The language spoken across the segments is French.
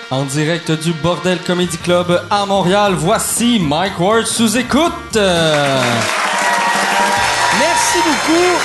En direct du Bordel Comedy Club à Montréal, voici Mike Ward sous écoute. Merci beaucoup.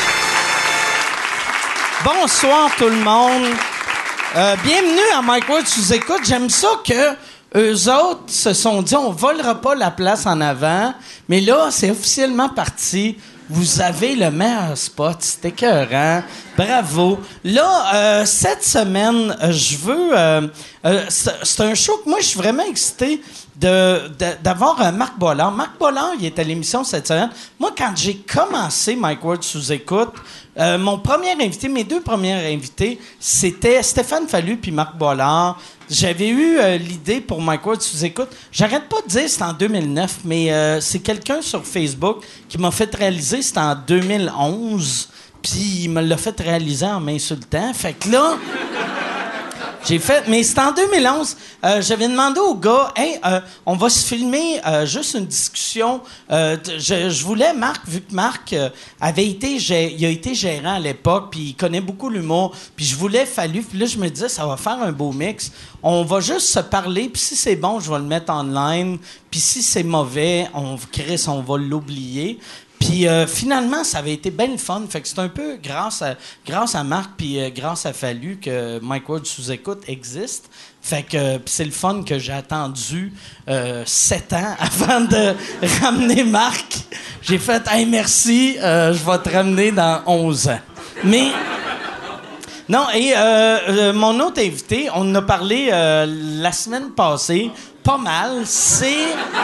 Bonsoir tout le monde. Bienvenue à Mike Ward sous écoute. J'aime ça que eux autres se sont dit on volera pas la place en avant, mais là c'est officiellement parti. Vous avez le meilleur spot, c'est écœurant. Bravo. Là, cette semaine, je veux... c'est un show que moi, je suis vraiment excité d'avoir Marc Bollard. Marc Bollard, il est à l'émission cette semaine. Moi, quand j'ai commencé Mike Ward sous écoute, mes deux premiers invités, c'était Stéphane Fallu puis Marc Bollard. J'avais eu l'idée pour Mike Ward sous écoute. J'arrête pas de dire c'est en 2009, mais c'est quelqu'un sur Facebook qui m'a fait réaliser c'était en 2011. Puis il me l'a fait réaliser en m'insultant. Fait que là... J'ai fait, mais c'était en 2011. J'avais demandé au gars, hey, on va se filmer juste une discussion. Je voulais Marc, vu que Marc il a été gérant à l'époque, puis il connaît beaucoup l'humour. Puis je voulais Fallu, puis là je me disais, ça va faire un beau mix. On va juste se parler, puis si c'est bon, je vais le mettre online. Puis si c'est mauvais, on va l'oublier. Puis finalement, ça avait été bien le fun. Fait que c'est un peu grâce à Marc puis grâce à Fallu que Mike Ward sous écoute existe. Fait que c'est le fun que j'ai attendu 7 ans avant de ramener Marc. J'ai fait « Hey, merci, je vais te ramener dans 11 ans. » Mais... Non, et mon autre invité, on en a parlé la semaine passée, pas mal, c'est...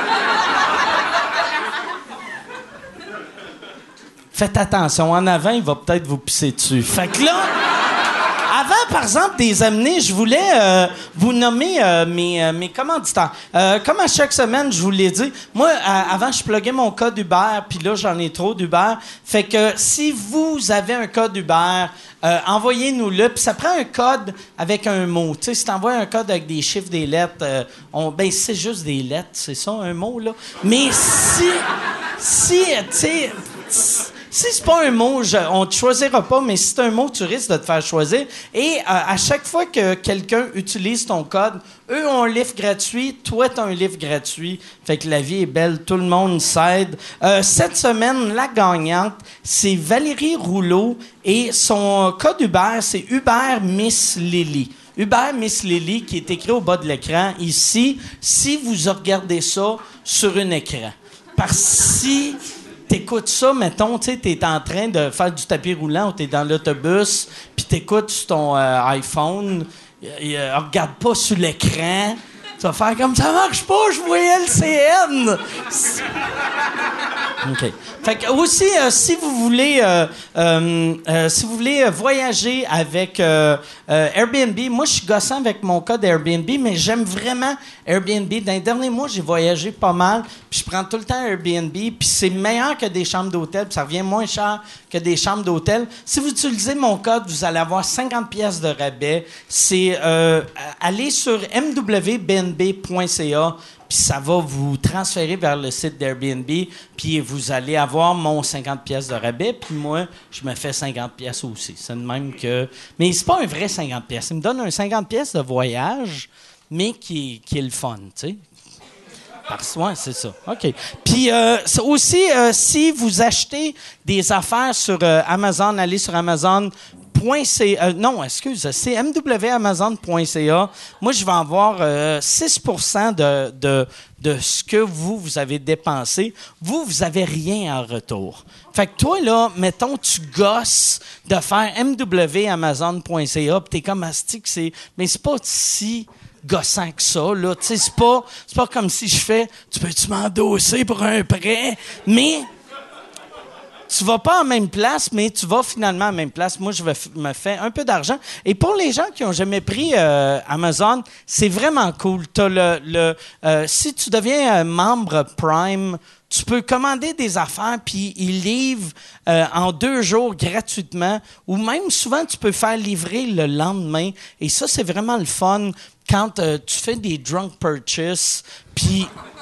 Faites attention, en avant, il va peut-être vous pisser dessus. Fait que là, avant, par exemple, des amener, je voulais vous nommer mes commanditaires. Comme à chaque semaine, je vous l'ai dit, moi, avant, je pluguais mon code Uber, puis là, j'en ai trop d'Uber. Fait que si vous avez un code Uber, envoyez-nous-le. Puis ça prend un code avec un mot. Tu sais, si t'envoies un code avec des chiffres, des lettres, c'est juste des lettres, c'est ça, un mot, là. Mais si tu sais... Si c'est pas un mot, on te choisira pas, mais si c'est un mot, tu risques de te faire choisir. Et à chaque fois que quelqu'un utilise ton code, eux ont un livre gratuit, toi, t'as un livre gratuit. Fait que la vie est belle, tout le monde s'aide. Cette semaine, la gagnante, c'est Valérie Rouleau et son code Uber, c'est Uber Miss Lily. Uber Miss Lily, qui est écrit au bas de l'écran, ici, si vous regardez ça sur un écran. Parce que si... T'écoutes ça, mettons, tu sais, t'es en train de faire du tapis roulant ou t'es dans l'autobus, puis t'écoutes sur ton iPhone, regarde pas sur l'écran, tu vas faire comme ça marche pas, je voyais le CN. OK. Fait que aussi, si vous voulez voyager avec Airbnb, moi je suis gossant avec mon code Airbnb, mais j'aime vraiment Airbnb. Dans les derniers mois, j'ai voyagé pas mal, puis je prends tout le temps Airbnb, puis c'est meilleur que des chambres d'hôtel, puis ça revient moins cher que des chambres d'hôtel. Si vous utilisez mon code, vous allez avoir 50 pièces de rabais. C'est aller sur mwbnb.ca. Puis ça va vous transférer vers le site d'Airbnb, puis vous allez avoir mon 50 pièces de rabais, puis moi, je me fais 50 pièces aussi. C'est de même que... Mais c'est pas un vrai 50 pièces. Il me donne un 50 pièces de voyage, mais qui est le fun, tu sais. Ouais, c'est ça. OK. Puis aussi, si vous achetez des affaires sur Amazon, allez sur Amazon. C'est mwamazon.ca. Moi, je vais avoir 6% de ce que vous avez dépensé. Vous avez rien en retour. Fait que toi, là, mettons, tu gosses de faire mwamazon.ca, puis t'es comme astique, mais c'est pas si gossant que ça, là. Tu sais, c'est pas comme si je fais, tu peux-tu m'endosser pour un prêt? Mais... Tu vas pas en même place, mais tu vas finalement en même place. Moi, je me fais un peu d'argent. Et pour les gens qui ont jamais pris Amazon, c'est vraiment cool. T'as si tu deviens membre Prime, tu peux commander des affaires, puis ils livrent en 2 jours gratuitement. Ou même, souvent, tu peux faire livrer le lendemain. Et ça, c'est vraiment le fun quand tu fais des drunk purchases, puis...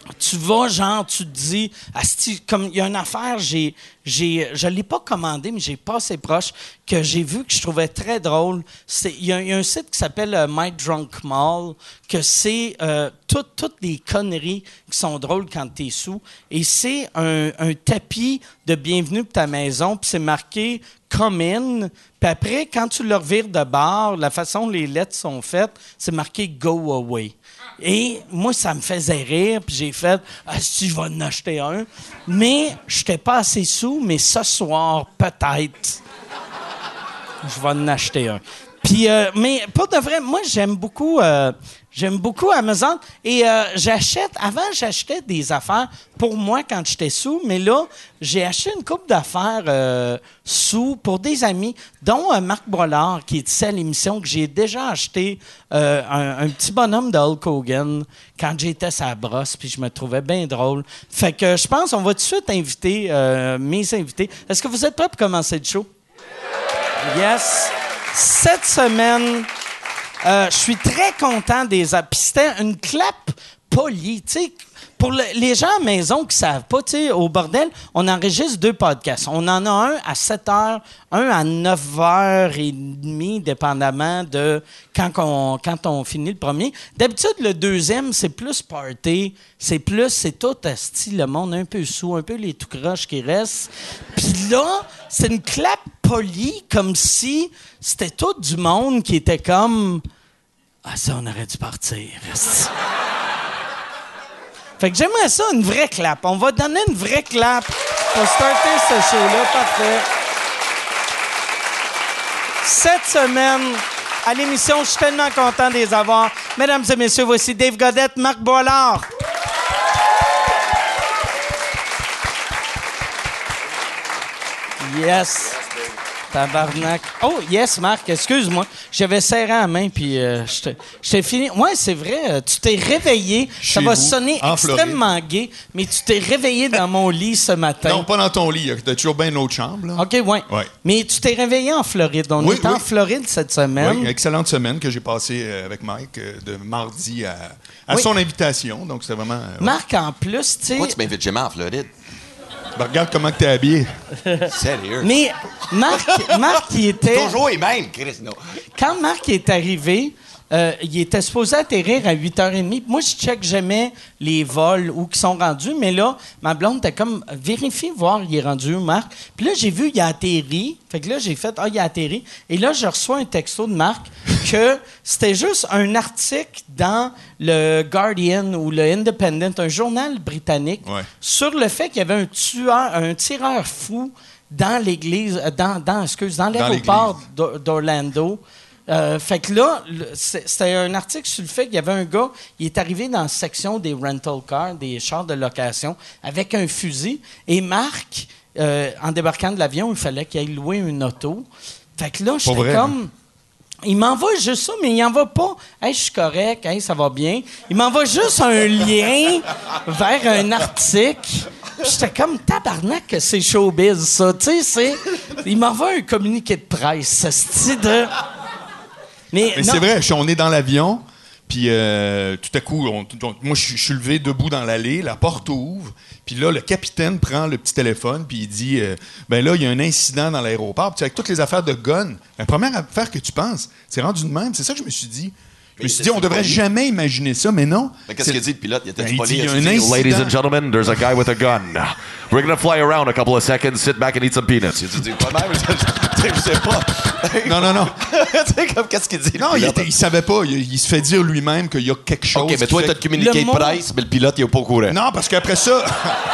tu vas, genre, tu te dis, asti, comme il y a une affaire, je l'ai pas commandé, mais j'ai passé proche, que j'ai vu, que je trouvais très drôle. Il y a un site qui s'appelle My Drunk Mall, que c'est toutes les conneries qui sont drôles quand t'es sous. Et c'est un tapis de bienvenue pour ta maison, puis c'est marqué « Come in », puis après, quand tu le revires de bord, la façon dont les lettres sont faites, c'est marqué « Go away ». Et moi, ça me faisait rire, puis j'ai fait « Ah, si je vais en acheter un ». Mais je n'étais pas assez sous, mais ce soir, peut-être, je vais en acheter un. Puis, mais pour de vrai, moi, j'aime beaucoup Amazon. Et avant, j'achetais des affaires pour moi quand j'étais sous, mais là, j'ai acheté une couple d'affaires sous pour des amis, dont Marc Brollard, qui est ici à l'émission, que j'ai déjà acheté un petit bonhomme de Hulk Hogan quand j'étais sur la brosse, puis je me trouvais bien drôle. Fait que je pense qu'on va tout de suite inviter mes invités. Est-ce que vous êtes prêts pour commencer le show? Yes! Cette semaine, je suis très content des... Puis c'était une clap polie, tu sais. Pour les gens à la maison qui savent pas, tu sais, au bordel, on enregistre 2 podcasts. On en a un à 7h, un à 9h30, dépendamment de quand on finit le premier. D'habitude, le deuxième, c'est plus party. C'est tout style, le monde un peu sous, un peu les tout croches qui restent. Puis là, c'est une clap polie, comme si c'était tout du monde qui était comme... Ah, ça, on aurait dû partir. Fait que j'aimerais ça, une vraie clap. On va donner une vraie clap pour starter ce show-là. Parfait. Cette semaine, à l'émission, je suis tellement content de les avoir. Mesdames et messieurs, voici Dave Godette, Marc Boilard. Yes. Tabarnak. Oh, yes, Marc, excuse-moi. J'avais serré la main, puis j'étais fini. Ouais, c'est vrai, tu t'es réveillé. Ça va sonner extrêmement gay, mais tu t'es réveillé dans mon lit ce matin. Non, pas dans ton lit. T'as toujours bien une autre chambre, là. OK, ouais. Mais tu t'es réveillé en Floride. On est en Floride cette semaine. Oui, excellente semaine que j'ai passée avec Mike de mardi à son invitation. Donc, c'était vraiment... Marc, en plus, tu sais... Pourquoi tu m'invites jamais en Floride? Ben, regarde comment t'es habillé. Sérieux? Mais Marc, il était... Toujours les mêmes, Chris, non. Quand Marc est arrivé, il était supposé atterrir à 8h30. Moi, je check jamais les vols où ils sont rendus, mais là, ma blonde était comme, vérifie, voir, il est rendu où, Marc. Puis là, j'ai vu, il a atterri. Fait que là, j'ai fait, il a atterri. Et là, je reçois un texto de Marc que c'était juste un article dans le Guardian ou le Independent, un journal britannique, sur le fait qu'il y avait un tireur fou dans l'église, dans l'aéroport d'Orlando. Fait que là, c'était un article sur le fait qu'il y avait un gars, il est arrivé dans la section des rental cars, des chars de location, avec un fusil. Et Marc, en débarquant de l'avion, il fallait qu'il aille louer une auto. Fait que là, j'étais comme... Il m'envoie juste ça, mais il n'envoie pas « Hey, je suis correct, hey, ça va bien ». Il m'envoie juste un lien vers un article. Puis j'étais comme « Tabarnak que c'est showbiz, ça ». Tu sais, il m'envoie un communiqué de presse, ce style de... Mais c'est vrai, on est dans l'avion, puis tout à coup, moi, je suis levé debout dans l'allée, la porte ouvre, puis là, le capitaine prend le petit téléphone, puis il dit ben là, il y a un incident dans l'aéroport. Puis avec toutes les affaires de gun, la première affaire que tu penses, c'est rendu de même. C'est ça que je me suis dit. Je me suis dit, on devrait jamais imaginer ça, mais non. Mais qu'est-ce qu'il dit, le pilote? Il était il poli. dit, un incident. Ladies and gentlemen, there's a guy with a gun. We're gonna fly around a couple of seconds, sit back and eat some peanuts. Tu dis pas même, je sais pas. Non. Tu sais, comme qu'est-ce qu'il dit? Non, il savait pas. Il se fait dire lui-même qu'il y a quelque chose. OK, mais toi, t'as le communiqué de presse, mais le pilote, il est pas au courant. Non, parce qu'après ça...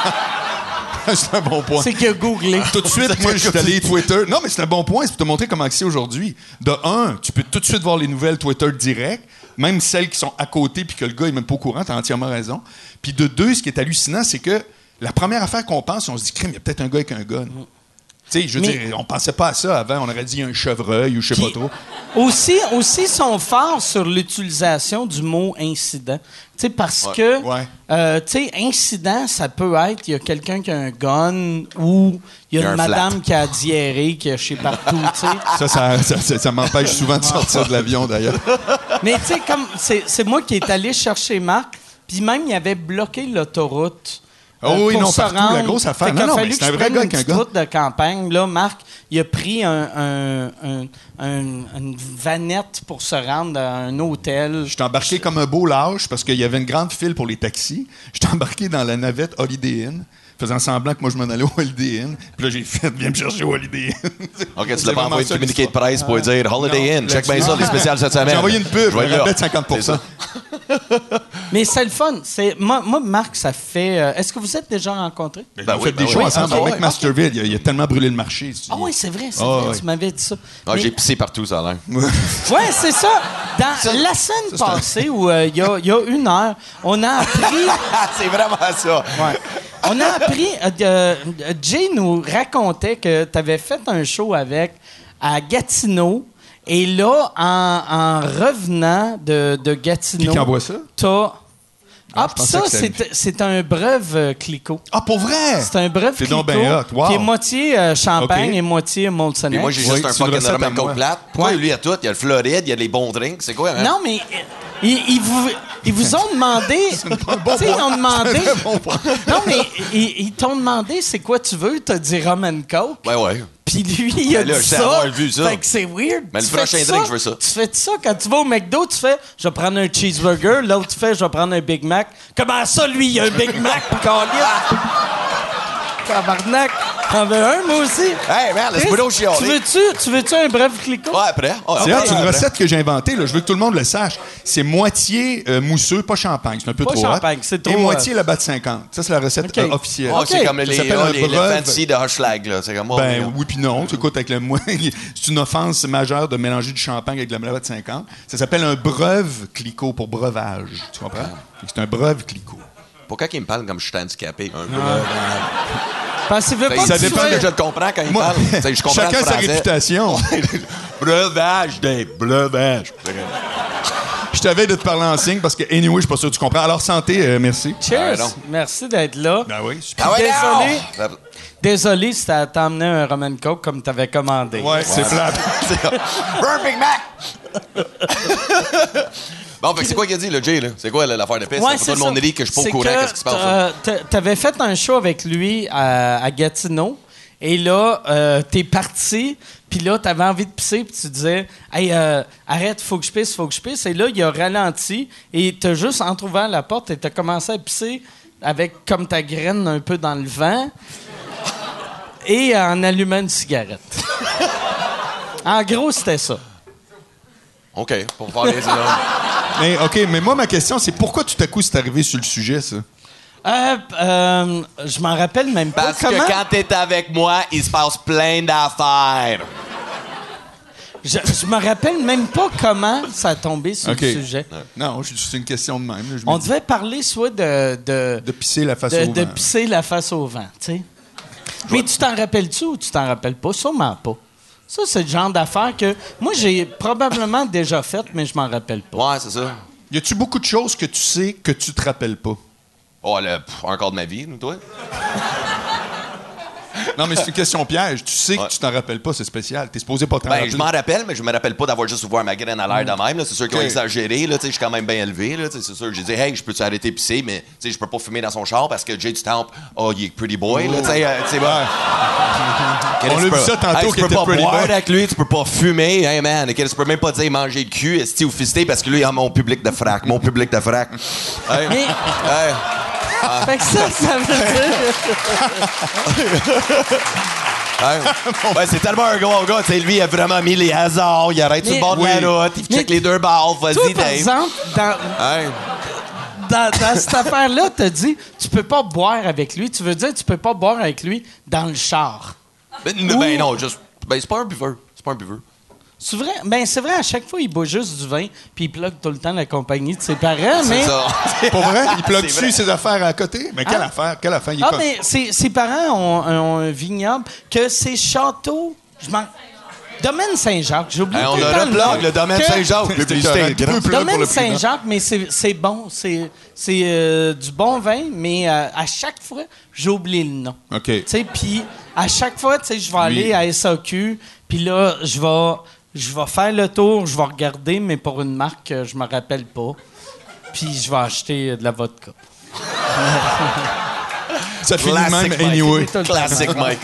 C'est un bon point. C'est qu'il a googlé. Tout de suite, moi, je suis allé Twitter. Non, mais c'est un bon point. C'est pour te montrer comment c'est aujourd'hui. De un, tu peux tout de suite voir les nouvelles Twitter direct, même celles qui sont à côté puis que le gars est même pas au courant. T'as entièrement raison. Puis de deux, ce qui est hallucinant, c'est que la première affaire qu'on pense, on se dit, crime, il y a peut-être un gars avec un gun. Tu sais, je veux dire, on pensait pas à ça avant. On aurait dit un chevreuil ou je sais pas trop. Aussi, ils sont forts sur l'utilisation du mot incident. Tu sais, parce que, tu sais, incident, ça peut être, il y a quelqu'un qui a un gun ou il y a une madame qui a diarrhée, qui a chez partout, tu sais. Ça m'empêche souvent de sortir de l'avion, d'ailleurs. Mais tu sais, comme, c'est moi qui est allé chercher Marc Puis même, il avait bloqué l'autoroute. Oh oui, pour non, se partout, rendre. la grosse affaire. Fait qu'il a Non, fallu mais c'est que un je vrai prenne gars une avec un petite gars. route de campagne. Là, Marc, il a pris une vanette pour se rendre à un hôtel. Je t'ai embarqué comme un beau lâche parce qu'il y avait une grande file pour les taxis. Je t'ai embarqué dans la navette Holiday Inn, faisant semblant que moi, je m'en allais au Holiday Inn. Puis là, j'ai fait, viens me chercher au Holiday Inn. OK, tu C'est l'as pas vraiment envoyé ça, de communiqué de l'histoire. presse pour dire Holiday Inn, check bien là-dessus. ça, les spéciales cette semaine. J'ai envoyé une pub, Je vais un être là. rabais de 50 C'est ça. Mais c'est le fun. Moi, Marc, ça fait... est-ce que vous êtes déjà rencontrés? Ben, Ben on oui, fait ben des oui. shows Oui, ensemble ok, avec ouais, Masterville. Il a tellement brûlé le marché. Ah oui, c'est vrai, Ah, ouais. Tu m'avais dit ça. Ah, Mais- j'ai pissé partout, ça a l'air. Ouais, c'est ça. Dans la semaine passée, où il y a 1 heure, on a appris... C'est vraiment ça. Ouais. On a appris... Jay nous racontait que tu avais fait un show avec à Gatineau. Et là, en revenant de Gatineau... Qui envoie ça? T'as... Ah, je puis pensais ça, que c'était- c'est un breuve Clicquot. Ah, pour vrai? C'est un breuve C'est Clicquot donc ben hot. Wow. qui est moitié champagne OK. et moitié Molson. Puis moi, j'ai Oui, juste un c'est une fucking recette Roman à moi. Coke plate. Pourquoi Ouais. lui, il y a tout? Il y a le Floride, il y a les bons drinks. C'est quoi, hein? Non, mais ils vous ont demandé... Tu sais, ils ont demandé... Non, mais ils t'ont demandé c'est quoi tu veux. T'as dit Roman Coke. Ouais, ouais. Puis lui, il a Ben là, dit je sais ça. avoir vu ça. Fait que c'est weird. Mais le Tu prochain fais drink, je veux ça. Tu fais ça quand tu vas au McDo, tu fais je vais prendre un cheeseburger, l'autre tu fais je vais prendre un Big Mac. Comment ça, lui, il y a un Big Mac, câlisse? Tabarnak. T'en veux un, moi aussi? Hey, man, laisse-moi donc chialer. Tu veux-tu un bref Clicquot? Ouais, après. Ouais, C'est après. hot, c'est une recette que j'ai inventée. Là. Je veux que tout le monde le sache. C'est moitié mousseux, pas champagne. C'est un peu Pas trop champagne, hot. c'est trop, Et moitié la batte 50. Ça, c'est la recette OK. officielle. Oh, c'est OK. comme Ça les s'appelle un les breuve. fancy de Hushlag, là. C'est comme, oh, Ben oui. oui puis non. Tu écoutes avec le c'est une offense majeure de mélanger du champagne avec de la batte 50. Ça s'appelle un breuve Clicquot pour breuvage. Tu comprends? C'est un breuve Clicquot. Pourquoi qu'il me parle comme je suis handicapé? Parce qu'il veut pas Ça que tu dépend sois- que je le comprends quand il Moi, parle. Tu sais, je comprends chacun le sa français. réputation. Breuvage, des breuvages. Je t'avais de te parler en signe parce que, anyway, je suis pas sûr que tu comprends. Alors, santé, merci. Cheers. Ouais, non. Merci d'être là. Ben oui, super. Ah ouais, Désolé. non! Désolé si t'as emmené un Roman Coke comme t'avais commandé. Ouais, c'est plate. Burn Big Mac! Bon, fait que c'est quoi qu'il a dit, le Jay, là? C'est quoi l'affaire de piste? Ouais, Pour tout le monde dit que je suis pas au C'est courant que qu'est-ce qui se passe. là. T'avais fait un show avec lui à Gatineau. Et là, t'es parti. Puis là, t'avais envie de pisser. Puis tu disais, hey, arrête, faut que je pisse. Et là, il a ralenti. Et t'as juste entrouvert la porte et t'as commencé à pisser avec comme ta graine un peu dans le vent. Et en allumant une cigarette. En gros, c'était ça. OK, pour voir les là. Mais, OK, mais moi, ma question, c'est pourquoi tout à coup c'est arrivé sur le sujet, ça? Je m'en rappelle même pas. Parce Comment? que quand t'es avec moi, il se passe plein d'affaires. Je me rappelle même pas comment ça a tombé sur OK. le sujet. Non, c'est une question de même. là. Je me On dis devait parler soit de pisser la face au de vent. pisser la face au vent, tu sais. Mais tu t'en rappelles-tu ou tu t'en rappelles pas? Sûrement pas. Ça, c'est le genre d'affaire que moi, j'ai probablement déjà fait, mais je m'en rappelle pas. Ouais, c'est ça. Y a-tu beaucoup de choses que tu sais que tu te rappelles pas? Oh, un quart de ma vie, nous, toi? Non, mais c'est une question piège. Tu sais Ouais. que tu t'en rappelles pas, c'est spécial. T'es supposé pas t'en Ben, rappeler. je m'en rappelle, mais je me rappelle pas d'avoir juste ouvert ma graine à l'air de même. là. C'est sûr qu'ils ont OK. exagéré. Là, tu sais, je suis quand même bien élevé. Là, tu sais, c'est sûr. J'ai dit, hey, je peux-tu arrêter de pisser, mais tu sais, je peux pas fumer dans son char parce que Jay du Temple, oh, il est pretty boy. Là, tu sais, bon. On l'a vu ça tantôt Tu qu'il peux était pas pretty boire boy. avec lui, tu peux pas fumer. Hey, man, tu peux même pas dire manger le cul, esti ou fisté parce que lui, il a mon public de frac. Mon public de frac. Hey, Mais- hey. Fait que ça veut dire... Hey. Ouais, c'est tellement un gros gars. Tu sais, lui, il a vraiment mis les hasards. Il arrête sur le bord de la route. Il check Mais- les deux barres. Toi, Vas-y, par Dave. exemple, Hey. dans cette affaire-là, t'as dit, tu peux pas boire avec lui. Tu veux dire, tu peux pas boire avec lui dans le char. Ben non, juste. Ben, c'est pas un buveur. C'est pas un buveur. C'est vrai? Ben, c'est vrai, à chaque fois, il boit juste du vin, puis il plug tout le temps la compagnie de ses parents, mais... C'est ça. Pour vrai? Il plug C'est dessus vrai. ses affaires à côté? Mais quelle Ah. affaire? Quelle affaire? Il est Ah, pas- mais ses parents ont un vignoble, que ses châteaux... Domaine Saint-Jacques, j'ai oublié Hey, on tout le a temps replug nom. le domaine Que- Saint-Jacques. Publicité. C'était correct. Peu pour Domaine le plus grand. Saint-Jacques, mais c'est bon, c'est du bon vin, mais à chaque fois, j'oublie le nom. OK. Tu sais, puis à chaque fois, tu sais, je vais aller à SAQ, puis là, je vais faire le tour, je vais regarder, mais pour une marque que je me rappelle pas. puis je vais acheter de la vodka. Ça finit Classic même Mike. anyway. Classic Mike.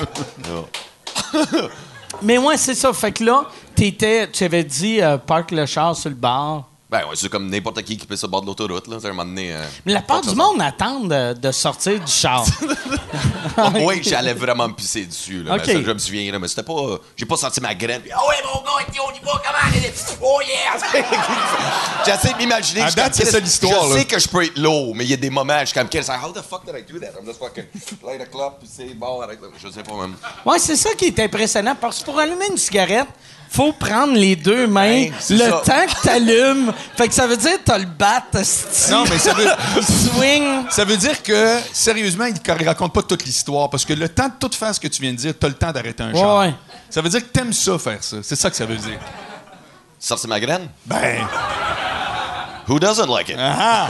Mais ouais, c'est ça. Fait que là, tu avais dit parque le char sur le bar. Ben ouais, c'est comme n'importe qui peut se bord de l'autoroute, là. C'est un moment donné. Mais la part du monde attend de sortir du char. Oui, j'allais vraiment me pisser dessus, là. Ok. Mais ça, je me souviens, là. Mais c'était pas. J'ai pas senti ma graine. Puis, oh ouais, mon gars, on y va, comment? Oh yeah! J'essaie de m'imaginer. À je suis date, comme, c'est ça l'histoire, Je là. sais que je peux être low, mais il y a des moments, je suis comme, how the fuck did I do that? I'm just fucking light a clope, puis c'est bon avec. Je sais pas même. Ouais, c'est ça qui est impressionnant parce que pour allumer une cigarette, faut prendre les deux mains Ouais, c'est le ça. temps que t'allumes. Fait que ça veut dire que t'as le bat, Non, mais swing. ça veut dire que, sérieusement, il raconte pas toute l'histoire. Parce que le temps de tout faire ce que tu viens de dire, t'as le temps d'arrêter un char. Ouais. Ça veut dire que t'aimes ça, faire ça. C'est ça que ça veut dire. Sortir ma graine? Ben, Who doesn't like it?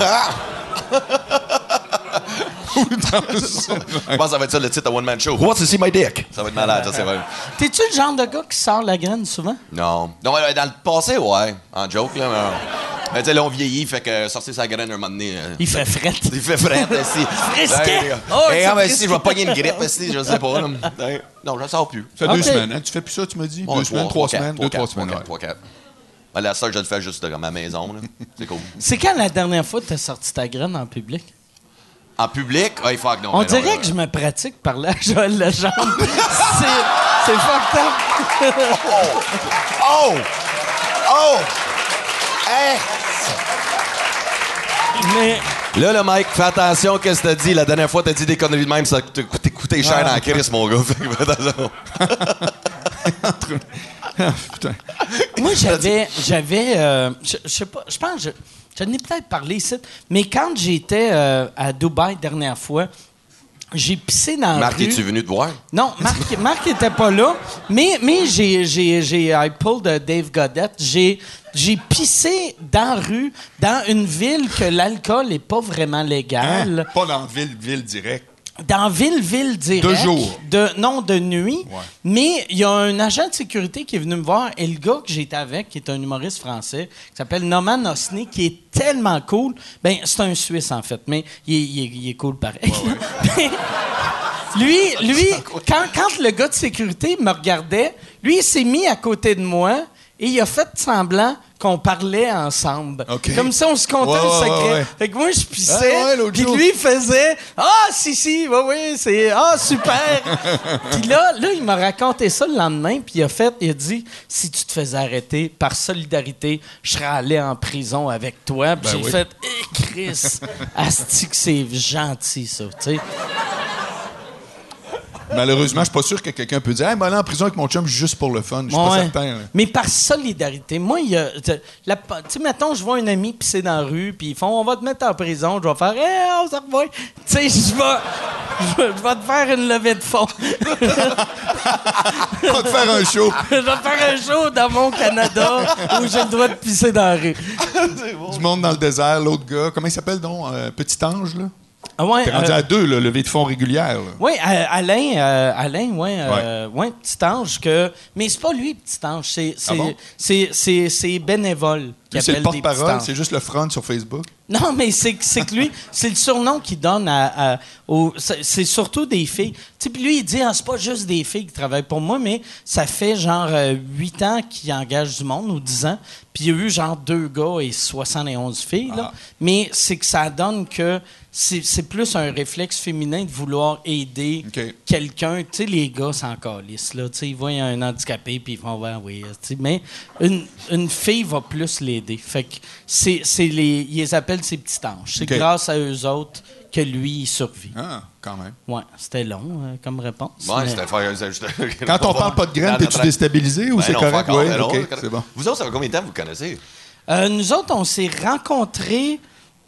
Je pense que ça va être ça le titre de One Man Show. Who wants to see my dick? Ça va être malade, ça, c'est vrai. T'es-tu le genre de gars qui sort la graine souvent? Non. Non, ouais, dans le passé, ouais. En joke, là. Mais tu sais, là, on vieillit, fait que sortir sa graine un moment donné. Il fait fret. Il fait frais, si. Frisquet! Oh, Et c'est ah, ben, frisquet. si, je vais pogner une grippe, si, je sais pas. Là. Non, je ne sors plus. ça fait Ok. 2 semaines, hein? Tu fais plus ça, tu m'as dit? 2 semaines, 3 semaines, 2-3 semaines. ouais. 3-4. La seule, je le fais juste dans ma maison, là. C'est cool. C'est quand la dernière fois que t'as sorti ta graine en public? En public, fuck, non. On mais non, dirait là. que je me pratique par là, Joël Legendre. c'est fucked up. Oh! Oh! Hey! Mais Là, le Mike, fais attention, qu'est-ce que t'as dit? La dernière fois, t'as dit des conneries de même, ça t'a coûté cher dans la crise, mon gars. Fait que fais attention. Putain. moi, j'avais je sais pas, je pense, j'en ai peut-être parlé ici, mais quand j'étais à Dubaï dernière fois, j'ai pissé dans la Marc, rue. es-tu venu te voir? Non, Marc était pas là, mais I pulled Dave Goddett. J'ai pissé dans la rue, dans une ville que l'alcool est pas vraiment légal. Hein? Pas dans ville direct. Dans ville direct. 2 jours. De nuit. Ouais. Mais il y a un agent de sécurité qui est venu me voir et le gars que j'étais avec, qui est un humoriste français, qui s'appelle Norman Osni, qui est tellement cool. Ben, c'est un Suisse, en fait, mais il est cool pareil. Ouais. lui, quand le gars de sécurité me regardait, lui, il s'est mis à côté de moi et il a fait semblant qu'on parlait ensemble. OK. Comme ça, on se contait le secret. Ouais. Fait que moi, je pissais, Ouais, l'autre puis jour. lui, il faisait « Ah, si, oui, c'est... Ah, super! » Puis là, il m'a raconté ça le lendemain, puis il a dit « Si tu te faisais arrêter par solidarité, je serais allé en prison avec toi. » Puis j'ai oui. fait « Chris, asti que c'est gentil, ça, tu sais. » Malheureusement, je suis pas sûr que quelqu'un peut dire « Hey, moi, aller en prison avec mon chum juste pour le fun. » Je suis pas Ouais. certain. Là. Mais par solidarité. Moi, il y a. Tu sais, mettons, je vois un ami pisser dans la rue, puis ils font, on va te mettre en prison. Je vais faire, on s'en revoit. Tu sais, je vais te faire une levée de fonds. On va te faire un show. Je vais faire un show dans mon Canada où j'ai le droit de pisser dans la rue. Du monde dans le désert, l'autre gars. Comment il s'appelle donc? Petit Ange, là? Ah ouais, T'es rendu à 2, là, levée de fonds régulière. Là. oui, Alain, ouais, Petit Ange, mais c'est pas lui, Petit Ange, c'est bénévole qui Lui, c'est le appelle des Petits porte-parole, Anges. c'est juste le front sur Facebook. Non, mais c'est que lui, c'est le surnom qu'il donne c'est surtout des filles. Tu sais, puis lui, il dit, c'est pas juste des filles qui travaillent pour moi, mais ça fait genre 8 ans qu'il engage du monde, ou 10 ans, puis il y a eu genre 2 gars et 71 filles, là. Mais c'est que ça donne que c'est plus un réflexe féminin de vouloir aider OK. quelqu'un. Tu sais, les gars s'en calissent, là. Tu sais, ils voient un handicapé, puis ils font, ouais, oui. Tu sais, mais une fille va plus l'aider. Fait que ils les appellent ses petits anges. C'est OK. grâce à eux autres que lui, il survit. Ah, quand même. Ouais, c'était long comme réponse. Ouais, mais- c'était faire. Quand on parle pas de graines, t'es-tu déstabilisé ou Ben c'est non, correct? fuck off, Oui, ben non, OK, correct. c'est bon. Vous autres, ça fait combien de temps que vous connaissez? Nous autres, on s'est rencontrés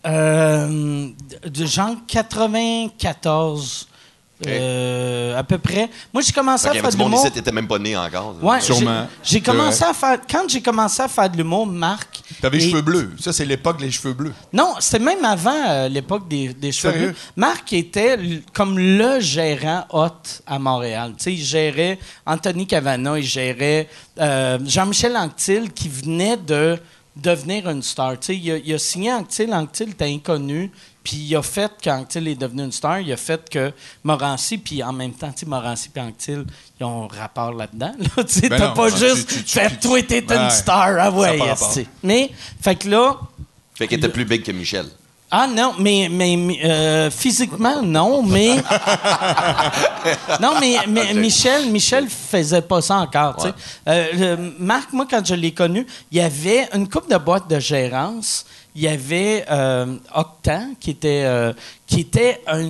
de genre 94, OK. à peu près. Moi, j'ai commencé Fait à qu'il y faire avait de du monde l'humour. ici, t'étais même pas né encore. Ouais, Sûrement. j'ai commencé à faire... Quand j'ai commencé à faire de l'humour, Marc... T'avais les et- cheveux bleus. Ça, c'est l'époque des cheveux bleus. Non, c'était même avant l'époque des cheveux Sérieux? bleus. Marc était comme le gérant hot à Montréal. Tu sais, il gérait Anthony Cavana, il gérait Jean-Michel Anctil qui venait devenir une star. Tu sais, il a signé Anctil. Anctil était inconnu. Puis il a fait, quand Anctil est devenu une star, il a fait que Morancy, puis en même temps, tu sais, Morancy et Anctil, ils ont un rapport là-dedans. Là, tu sais, t'as pas juste fait « Toi, t'es une star. » Ah ouais, mais, fait que là... Fait qu'il était plus big que Michel. Ah non, mais physiquement, non, mais... non, mais Michel faisait pas ça encore, tu sais. Marc, moi, quand je l'ai connu, il y avait une couple de boîtes de gérance. Il y avait Octan, qui était un...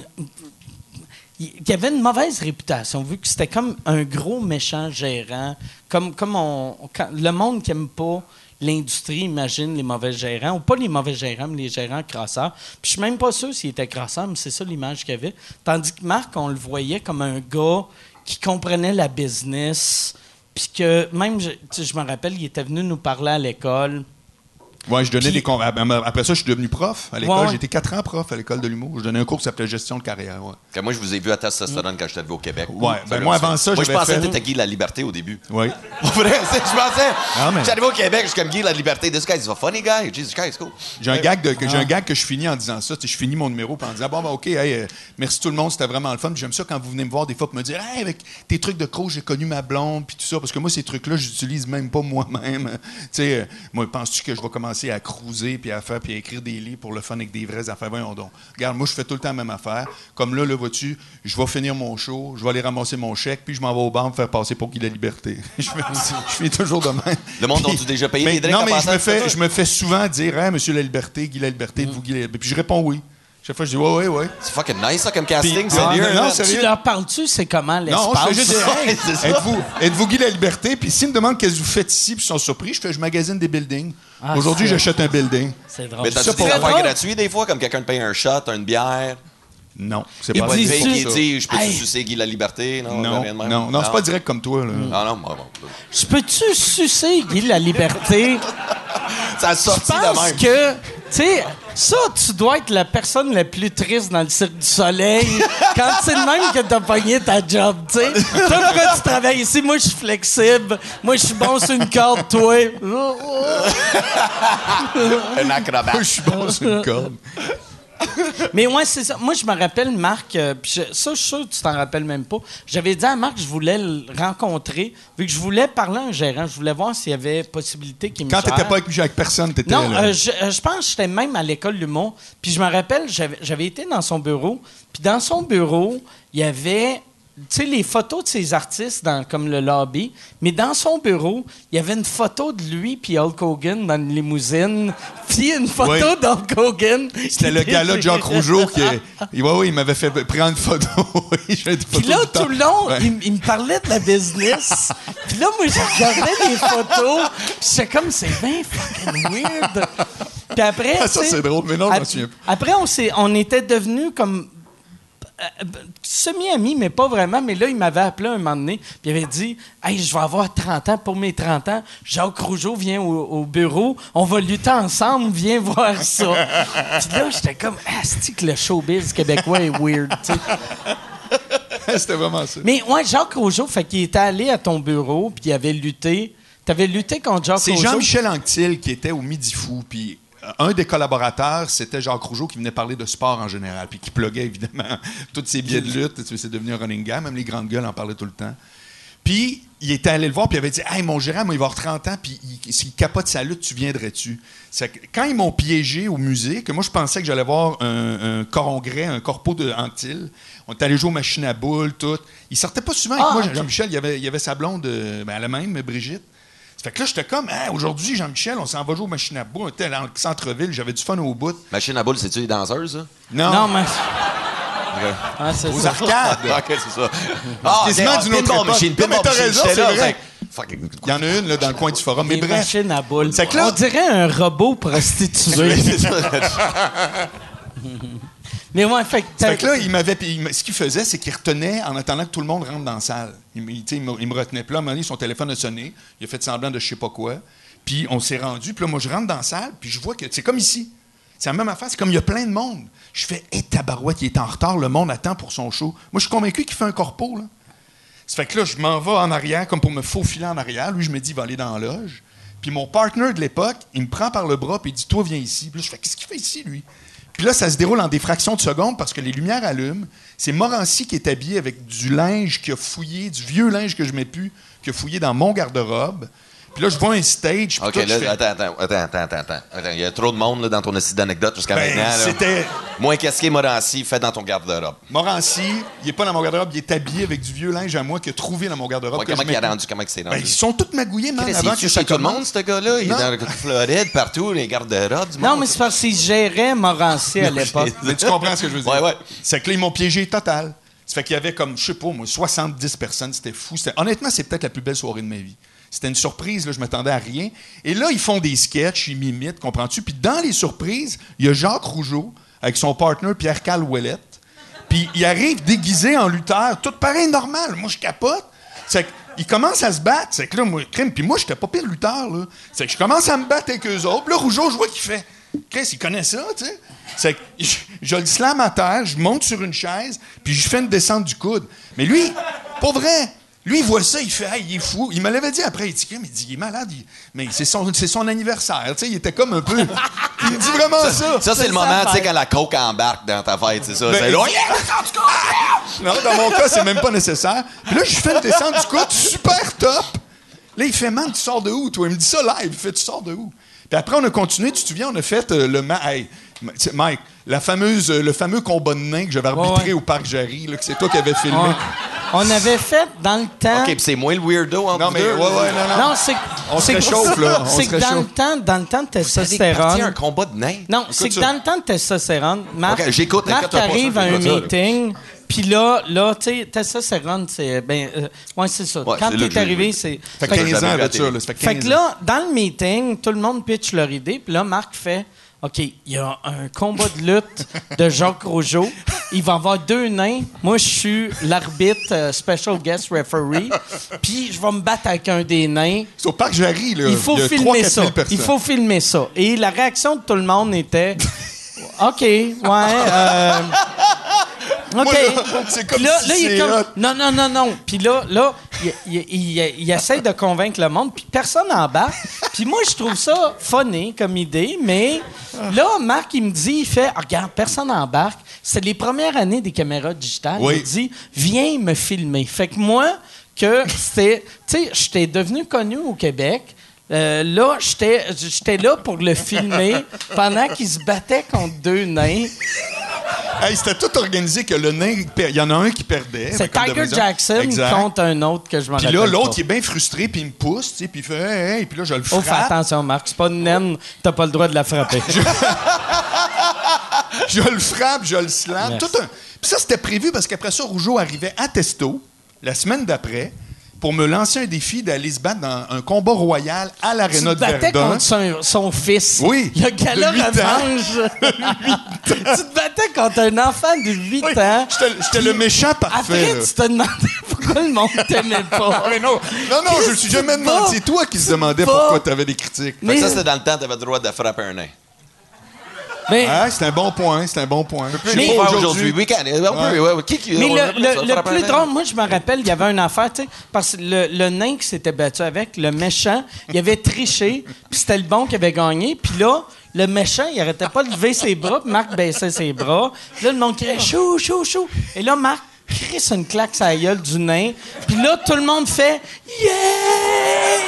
qui avait une mauvaise réputation, vu que c'était comme un gros méchant gérant. Comme le monde qui n'aime pas l'industrie imagine les mauvais gérants, ou pas les mauvais gérants, mais les gérants crasseurs. Puis je suis même pas sûr s'il était crasseur, mais c'est ça l'image qu'il avait. Tandis que Marc, on le voyait comme un gars qui comprenait la business, puis que même, je me rappelle, il était venu nous parler à l'école. Oui, je donnais des cours. Après ça, je suis devenu prof à l'école. Ouais. J'ai été 4 ans prof à l'école de l'humour. Je donnais un cours qui s'appelait Gestion de carrière. Ouais. Que moi, je vous ai vu à Testostérone quand j'étais arrivé au Québec. Ouais, ben moi, avant ça, moi, je j'avais pensais fait... que t'étais Guy la Liberté au début. Oui. Pour vrai, je pensais. Ah, mais- J'étais arrivé au Québec, je suis comme Guy la Liberté. This guy's a funny guy. Jesus Christ, cool. J'ai un gag que je finis en disant ça. Je finis mon numéro en disant bon, OK, hey, merci tout le monde, c'était vraiment le fun. Puis j'aime ça quand vous venez me voir des fois pour me dire hey, avec tes trucs de croche, j'ai connu ma blonde, puis tout ça. Parce que moi, ces trucs-là, j'utilise même pas moi-même. Tu sais, moi, penses-tu que je vais commencer à cruiser, puis à écrire des livres pour le fun avec des vraies affaires? Voyons donc. Regarde, moi, je fais tout le temps la même affaire. Comme là, vois-tu, je vais finir mon show, je vais aller ramasser mon chèque, puis je m'en vais au bar me faire passer pour Guy la Liberté. je fais toujours de même. Le monde dont tu déjà payé les drinks non, en mais passant, je me fais souvent dire hey, Monsieur la Liberté, Guy la Liberté, êtes-vous Guy la Liberté? Puis je réponds oui. Chaque fois, je dis ouais. C'est fucking nice, ça, comme casting. Puis- C'est bien. non, là. sérieux. Tu leur parles-tu, c'est comment l'espace? Non, je fais juste dire, hey, C'est ça. êtes-vous Guy la Liberté? Puis s'ils me demandent qu'est-ce que vous faites ici, puis ils sont surpris, je magasine des buildings. Ah, Aujourd'hui, c'est- j'achète un building. C'est drôle. Mais Ça, t'as-tu pour des vrai. affaires gratuites des fois, comme quelqu'un te paye un shot, une bière? Non, c'est Il y a pas pas de direct fille comme qui ça. dit je peux-tu Hey. sucer Guy la Liberté? Non, rien de même? non, c'est pas direct comme toi. Là. Ah non, bon. Je peux-tu sucer Guy la Liberté? Ça a Je sorti de pense même. que, tu sais, ça, tu dois être la personne la plus triste dans le Cirque du Soleil quand c'est le même que t'as pogné ta job, tu sais. Toi, pourquoi tu travailles ici? Moi, je suis flexible. Moi, je suis bon sur une corde, toi. Un acrobate. Moi, je suis bon sur une corde. Mais ouais, c'est ça. Moi, je me rappelle, Marc, puis ça, je suis sûr que tu t'en rappelles même pas. J'avais dit à Marc que je voulais le rencontrer, vu que je voulais parler à un gérant. Je voulais voir s'il y avait possibilité qu'il me Quand gère. t'étais pas avec personne, t'étais Non, là. je pense que j'étais même à l'école d'humour. Puis je me rappelle, j'avais été dans son bureau. Puis dans son bureau, il y avait, tu sais, les photos de ces artistes dans comme le lobby. Mais dans son bureau, il y avait une photo de lui puis Hulk Hogan dans une limousine. Puis une photo Oui. d'Hulk Hogan. C'était le gars-là de Jacques Rougeau qui... il m'avait fait prendre une photo. Oui, j'ai des Puis photos là, du temps. tout le long, Ouais. il me parlait de la business. Puis là, moi, je regardais les photos. Puis j'étais comme, c'est bien fucking weird. Puis après, Ah, ça, tu sais, c'est drôle, mais non, je m'en souviens pas. Après, on était devenus comme semi-amis, mais pas vraiment. Mais là, il m'avait appelé un moment donné, puis il avait dit « Hey, je vais avoir 30 ans. Pour mes 30 ans, Jacques Rougeau vient au bureau. On va lutter ensemble. Viens voir ça. » Puis là, j'étais comme « Ah, c'est que le showbiz québécois est weird. » tu sais. C'était vraiment ça. Mais ouais, Jacques Rougeau, fait qu'il était allé à ton bureau, puis il avait lutté. T'avais lutté contre Jacques C'est Rougeau. Jean-Michel Anctil qui était au Midi Fou, puis un des collaborateurs, c'était Jacques Rougeau qui venait parler de sport en général, puis qui pluguait évidemment tous ses billets de lutte. C'est devenu un running gag, même les grandes gueules en parlaient tout le temps. Puis il était allé le voir, puis il avait dit « Hey, mon gérant, moi, il va avoir 30 ans, puis s'il capote sa lutte, tu viendrais-tu? » Quand ils m'ont piégé au musée, que moi, je pensais que j'allais voir un corongrais, un corpo de Anctil, on était allé jouer aux machines à boules, tout. Il sortait pas souvent avec moi, ok. Jean-Michel. Il y avait sa blonde, elle même, Brigitte. Ça fait que là, j'étais comme, hey, aujourd'hui, Jean-Michel, on s'en va jouer aux machines à boules. On était dans le centre-ville, j'avais du fun au bout. Machine à boules, c'est-tu les danseuses, ça? Non, mais... Ah, c'est Aux ça. arcades. OK, c'est ça. Ah, quasiment ok, d'une autre pinball époque. machine, Non, mais pinball t'as machine. raison, J'étais c'est là, vrai. fucking- Il y en a une là, dans le coin du forum. Mais Les bref, machines à boules. C'est que là- On dirait un robot prostitué. C'est ça. Mais ouais, fait que... fait que là, ce qu'il faisait, c'est qu'il retenait en attendant que tout le monde rentre dans la salle. Il me retenait. Puis là, à un moment donné, son téléphone a sonné. Il a fait semblant de je sais pas quoi. Puis on s'est rendu. Puis là, moi, je rentre dans la salle. Puis je vois que c'est comme ici. C'est la même affaire. C'est comme il y a plein de monde. Je fais « Hé, tabarouette, il est en retard. Le monde attend pour son show. » Moi, je suis convaincu qu'il fait un corpo, là. Ça fait que là, je m'en vais en arrière, comme pour me faufiler en arrière. Lui, je me dis, il va aller dans la loge. Puis mon partner de l'époque, il me prend par le bras puis il dit « Toi, viens ici. » Puis là, je fais « Qu'est-ce qu'il fait ici, lui? » Puis là, ça se déroule en des fractions de secondes parce que les lumières allument. C'est Morancy qui est habillé avec du linge qu'il a fouillé, du vieux linge que je mets plus, qu'il a fouillé dans mon garde-robe. Puis là, je vois un stage. OK, là, attends. Il y a trop de monde là, dans ton essai d'anecdote jusqu'à maintenant. Là. C'était... Moi, qu'est-ce qui est Morancy fait dans ton garde-robe? Morancy, il est pas dans mon garde-robe, il est habillé avec du vieux linge à moi qu'il a trouvé dans mon garde-robe. Ouais, comment il s'est rendu? Ils sont tous magouillés, man, avant que ça tout le monde, ce gars-là. Il est dans la Floride, partout, les garde-robes du monde. Non, mais c'est parce qu'il gérait Morancy à l'époque. Mais tu comprends ce que je veux dire? Ouais. C'est que là, ils m'ont piégé total. Ça fait qu'il y avait comme, je sais pas, moi, 70 personnes. C'était fou. Honnêtement, c'est peut-être la plus belle soirée de ma vie. C'était une surprise, là, je m'attendais à rien. Et là, ils font des sketchs, ils m'imitent, comprends-tu? Puis dans les surprises, il y a Jacques Rougeau avec son partner Pierre-Carl Ouellette. Puis il arrive déguisé en lutteur, tout pareil normal. Moi, je capote. C'est qu'ils commencent à se battre. C'est que là, moi, crime. Puis moi, j'étais pas pire lutteur, là. C'est que je commence à me battre avec eux autres. Puis là, Rougeau, je vois qu'il fait. Chris, il connaît ça, tu sais. C'est que je le slame à terre, je monte sur une chaise, puis je fais une descente du coude. Mais lui, pas vrai. Lui, il voit ça, il fait « Hey, il est fou ». Il me l'avait dit après, il dit « Il est malade, mais c'est son anniversaire. » Tu sais, il était comme un peu... Il me dit vraiment ça. Ça, c'est le moment, tu sais, quand la coke embarque dans ta fête, c'est ça. Ben, c'est là, non, dans mon cas, c'est même pas nécessaire. Puis là, je fais une descente du coude super top. Là, il fait « Man, tu sors de où, toi? » Il me dit ça live. Il fait « Tu sors de où? » Puis après, on a continué. Tu te souviens, on a fait Hey, Mike, le fameux combat de nains que j'avais arbitré au Parc Jarry, là, que c'est toi qui avais filmé. On avait fait dans le temps... OK, puis c'est moi le weirdo entre non, mais, deux. Non, on se réchauffe, là. C'est que dans le temps de testostérone... C'est un combat de nains? Non, c'est que dans le temps de testostérone, Marc, okay, j'écoute, Marc arrive à un meeting, puis là, tu sais, testostérone, c'est... ouais, c'est ça. Ouais, quand c'est t'es arrivé, c'est... Ça fait 15 ans avec ça, là. Fait que là, dans le meeting, tout le monde pitch leur idée, puis là, Marc fait... OK, il y a un combat de lutte de Jacques Rougeau. Il va y avoir 2 nains. Moi, je suis l'arbitre, special guest referee. Puis, je vais me battre avec un des nains. C'est au Parc Jarry, là. Il faut filmer ça. Il faut filmer ça. Et la réaction de tout le monde était... OK, ouais. OK. Moi, là, c'est comme là, si là, il est c'est comme... hot. Non. Puis là, il essaie de convaincre le monde, puis personne n'embarque. Puis moi, je trouve ça funny comme idée, mais là, Marc, il me dit, il fait, regarde, personne n'embarque. C'est les premières années des caméras digitales. Oui. Il dit, viens me filmer. Fait que moi, que c'était... Tu sais, j'étais devenu connu au Québec. Là, j'étais là pour le filmer pendant qu'il se battait contre 2 nains. Hey, c'était tout organisé que le nain... Il y en a un qui perdait. C'est Tiger Jackson contre un autre que je m'en rappelle. Puis là, l'autre, pas. il est bien frustré, puis il me pousse, tu sais, puis il fait hey, puis là, je le Oh, frappe. fais attention, Marc. C'est pas une naine, t'as pas le droit de la frapper. Je le frappe, je le slam. Yes. Puis ça, c'était prévu parce qu'après ça, Rougeau arrivait à Testo, la semaine d'après, pour me lancer un défi d'aller se battre dans un combat royal à l'Arena de Verdun. Tu te battais contre son fils. Oui. Le gars-là de 8 revanche. Tu te battais contre un enfant de 8 Oui, ans. J'étais le méchant parfait. Après, là. tu te demandais pourquoi le monde t'aimait pas. Mais non, je me suis jamais demandé. C'est toi qui se demandais pourquoi tu avais des critiques. Fait que ça, c'était dans le temps, t'avais le droit de frapper un nain. Mais, Ah, c'est un bon point. Mais- Pas aujourd'hui. Week-end. mais le plus drôle, moi, je me rappelle, il y avait une affaire, tu sais, parce que le nain qui s'était battu avec, le méchant, il avait triché, puis c'était le bon qui avait gagné, puis là, le méchant, il arrêtait pas de lever ses bras, puis Marc baissait ses bras. Puis là, le monde criait « chou, chou, chou ». Et là, Marc crisse une claque sur la gueule du nain, puis là, tout le monde fait « yeah ».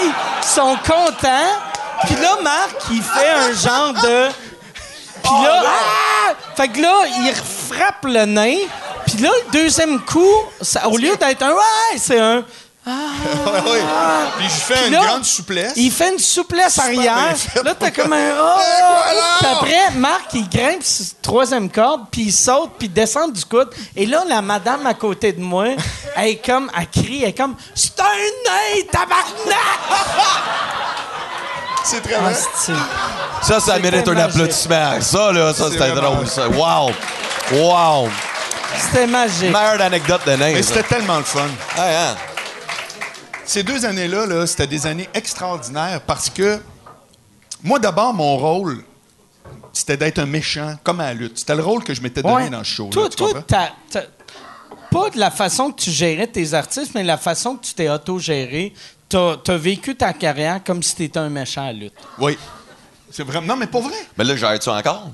Ils sont contents, puis là, Marc, il fait un genre de... Puis là, fait que là, il frappe le nain. Puis là, le deuxième coup, au lieu d'être un ouais, c'est un Oui. Puis je fais Puis une là, grande souplesse. il fait une souplesse Super arrière. bien fait. Là, t'as comme un Puis après, Marc, il grimpe sur la 3e corde, puis il saute, puis il descend du coude. Et là, la madame à côté de moi, elle crie, elle est comme c'est un nain, tabarnak! C'est très vrai. Ça mérite un magique. applaudissement. Ça, là, C'est c'était vraiment drôle, ça. Wow! C'était magique. Meilleure anecdote de nain. Mais ça. c'était tellement le fun. Ouais, hein? Ces 2 années-là, là, c'était des années extraordinaires parce que moi, d'abord, mon rôle, c'était d'être un méchant, comme à la lutte. C'était le rôle que je m'étais donné Ouais. dans le show. Toi, là, tu comprends? pas de la façon que tu gérais tes artistes, mais la façon que tu t'es auto-géré. t'as vécu ta carrière comme si t'étais un méchant à lutte. Oui. C'est vraiment... Non, mais pour vrai. Mais là, j'arrête-tu encore?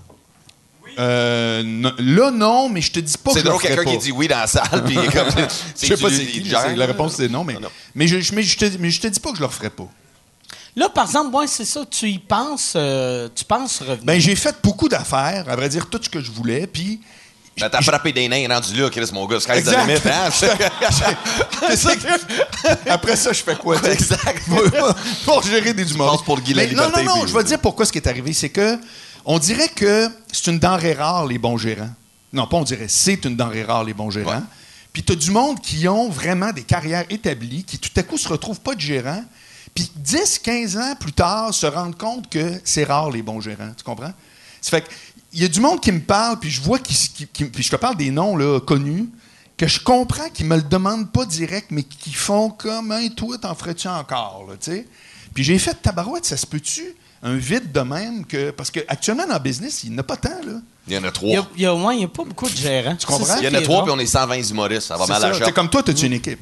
Là, non, mais je te dis pas que C'est je le drôle, ferais quelqu'un pas. qui dit oui dans la salle, puis il est comme... Je sais pas c'est qui. La réponse, c'est non, mais... Non. Mais je te dis pas que je le referais pas. Là, par exemple, moi, c'est ça, tu y penses, tu penses revenir. Ben, j'ai fait beaucoup d'affaires, à vrai dire, tout ce que je voulais, puis... Ben, t'as frappé des nains rendu là, Chris, mon gars. Sky's the Exact. limit, hein? C'est ça que- Après ça, je fais quoi? tu sais? Exact. Pour gérer des humoristes. passes pour Guy Mais Laliberté, Non, puis- je vais te dire pourquoi ce qui est arrivé. C'est que on dirait que c'est une denrée rare, les bons gérants. Non, pas on dirait, c'est une denrée rare, les bons gérants. Ouais. Puis t'as du monde qui ont vraiment des carrières établies, qui tout à coup se retrouvent pas de gérants, puis 10, 15 ans plus tard se rendent compte que c'est rare, les bons gérants. Tu comprends? Ça fait que il y a du monde qui me parle, puis je vois puis je te parle des noms là, connus, que je comprends qu'ils me le demandent pas direct, mais qui font comme « Hey, toi, t'en ferais-tu encore? » tu sais? Puis j'ai fait « Tabarouette, ça se peut-tu? » Un vide de même que... Parce qu'actuellement, dans le business, il n'y en a pas tant, là. Il y en a Il y a, 3. il y a pas beaucoup de gérants. Tu comprends? Il y en a 3, puis on est 120 humoristes. Ça va C'est mal à la ça. shop. T'es comme toi, t'as-tu une équipe?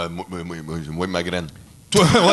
Moi, ma graine. Toi, ouais.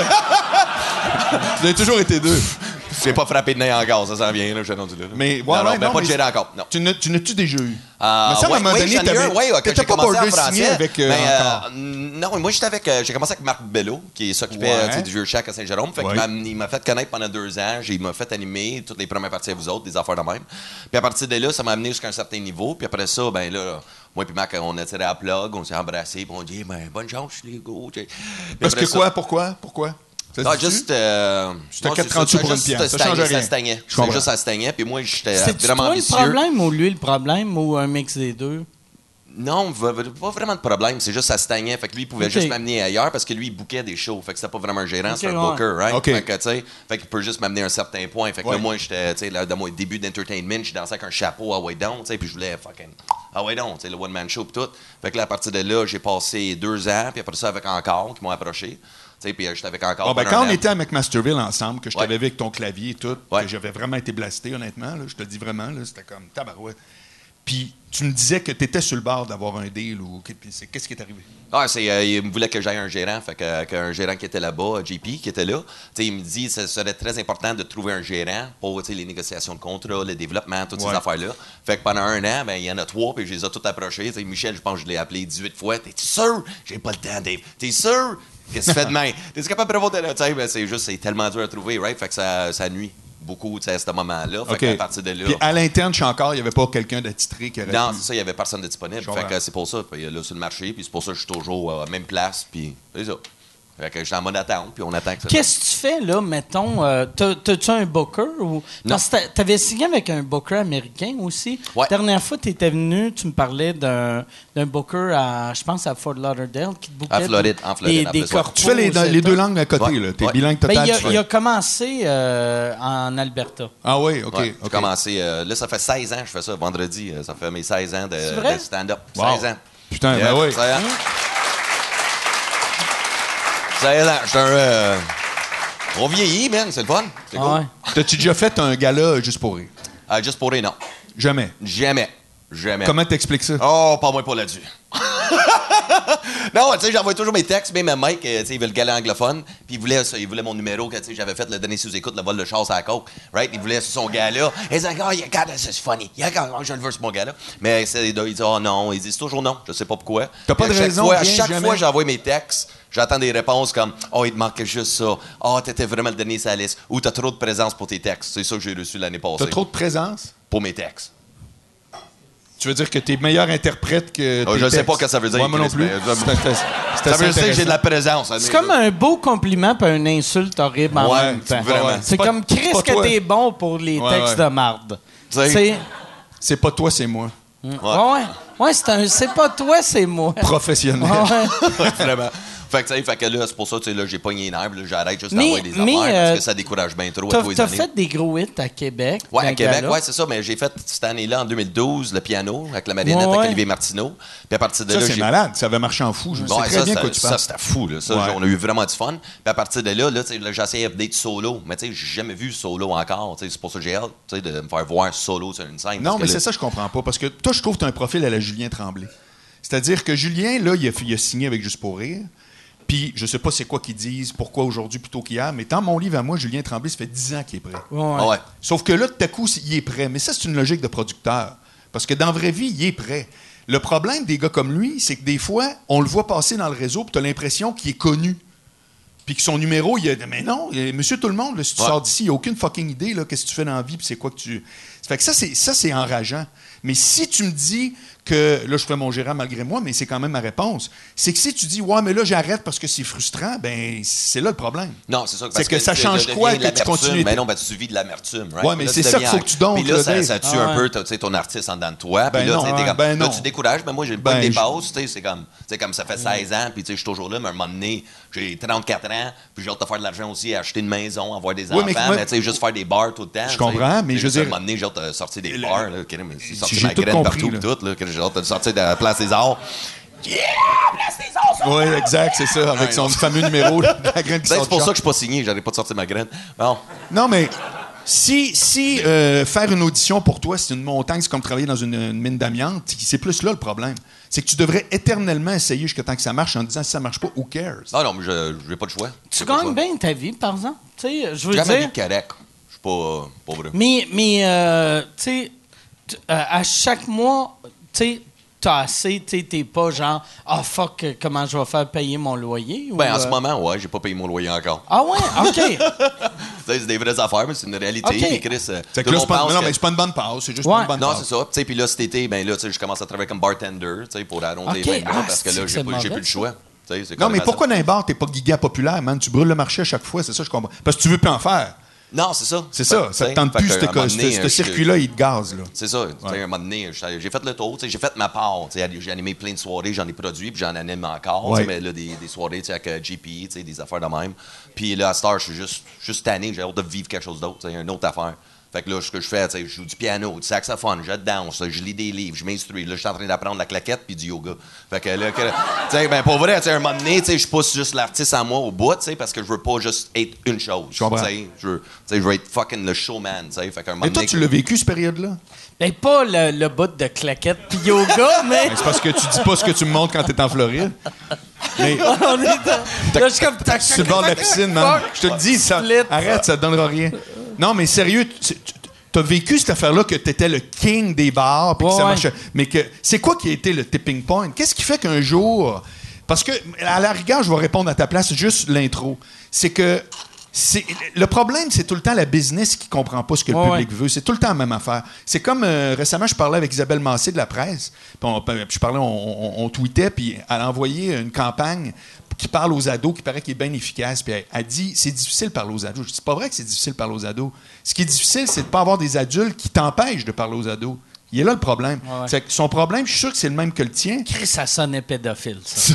Vous avez toujours été deux. J'ai pas frappé de nain encore, ça s'en vient, là, je suis rendu là. Mais, non, non, ben, pas de mais- gérant encore, non. Tu n'as-tu déjà eu? Mais Ouais, ça, à un moment donné, j'en ai eu un, ouais, quand t'étais j'ai pas commencé en border signé français. avec mais, encore. non, moi, j'étais avec... j'ai commencé avec Marc Bello, qui s'occupait Ouais. tu sais, du Vieux Shack à Saint-Jérôme. Fait Ouais. qu'il m'a fait connaître pendant 2 ans. Il m'a fait animer toutes les premières parties à vous autres, des affaires de même. Puis à partir de là, ça m'a amené jusqu'à un certain niveau. Puis après ça, ben là, moi et Marc, on a tiré à la plug, on s'est embrassés, puis on dit, ben, bonne chance, les gars. Puis Parce après que ça- quoi? Pourquoi? Ça se Ah, dit-tu? juste. C'était non, 4,30 c'est pour une juste, pièce. Ça stagnait, change rien. Ça stagnait. Je C'est comprends. juste, ça stagnait. Puis moi, j'étais C'est-tu vraiment toi le ambitieux. problème ou lui le problème ou un mix des deux? Non, pas vraiment de problème. C'est juste ça stagnait. Fait que lui, il pouvait Ok. juste m'amener ailleurs parce que lui, il bouquait des shows. Fait que c'était pas vraiment un gérant, Ok, c'était un ouais. booker, right? Ok. Fait que, tu sais, fait qu'il peut juste m'amener à un certain point. Fait que Ouais. là, moi, j'étais, tu sais, là, dans mon début d'entertainment, je dansais avec un chapeau à Way Down, tu sais, puis je voulais fucking Way Down, tu sais, le one-man show, pis tout. Fait que là, à partir de là, j'ai passé 2 ans, puis après ça, avec Encore, qui m'ont approché. Tu sais, puis j'étais avec Encore. Bon, ben, pendant quand un on an. était à McMasterville ensemble, que je Ouais. t'avais vu avec ton clavier et tout, Ouais. que j'avais vraiment été blasté, honnêtement, là, je te le dis vraiment, là, c'était comme tabarouette. Puis tu me disais que tu étais sur le bord d'avoir un deal ou qu'est-ce qui est arrivé? Ah, il me voulait que j'aille un gérant, fait qu'un gérant qui était là-bas, JP, qui était là, tu sais, il me dit que ce serait très important de trouver un gérant pour, tu sais, les négociations de contrat, le développement, toutes Ouais. ces affaires-là. Fait que pendant 1 an, ben, il y en a 3, puis je les ai tous approchés. Tu sais, Michel, je pense que je l'ai appelé 18 fois. T'es sûr? J'ai pas le temps, Dave. T'es sûr? Qu'est-ce que tu fais demain? T'es-tu capable de prévoir tes... Tu sais, ben, c'est tellement dur à trouver, right? Fait que ça nuit beaucoup, tu sais, à ce moment-là. Fait OK. qu'à partir de là... Puis à l'interne, chez Encore, il n'y avait pas quelqu'un d'attitré qui aurait Non, pu- c'est ça, il n'y avait personne de disponible. Je Fait comprends. que c'est pour ça. Puis là, sur le marché, puis c'est pour ça que je suis toujours à la même place, puis c'est ça. Fait que je suis en mode attente, puis on attend que ça... Qu'est-ce que tu fais, là, mettons? T'as-tu un booker? Ou... Parce que t'avais signé avec un booker américain aussi. Ouais. Dernière fois, tu étais venu, tu me parlais d'un booker à, je pense, à Fort Lauderdale qui te bookait En Floride, des, en Floride, des en plus, ouais. corpos Tu fais les aux deux États. langues à côté, Ouais. là. T'es Ouais. bilingue Ben, total. il a commencé en Alberta. Ah oui, OK. Ouais, j'ai OK. commencé, là, ça fait 16 ans que je fais ça, vendredi. Ça fait mes 16 ans C'est vrai? de stand-up. Wow. 16 ans. Putain, Yeah, ben oui. 16 ans. 16 ans. J'étais un... on vieillit, man. C'est le fun. C'est cool. Ah ouais. T'as-tu déjà fait un gala juste pour rire? Juste pour rire, non. Jamais. Jamais. Jamais. Comment t'expliques ça? Oh, pas moi pas là-dessus. Non, tu sais, j'envoie toujours mes textes, même à Mike, tu sais, il veut le gala anglophone, puis il voulait mon numéro que, tu sais, j'avais fait le dernier sous-écoute, le vol de chasse à la coke, right? Il voulait son gala. Il disait, oh, God, this is funny. Je le veux sur mon gala. Mais il dit, oh non. Il dit, c'est toujours non. Je sais pas pourquoi. T'as pas Puis de à chaque raison, fois, rien, à chaque jamais? fois que j'envoie mes textes, j'attends des réponses comme, oh, il te manquait juste ça. Oh, t'étais vraiment le dernier sur la liste. Ou t'as trop de présence pour tes textes. C'est ça que j'ai reçu l'année passée. T'as trop de présence? Pour mes textes. Tu veux dire que t'es meilleur interprète que tes Je sais textes? pas ce que ça veut dire, Ouais, moi non Chris, plus. mais- C'est Ça assez veut dire que j'ai de la intéressant. présence. C'est comme un beau compliment puis une insulte horrible en Ouais, même temps. vraiment. C'est pas- comme c'est Chris pas que toi. t'es bon pour les Ouais, textes ouais. de marde. Tu sais. C'est C'est pas toi, c'est moi. ouais, c'est pas toi, c'est moi. Professionnel. Ouais. Vraiment. Fait que, tu sais, fait que là, c'est pour ça, tu sais, là, j'ai pogné les nerfs, là, j'arrête juste Mais- d'envoyer des mais, affaires parce que ça décourage bien trop à tous les T'as années. fait des gros hits à Québec. Ouais, d'un à Québec, gala. ouais, c'est ça, mais j'ai fait cette année-là, en 2012, le piano avec la marionnette Ouais, ouais. avec Olivier Martineau. Puis à partir de Ça, là, c'est j'ai... malade. Ça avait marché en fou. Je sais Ouais, très bien ça, quoi tu ça, parles. c'était fou, là. Ça, Ouais. on a eu vraiment du fun. Puis à partir de là, tu sais, là, j'ai essayé d'être solo. Mais tu sais, j'ai jamais vu solo encore. Tu sais, c'est pour ça que j'ai hâte, tu sais, de me faire voir solo sur une scène. Non, parce mais que c'est là- ça, je comprends pas. Parce que toi, je trouve que tu as un profil à la Julien Tremblay. C'est-à-dire que Julien, là, il a signé avec Juste pour rire. Puis je sais pas c'est quoi qu'ils disent, pourquoi aujourd'hui plutôt qu'hier, mais dans mon livre à moi, Julien Tremblay, ça fait 10 ans qu'il est prêt. Ouais. Sauf que là, tout à coup, il est prêt. Mais ça, c'est une logique de producteur. Parce que dans la vraie vie, il est prêt. Le problème des gars comme lui, c'est que des fois, on le voit passer dans le réseau, puis tu as l'impression qu'il est connu. Puis que son numéro, il a... Mais non, monsieur tout le monde, là, si tu sors d'ici, il n'y a aucune fucking idée, là, qu'est-ce que tu fais dans la vie, puis c'est quoi que tu... Fait que ça, c'est enrageant. Mais si tu me dis que... Là, je ferai mon gérant malgré moi, mais c'est quand même ma réponse. C'est que si tu dis, ouais, mais là, j'arrête parce que c'est frustrant, ben c'est là le problème. Non, c'est ça. C'est que ça change quoi que tu continues? Ben non, ben tu vis de l'amertume, right? Ouais, mais c'est ça qu'il faut que tu donnes. Puis là, ça tue un peu ton artiste en dedans de toi. Puis là, là, tu décourages. Mais moi, j'ai pas de dépasse. C'est comme ça fait 16 ans, puis je suis toujours là, mais à un moment donné, j'ai 34 ans, puis j'ai hâte de faire de l'argent aussi, acheter une maison, avoir des enfants, mais juste faire des bars tout le temps. Je comprends, mais je veux dire... À un moment donné, j'ai hâte de sortir des bars, sortir ma graine partout, tout, j'ai hâte de sortir de la Place des Arts. Yeah! Place des Arts! Oui, exact, c'est ça, avec son fameux numéro, la graine qui sort. C'est pour ça que je suis pas signé, j'arrive pas de sortir ma graine. Bon. Non, mais si faire une audition pour toi, c'est une montagne, c'est comme travailler dans une mine d'amiante, c'est plus là le problème. C'est que tu devrais éternellement essayer jusqu'à temps que ça marche en disant si ça marche pas, who cares? Non, mais je n'ai pas de choix. Tu gagnes bien ta vie, par exemple. Tu sais, je veux dire. J'ai ma vie dire. Je suis pas pauvre. Mais tu sais, à chaque mois, tu sais, t'as assez, t'es pas genre, ah fuck, comment je vais faire payer mon loyer? Ben, en ce moment, ouais, j'ai pas payé mon loyer encore. Ah ouais? OK. C'est des vraies affaires, mais c'est une réalité. Okay. Chris, c'est que là, non, mais c'est pas une bonne passe, c'est juste pas une bonne passe. Non, c'est ça. Tu sais, puis là, cet été, ben là, tu sais, je commence à travailler comme bartender, tu sais, pour arrondir les fins de mois, parce que là, j'ai plus le choix. Non, mais pourquoi dans les bars, t'es pas giga populaire, man? Tu brûles le marché à chaque fois, c'est ça, je comprends. Parce que tu veux plus en faire. Non, c'est ça. C'est ça. Ça te tente plus, ce circuit-là, il te gaze, là. C'est ça. À un moment donné, j'ai fait le tour, j'ai fait ma part. J'ai animé plein de soirées, j'en ai produit, puis j'en anime encore. Ouais. Mais là, des soirées avec JP, des affaires de même. Puis là, à Star, je suis juste tanné, j'ai hâte de vivre quelque chose d'autre, une autre affaire. Fait que là, ce que je fais, je joue du piano, du saxophone, je danse, je lis des livres, je m'instruis. Là, je suis en train d'apprendre la claquette puis du yoga. Fait que là, ben pour vrai, à un moment donné, je pousse juste l'artiste en moi au bout, parce que je veux pas juste être une chose. Je veux être fucking le showman, fait qu'à un moment donné... Et toi, tu l'as vécu, cette période-là? Ben, pas le bout de claquette puis yoga, mais... C'est parce que tu dis pas ce que tu me montres quand t'es en Floride. Mais... On est là, je suis comme... Sur le bord de la piscine, man. Je te le dis, ça... Arrête, ça te donnera rien. Non, mais sérieux, t'as vécu cette affaire-là que t'étais le king des bars, puis que ça marchait. Mais que c'est quoi qui a été le tipping point? Qu'est-ce qui fait qu'un jour... Parce que, à la rigueur, je vais répondre à ta place, juste l'intro. C'est que... Le problème, c'est tout le temps la business qui comprend pas ce que le public veut. C'est tout le temps la même affaire. C'est comme récemment, je parlais avec Isabelle Massé de la presse. Puis je parlais, on tweetait, puis elle a envoyé une campagne qui parle aux ados, qui paraît qu'il est bien efficace. Puis elle dit, c'est difficile de parler aux ados. Je dis, c'est pas vrai que c'est difficile de parler aux ados. Ce qui est difficile, c'est de ne pas avoir des adultes qui t'empêchent de parler aux ados. Il est là le problème. C'est que son problème, je suis sûr que c'est le même que le tien. Chris, ça sonnait pédophile, ça.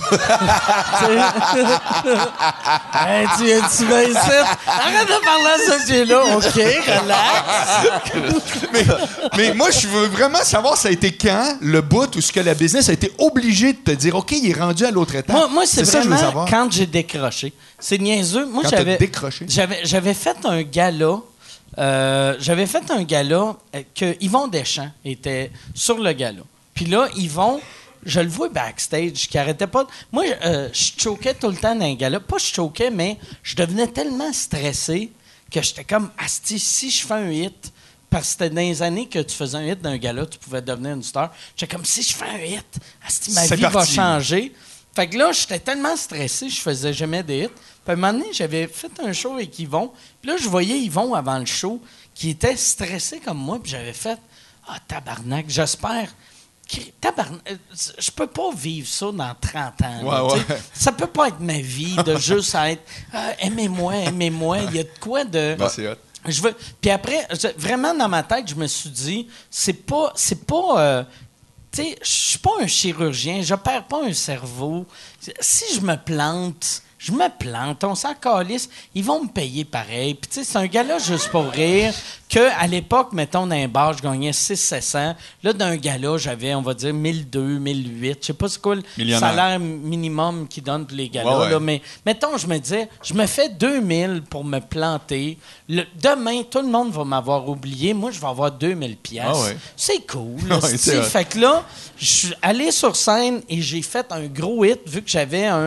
Hey, tu viens-tu bien ici? Arrête de parler à ce sujet-là. OK, relax. mais moi, je veux vraiment savoir, ça a été quand, le bout où ce que la business a été obligé de te dire, OK, il est rendu à l'autre étape. Moi c'est vraiment ça, quand j'ai décroché. C'est niaiseux. Moi, j'avais fait un gala. J'avais fait un gala que Yvon Deschamps était sur le gala. Puis là, Yvon, je le vois backstage, qui arrêtait pas. Moi, je choquais tout le temps dans un gala. Pas je choquais, mais je devenais tellement stressé que j'étais comme, asti, si je fais un hit, parce que c'était dans les années que tu faisais un hit d'un gala, tu pouvais devenir une star. J'étais comme, si je fais un hit, asti, ma vie va changer. Fait que là, j'étais tellement stressé, je faisais jamais des hits. Puis à un moment donné, j'avais fait un show avec Yvon. Puis là, je voyais Yvon avant le show qui était stressé comme moi. Puis j'avais fait « Ah, tabarnak, j'espère... Tabarnak, je peux pas vivre ça dans 30 ans. Ouais. Ça peut pas être ma vie de juste être aimez-moi. Il y a de quoi de... Ben, c'est hot. Puis après, vraiment dans ma tête, je me suis dit, c'est pas tu sais, je suis pas un chirurgien, j'opère pas un cerveau. Si je me plante, on s'en calisse, ils vont me payer pareil. Puis tu sais, c'est un gala juste pour rire, qu'à l'époque, mettons, dans un bar, je gagnais 600-700. Là, d'un gala, j'avais, on va dire, 1200, 1008. Je sais pas c'est quoi le salaire minimum qu'ils donnent pour les galas, là, mais mettons, je me disais, je me fais 2000 pour me planter. Demain, tout le monde va m'avoir oublié. Moi, je vais avoir 2000 piastres. C'est cool. Fait que là, je suis allé sur scène et j'ai fait un gros hit, vu que j'avais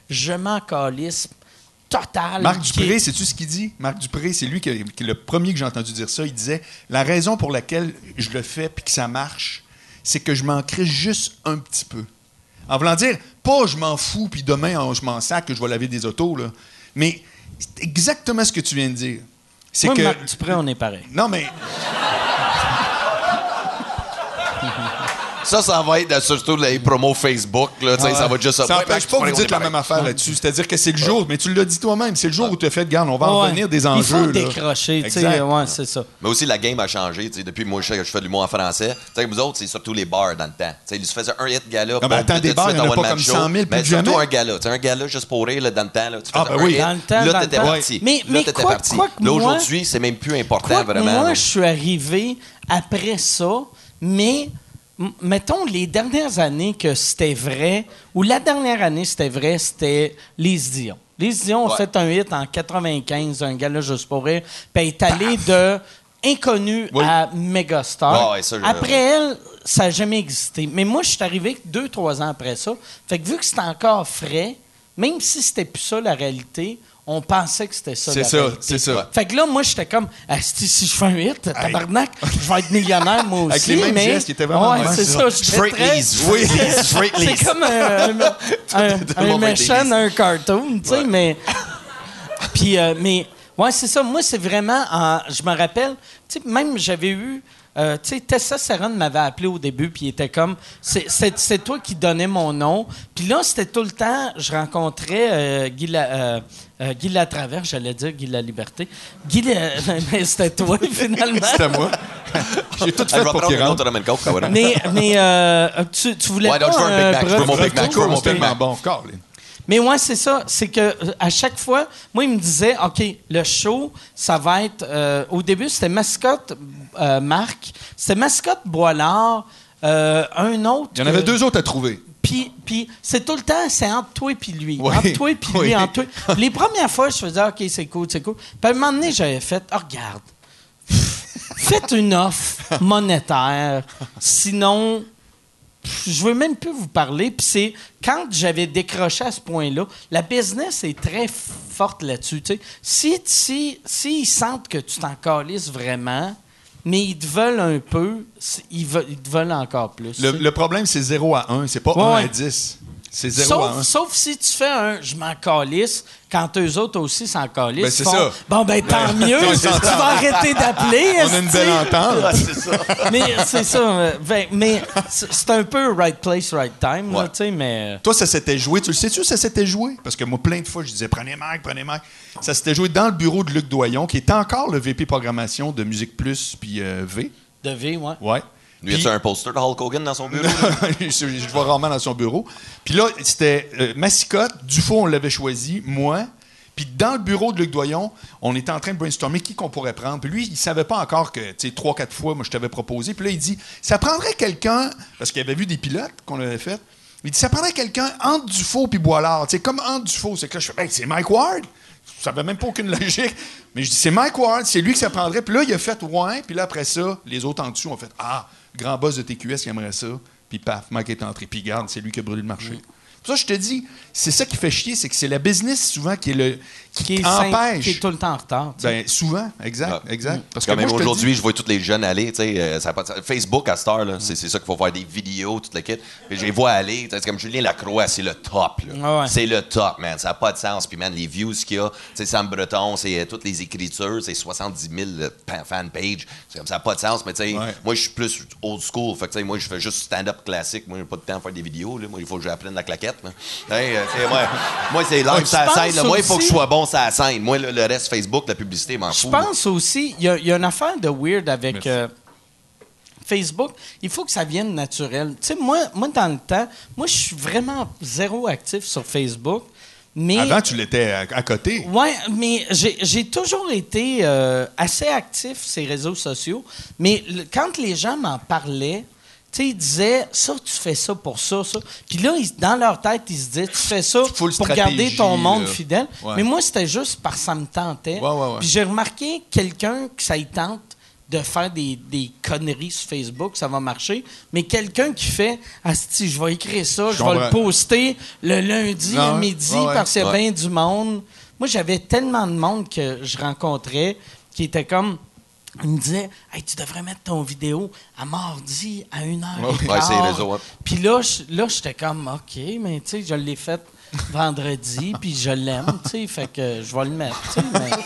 je m'en calisse total. Marc Dupré, sais-tu ce qu'il dit? Marc Dupré, c'est lui qui est le premier que j'ai entendu dire ça. Il disait, la raison pour laquelle je le fais puis que ça marche, c'est que je m'en crée juste un petit peu. En voulant dire, pas je m'en fous puis demain je m'en sac que je vais laver des autos, là. Mais c'est exactement ce que tu viens de dire. C'est Moi, que Marc Dupré, on est pareil. Non, mais Ça va être surtout les promos Facebook. Là, ça va juste... ça n'empêche pas que vous dites la même affaire là. là-dessus. C'est-à-dire que c'est le jour, mais tu l'as dit toi-même, c'est le jour où tu as fait, garde, on va en revenir des enjeux. Il faut là. décrocher, tu sais. Exact. Ouais, c'est ça. Mais aussi, la game a changé. Depuis moi, je fais de l'humour en français. T'sais, vous autres, c'est surtout les bars dans le temps. T'sais, ils se faisaient un hit gala. Non, mais attends, des bars, il n'y en a pas comme 100 000 plus mais que jamais. surtout un gala. Un gala juste pour rire là, dans le temps. Là. Tu faisais ben un oui. hit, Dans le temps, là, dans t'étais le temps. parti. Mais Là, t'étais quoi parti. que Là, moi- aujourd'hui, c'est même plus important, Quoique vraiment. moi, là. je suis arrivé après ça, mais mettons les dernières années que c'était vrai, ou la dernière année c'était vrai, c'était Lise Dion. Lise Dion a Ouais. fait un hit en 95, un gala juste pour rire, puis elle est allée de inconnu Oui. à mégastar. Ah ouais, ça, Après elle, ça n'a jamais existé. Mais moi, je suis arrivé 2-3 ans après ça. Fait que vu que c'était encore frais, même si c'était plus ça la réalité, on pensait que c'était ça C'est la ça, réalité. c'est ça. Fait que là, moi, j'étais comme, si je fais un hit, tabarnak, je vais être millionnaire moi aussi. Avec les mêmes mais... gestes, qui étaient vraiment Ouais, de même, c'est c'est ça. ça. j'étais Straight très- Lee's. Oui, Straight C'est Lee's. comme un monde va méchant être des d'un cartoon, tu sais, mais... Puis, mais, ouais, c'est ça. Moi, c'est vraiment... je me rappelle, tu sais, même j'avais eu... tu sais, Tessa Serron m'avait appelé au début, puis il était comme... C'est toi qui donnais mon nom. Puis là, c'était tout le temps... Je rencontrais Guy Latraverse, j'allais dire Guy Laliberté. Mais c'était toi, finalement. C'était moi. J'ai tout Je fait vais pour prendre qu'il une rentre. autre Roman Coke. Ouais. Mais tu voulais Ouais, pas donc je veux un Big Mac, je veux mon bref Big Mac, resto? je veux mon C'est Big tellement Mac. bon. Colin. Mais ouais, c'est ça. C'est que à chaque fois, moi, il me disait, OK, le show, ça va être... au début, c'était Mascotte Marc, c'était Mascotte Boilard, un autre... Il y en avait 2 autres à trouver. Puis c'est tout le temps, c'est entre toi et puis lui. Oui. Entre toi et puis lui, Oui. entre toi. Les premières fois, je faisais, OK, c'est cool, c'est cool. Puis à un moment donné, j'avais fait, regarde, faites une offre monétaire, sinon... Je veux même plus vous parler. Puis c'est quand j'avais décroché à ce point-là, la business est très forte là-dessus. Tu sais. Si ils sentent que tu t'en calisses vraiment, mais ils te veulent un peu, ils te veulent encore plus. Le problème, c'est 0 à 1. C'est pas Ouais, 1 ouais. à 10. C'est 0 à 1. Sauf si tu fais un je m'en calisse, quand eux autres aussi s'en calissent. Ben, c'est ils font, ça. Bon, ben tant mieux, on tu s'entend. vas arrêter d'appeler. On a une belle entente. Mais c'est ça. Mais c'est un peu right place, right time. Là, Ouais. tu sais, mais... Toi, ça s'était joué. Tu le sais-tu, ça s'était joué? Parce que moi, plein de fois, je disais, prenez Mike, prenez Mike. Ça s'était joué dans le bureau de Luc Doyon, qui est encore le VP programmation de Musique Plus puis V. De V, ouais. Ouais. Lui, y a un poster de Hulk Hogan dans son bureau? je le vois rarement dans son bureau. Puis là, c'était Massicotte, Dufault, on l'avait choisi, moi. Puis dans le bureau de Luc Doyon, on était en train de brainstormer qui qu'on pourrait prendre. Puis lui, il savait pas encore que, tu sais, 3-4 fois, moi, je t'avais proposé. Puis là, il dit, ça prendrait quelqu'un, parce qu'il avait vu des pilotes qu'on avait fait, il dit, ça prendrait quelqu'un entre Dufault puis Boilard. Tu sais, comme entre Dufault. C'est que là, je fais, hey, c'est Mike Ward. Ça n'avait même pas aucune logique. Mais je dis, c'est Mike Ward, c'est lui que ça prendrait. Puis là, il a fait ouais. Puis là, après ça, les autres en dessous ont fait, ah, grand boss de TQS qui aimerait ça. Puis paf, Mike est entré. Puis garde, c'est lui qui a brûlé le marché. Pour ça, je te dis, c'est ça qui fait chier, c'est que c'est la business souvent qui empêche. Qui est tout le temps en retard. tu sais. Ben, souvent, exact, Ouais. exact. Parce que Quand même moi, je te aujourd'hui, dis- je vois tous les jeunes aller. Tu sais, ça a pas de- Facebook à cette heure, là, c'est ça qu'il faut faire des vidéos, tout le kit. Puis je les vois aller. Tu sais, c'est comme Julien Lacroix, c'est le top. Là. Ah ouais. C'est le top, man. Ça n'a pas de sens. Puis, man, les views qu'il y a, tu sais, Sam Breton, c'est toutes les écritures, c'est 70 000 fanpages. C'est comme ça n'a pas de sens. Mais tu sais, Ouais. moi, je suis plus old school. Fait que, tu sais, moi, je fais juste stand-up classique. Moi, j'ai pas de temps à faire des vidéos. Là. Moi, il faut que j'apprenne la claquette. Là. Hey, tu sais, moi, c'est live sur la je scène. Là. pense Moi, il faut que je aussi- sois bon sur la scène. Moi, le reste, Facebook, la publicité, m'en Je fout. pense aussi, il y a une affaire de weird avec Facebook. Il faut que ça vienne naturel. Tu sais, moi, dans le temps, moi, je suis vraiment zéro actif sur Facebook. Mais, Avant, tu l'étais à côté. ouais, mais j'ai toujours été assez actif sur ces réseaux sociaux. Mais quand les gens m'en parlaient, tu sais, ils disaient, ça, tu fais ça pour ça, ça. Puis là, dans leur tête, ils se disaient, tu fais ça Full pour garder stratégie, ton monde là. fidèle. Ouais. Mais moi, c'était juste parce que ça me tentait. Ouais. Puis j'ai remarqué quelqu'un que ça y tente de faire des conneries sur Facebook, ça va marcher. Mais quelqu'un qui fait « Asti, je vais écrire ça, je vais le poster le lundi à midi parce qu'il y a bien du monde. » Moi, j'avais tellement de monde que je rencontrais qui était comme... Il me disait « Hey, tu devrais mettre ton vidéo à mardi à 1h15. » Ouais, c'est les réseaux, Puis là, j'étais comme « OK, mais tu sais, je l'ai fait vendredi, puis je l'aime, tu sais, fait que je vais le mettre, tu sais.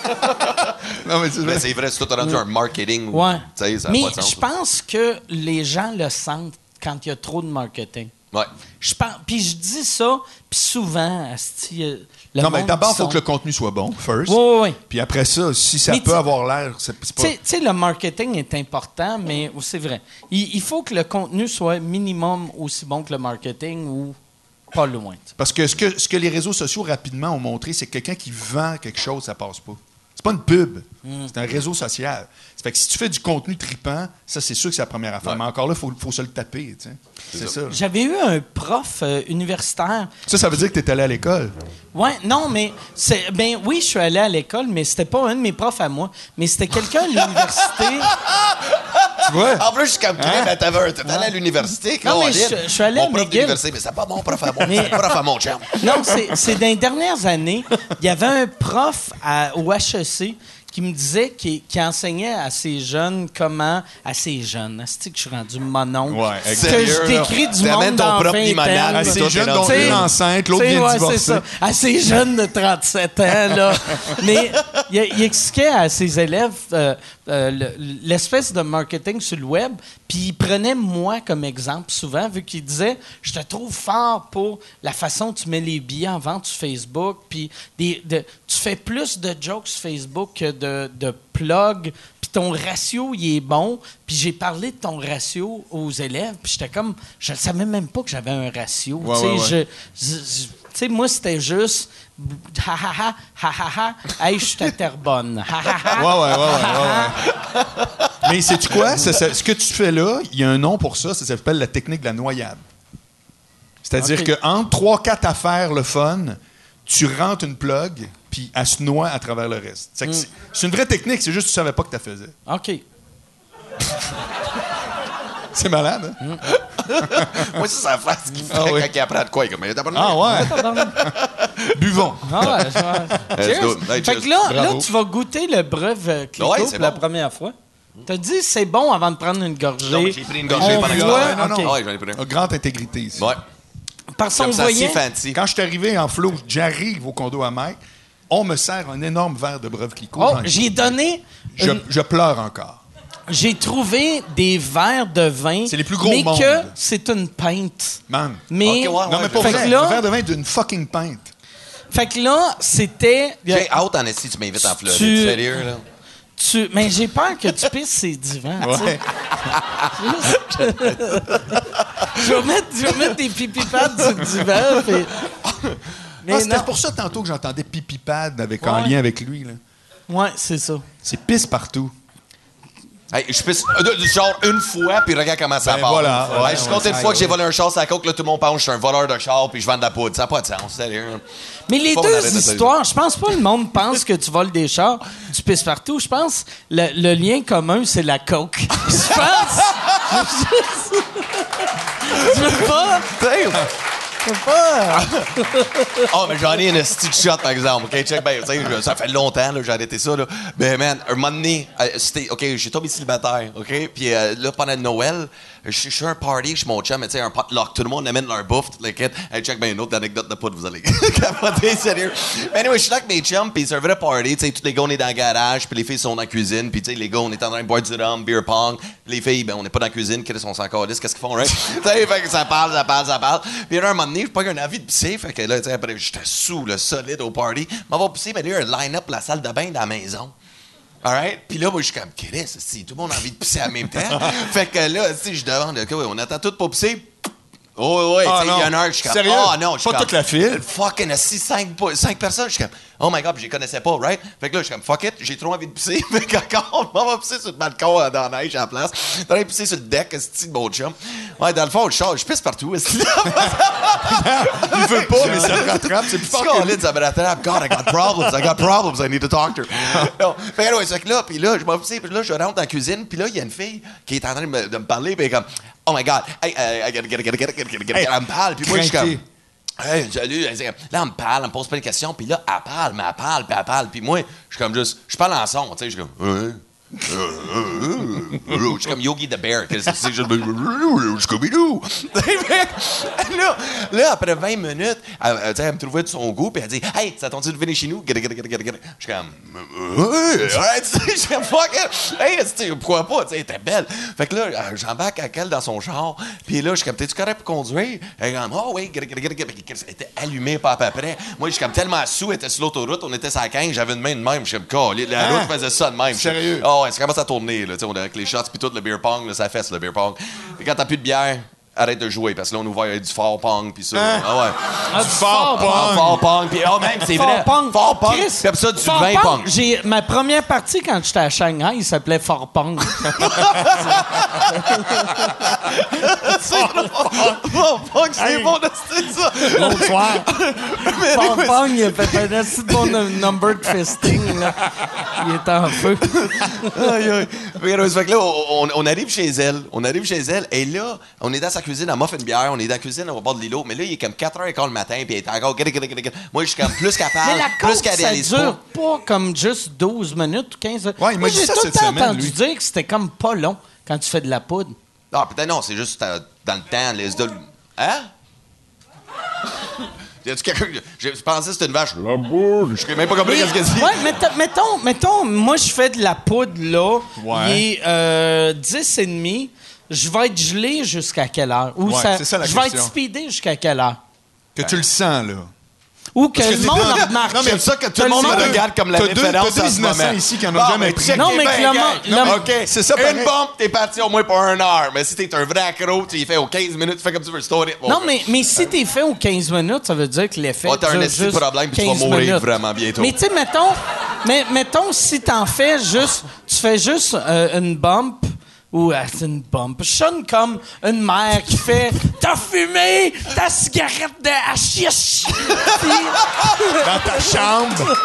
Non, mais c'est vrai, c'est tout rendu un marketing. Ouais. Ça a Mais pas de sens, je pense que les gens le sentent quand il y a trop de marketing. Ouais. Puis je dis ça, puis souvent, asti, non, mais d'abord, il faut que le contenu soit bon, first. Oui. Puis après ça, si ça Mais peut avoir l'air, c'est pas... Tu sais, le marketing est important, mais c'est vrai. Il faut que le contenu soit minimum aussi bon que le marketing ou pas loin. T'sais. Parce que ce que les réseaux sociaux rapidement ont montré, c'est que quelqu'un qui vend quelque chose, ça passe pas. C'est pas une pub. C'est un réseau social. Ça fait que si tu fais du contenu tripant, ça, c'est sûr que c'est la première affaire. Ouais. Mais encore là, il faut se le taper. Tu sais. C'est ça. J'avais eu un prof universitaire. Ça veut dire que tu es allé à l'école. Ouais, non, mais oui, je suis allé à l'école, mais c'était pas un de mes profs à moi, mais c'était quelqu'un à l'université. Tu vois? En plus, je suis comme Crème, t'es allé à l'université. Non, mais je suis allé à mon prof McGill. d'université, mais c'est pas mon prof à moi, c'est le prof à mon chum. Non, c'est dans les dernières années, il y avait un prof au HEC qui me disait qui enseignait à ces jeunes comment... À ces jeunes, c'est que je suis rendu mononcle. Ouais, que sérieux, je décris du t'amènes monde ton dans propre 20 limonade. ans. À ces jeunes dont T'sais, une enceinte, l'autre vient de c'est divorcer. ça. À ces jeunes de 37 ans, là. Mais il expliquait à ses élèves l'espèce de marketing sur le web, puis il prenait moi comme exemple souvent, vu qu'il disait « Je te trouve fort pour la façon dont tu mets les billets en vente sur Facebook, puis tu fais plus de jokes sur Facebook que de plugs, puis ton ratio, il est bon. » Puis j'ai parlé de ton ratio aux élèves, puis j'étais comme... Je ne savais même pas que j'avais un ratio. Tu sais, moi, c'était juste... Ha ha ha, ha ha ha, hey, je suis à Terrebonne. Ha ha ha. Ouais. Mais sais-tu quoi? Ce que tu fais là, il y a un nom pour ça, ça s'appelle la technique de la noyade. C'est-à-dire qu'entre 3-4 affaires, le fun, tu rentres une plug, puis elle se noie à travers le reste. C'est une vraie technique, c'est juste que tu savais pas que tu la faisais. OK. C'est malade, hein? Moi, c'est sa face qui fait oui. quand il apprend de quoi. Comme, Ah ouais? Buvons. Ah ouais, cheers. Hey, Fait que cheers. là, Bravo. tu vas goûter le breuve Clicquot Ouais, pour c'est la bon. première fois. T'as dit c'est bon avant de prendre une gorgée. Non, mais j'ai pris une gorgée On pendant que je voit- parlais. non, non. OK. Ouais, j'en ai pris une. Grande intégrité ici. Ouais. Parce qu'on Comme ça, voyait... si fancy. Quand je suis arrivé en flow, j'arrive au condo à Mike, on me sert un énorme verre de breuve Clicquot. Oh, J'en ai- j'ai donné... je pleure encore. J'ai trouvé des verres de vin. C'est les plus gros mais au monde. que c'est une pinte. Man. Mais... Ok, ouais, Non, mais pour Fait vrai, que là- un verre de vin d'une fucking pinte. Fait que là, c'était... J'ai hâte en esti, tu m'invites en Floride. Tu- Sérieux, là? Mais j'ai peur que tu pisses ces divans. tu sais. Ouais. Je vais mettre des pipi-pads sur le divan. Mais C'était non. pour ça tantôt que j'entendais pipi pad en Ouais. lien avec lui. Là. Ouais, c'est ça. C'est pisse partout. Hey, je pisse genre une fois, puis regarde comment ça Ben part. voilà, ouais, Hey, je compte une fois que j'ai volé un char sur la côte, là, tout le monde pense que je suis un voleur de char, puis je vends de la poudre. Ça n'a pas de sens, sérieux. Mais les Faut qu'on deux arrête de histoires, je pense pas que le monde pense que tu voles des chars, tu pisses partout. Je pense le lien commun, c'est la coke. Je pense... Je veux pas... Je veux pas... Oh, mais j'en ai une petite shot, par exemple. OK, check, ben, tu sais, ça fait longtemps, là, j'ai arrêté ça, là. Ben, man, un moment donné, OK, j'ai tombé célibataire, OK? Puis là, pendant Noël, je suis à un party chez mon chum, mais tu sais, un potluck. Tout le monde amène leur bouffe, toute la quête. Hey, check, ben, une autre anecdote de poudre, vous allez capoter, sérieux. Mais anyway, je suis là avec mes chums, puis c'est un vrai party, tu sais, tous les gars, on est dans le garage, puis les filles sont dans la cuisine, puis tu sais, les gars, on est en train de boire du rhum, beer pong. Puis les filles, ben, on n'est pas dans la cuisine, qu'est-ce qu'on s'en calisse, qu'est-ce qu'ils font, right? Tu sais, fait que ça parle. Puis là, un moment donné, j'ai pas eu un envie de pisser, fait que là, tu sais, après, j'étais sous, le solide au party. M'en va pisser, mais il y a un line-up pour la salle de bain dans la maison. Alright? Puis là, moi, je suis comme, qu'est-ce que tout le monde a envie de pisser en même temps. Fait que là, tu sais, je demande, OK, ouais, on attend tout pour pisser. Oh, ouais, Ah, tu sais, il y a non. une heure, je suis comme, Sérieux? oh non, je suis Pas comme, toute la file? Fucking assis, 5 personnes, je suis comme, oh my god, puis je les connaissais pas, right? Fait que là, je suis comme, fuck it, j'ai trop envie de pisser. Fait qu'encore, on va pisser sur le balcon dans la neige à la place. T'as l'air de pisser sur le deck, c'est de mon chum. Ouais, dans le fond, je pisse partout, est-ce que Il veut pas, mais ça le rattrape. C'est plus fort que lui. ça me rattrape. God, I got problems, I need to talk to her. Non, fait que, ouais, c'est que là, puis là, je m'en fous, puis là, je rentre dans la cuisine, puis là, il y a une fille qui est en train de me parler, puis elle est comme, oh my God, hey, elle me parle, puis moi, je suis comme, hey, salut, là, elle me parle, elle me pose plein de questions, puis là, elle parle, puis moi, je suis comme juste, je parle en son, tu sais, je suis comme, je suis comme Yogi the Bear. C'est juste Scooby-Doo. là, après 20 minutes, elle me trouvait de son goût, puis elle dit, hey, ça t'a-tu de venir chez nous? Je suis comme, je suis comme, fuck it. Hey, pourquoi pas? Elle était belle. Fait que là, j'embarque avec elle dans son char, puis là, je suis comme, t'es-tu correct pour conduire? Elle est comme, oh oui, elle était allumée pas à peu près. Moi, je suis comme tellement sous, elle était sur l'autoroute, on était sur la 15, j'avais une main de même, je suis comme, la route faisait ça de même. Sérieux? Oh, ouais, ça commence à tourner, là, on avec les shots, puis tout, le beer pong, là, ça fesse, le beer pong. Puis quand t'as plus de bière, arrête de jouer, parce que là, on ouvre du fort pong, puis ça. Ah ouais. Du fort pong. Fort pong, puis même, c'est vrai. Fort pong. Chris, Puis après ça, du Fort vin pong. Ma première partie, quand j'étais à Shanghai, il s'appelait Fort Pong. Fort pong, c'est bon de citer ça. Bonsoir. Fort Pong, il a fait un assez bon number de fisting, là. Il est en feu. Aïe, aïe. Fait que là, on arrive chez elle. Et là, on est dans sa cuisine, elle m'offre une bière. On est dans la cuisine au bord de l'îlot. Mais là, il est comme 4h15 le matin, puis elle est encore... Moi, je suis comme plus capable, Mais la plus coke, qu'elle ça réalise dure pas comme juste 12 minutes ou 15 minutes. Ouais, il m'a dit j'ai ça tout le cette temps semaine, entendu lui. dire que c'était comme pas long quand tu fais de la poudre. Ah, peut-être non, c'est juste dans le temps, les idoles. Hein? Y a-tu quelqu'un. Je pensais que c'était une vache. La boule. Je sais même pas compris ce qu'elle dit. Ouais, mettons, moi, je fais de la poudre, là. Ouais. Il est 10h30. Je vais être gelé jusqu'à quelle heure? Ou Ouais, c'est ça la je vais question. être speedé jusqu'à quelle heure? Que tu le sens, là. Ou que Parce que le t'es monde dans- remarque. Non, mais J'aime ça que tout le monde me regarde comme la T'as référence deux en ce innocents moment. ici qui en ont jamais pris. Non, mais que le monde- OK, c'est ça, Une pareil. bombe, t'es parti au moins pour 1 heure. Mais si t'es un vrai accro, tu y fais aux 15 minutes, tu fais comme tu veux, story. Non, mais si t'es fait aux 15 minutes, ça veut dire que l'effet. Oh, t'as un dure esti de juste problème, puis tu vas 15 mourir minutes. vraiment bientôt. Mais tu sais, mettons, si t'en fais juste. Tu fais juste une bump. Ou c'est une bump. Je sonne comme une mère qui fait t'as fumé ta cigarette de hashish. Dans ta chambre.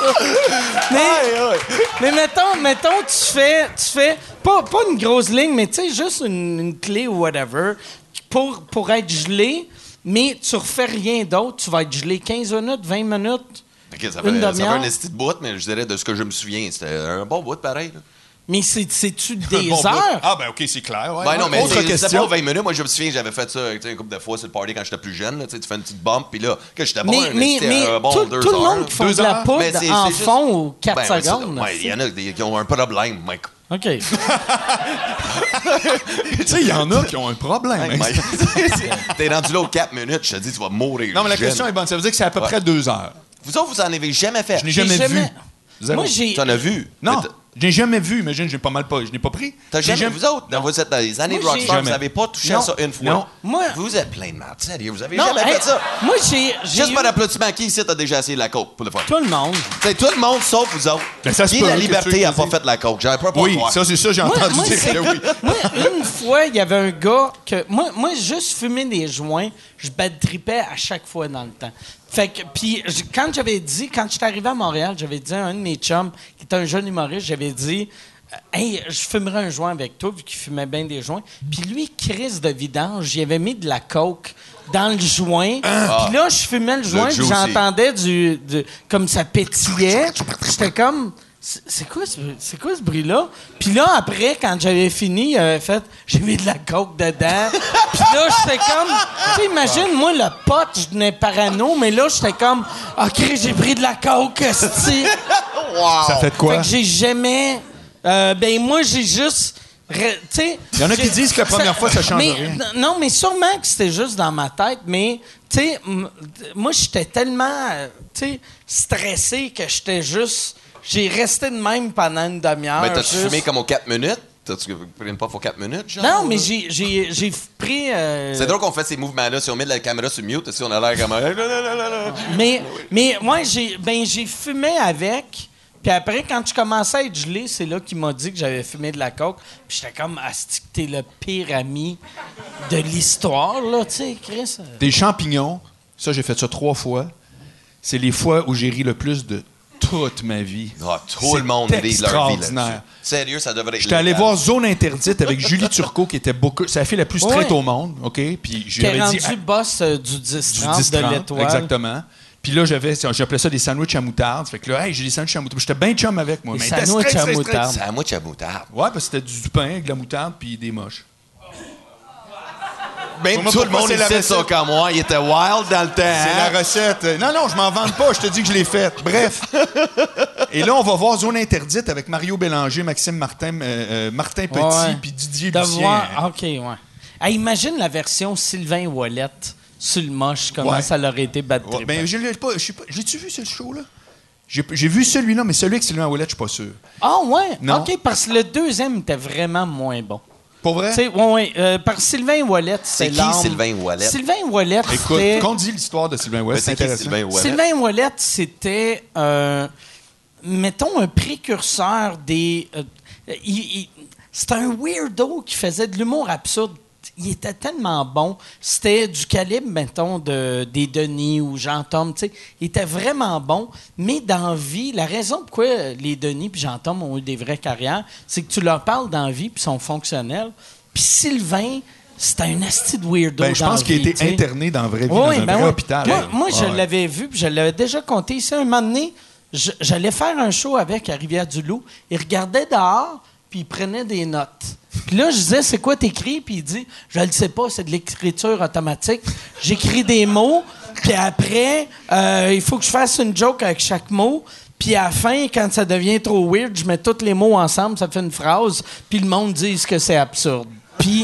mais mettons, tu fais pas une grosse ligne, mais tu sais, juste une clé ou whatever pour être gelé, mais tu refais rien d'autre. Tu vas être gelé 15 minutes, 20 minutes. OK, ça une fait demi-heure. un esti de bout, mais je dirais de ce que je me souviens, c'était un bon bout pareil. Là. Mais c'est-tu des Bon, heures? Ah, ben, OK, c'est clair. Ouais. Ben non, mais Autre c'était question. pas 20 minutes. Moi, je me souviens, j'avais fait ça tu sais, une couple de fois sur le party quand j'étais plus jeune. Là, tu sais, tu fais une petite bump, puis là, que j'étais bon, Mais un bon tout 2 le heures. monde qui font 2 de la heures? poudre Mais c'est en juste- fond aux 4 Ben, ouais, secondes. ouais, il y en a qui ont un problème, Mike. OK. Tu sais, il y en a qui ont un problème. hein. Mike. T'es rendu là aux 4 minutes, je te dis, tu vas mourir. Non, mais la jeune. question est bonne. Ça veut dire que c'est à peu près 2 heures. Vous autres, vous en avez jamais fait. Je n'ai jamais vu. Zéro. Moi, j'ai. T'en as vu. Non, Mais je n'ai jamais vu. Imagine, j'ai pas mal pas. Je n'ai pas pris. T'as J'ai jamais, vous autres, dans les années de Moi, j'ai- Rockstar, vous Jamais. n'avez pas touché Non. à ça une fois. Non. Moi- Vous êtes plein de merde. Sérieux, vous avez Non, jamais hey, fait ça. Moi, j'ai Juste eu par applaudissement, qui ici t'as déjà essayé de la coke pour le fun? tout le monde. C'est tout le monde sauf vous autres. Ben, ça se Qui peut, la que liberté tu a pas dis. fait de la coke? J'aurais pas Oui, croire. ça, c'est ça, j'ai entendu Moi, dire que oui. moi, une fois, il y avait un gars que. Moi, juste fumer des joints, je bad tripais à chaque fois dans le temps. Fait que, puis, quand j'étais arrivé à Montréal, j'avais dit à un de mes chums, qui était un jeune humoriste, j'avais dit. Hey, je fumerais un joint avec toi, vu qu'il fumait bien des joints. Puis lui, crise de vidange, j'y avais mis de la coke dans le joint. Puis là, je fumais le joint, puis juicy. j'entendais comme ça pétillait. J'étais comme... C'est quoi ce bruit-là? Puis là, après, quand j'avais fini, il avait fait « J'ai mis de la coke dedans. » Puis là, j'étais comme... Tu sais, imagine, moi, le pote, je devenais parano, mais là, j'étais comme « OK, j'ai pris de la coke, esti. » Ça fait de quoi? Fait que j'ai jamais... ben moi, j'ai juste... Tu sais... Il y en a qui disent que la première fois, ça change mais, rien. Non, mais sûrement que c'était juste dans ma tête, mais... Tu sais, moi, j'étais tellement... tu sais, stressé que j'étais juste... J'ai resté de même pendant une demi-heure. Mais t'as-tu juste- fumé comme aux 4 minutes? T'as-tu pris une puff pour 4 minutes, genre? Non, mais j'ai pris... C'est drôle qu'on fait ces mouvements-là. Si on met la caméra sur mute, si on a l'air comme... Mais moi, j'ai fumé avec... Puis après, quand je commençais à être gelé, c'est là qu'il m'a dit que j'avais fumé de la coke. Puis j'étais comme, asti, que t'es le pire ami de l'histoire, là, tu sais, Chris. Des champignons, ça, j'ai fait ça 3 fois. C'est les fois où j'ai ri le plus de toute ma vie. Ah, tout le monde rit leur vie extraordinaire. là-dessus. Sérieux, ça devrait être... J'étais allé légal. voir Zone Interdite avec Julie Turcot, qui était beaucoup... C'est la fille la plus straight Ouais. au monde, OK? Puis je lui T'es avais rendu dit... boss du Du 10-30 de 10-30, l'Étoile. exactement. Puis là, j'appelais ça des sandwichs à moutarde. Fait que là, hey, j'ai des sandwichs à moutarde. J'étais bien chum avec moi. Des Mais il était sandwichs straight, à straight, moutarde. straight. C'est à moitié à moutarde. Ouais, parce que c'était du pain avec de la moutarde puis des moches. Même Moi, tout le pourquoi monde c'est la ici recette? sont comme moi. Il était wild dans le temps. C'est hein? la recette. Non, non, je m'en vante pas. Je te dis que je l'ai faite. Bref. Et là, on va voir Zone Interdite avec Mario Bélanger, Maxime Martin, Martin Petit Ouais. puis Didier De Lucien. voir... OK, ouais. Hey, imagine la version Sylvain Ouellet sur le moche, comment Ouais. ça l'aurait été bad Ouais, trip. ben, je l'ai pas. J'ai-tu vu ce show-là? J'ai vu celui-là, mais celui avec Sylvain Ouellet, je suis pas sûr. Ah ouais? Non. OK, parce que le deuxième était vraiment moins bon. Pour vrai? Tu sais, ouais, par Sylvain Ouellet, C'est qui, l'arme. Sylvain Ouellet? Sylvain Ouellet, Écoute, c'était... qu'on dit l'histoire de Sylvain Ouellet, Mais c'est c'est qui, intéressant. Sylvain Ouellet? Sylvain Ouellet, c'était, mettons, un précurseur des... c'était un weirdo qui faisait de l'humour absurde. Il était tellement bon. C'était du calibre, mettons, des Denis ou Jean-Tom. Tu sais, il était vraiment bon. Mais dans la vie, la raison pourquoi les Denis et Jean-Tom ont eu des vraies carrières, c'est que tu leur parles dans la vie puis ils sont fonctionnels. Puis Sylvain, c'était un asti de weirdo. Ben, je dans pense la qu'il a vie, été tu sais. interné dans la vraie vie, Oui, dans un ben vrai oui. hôpital. Moi, je Ouais. l'avais vu, puis je l'avais déjà compté ici. Un moment donné, j'allais faire un show avec à Rivière-du-Loup. Il regardait dehors, puis il prenait des notes. Puis là, je disais, c'est quoi t'écris? Puis il dit, je le sais pas, c'est de l'écriture automatique. J'écris des mots, puis après, il faut que je fasse une joke avec chaque mot. Puis à la fin, quand ça devient trop weird, je mets tous les mots ensemble, ça fait une phrase, puis le monde dit que c'est absurde. Puis...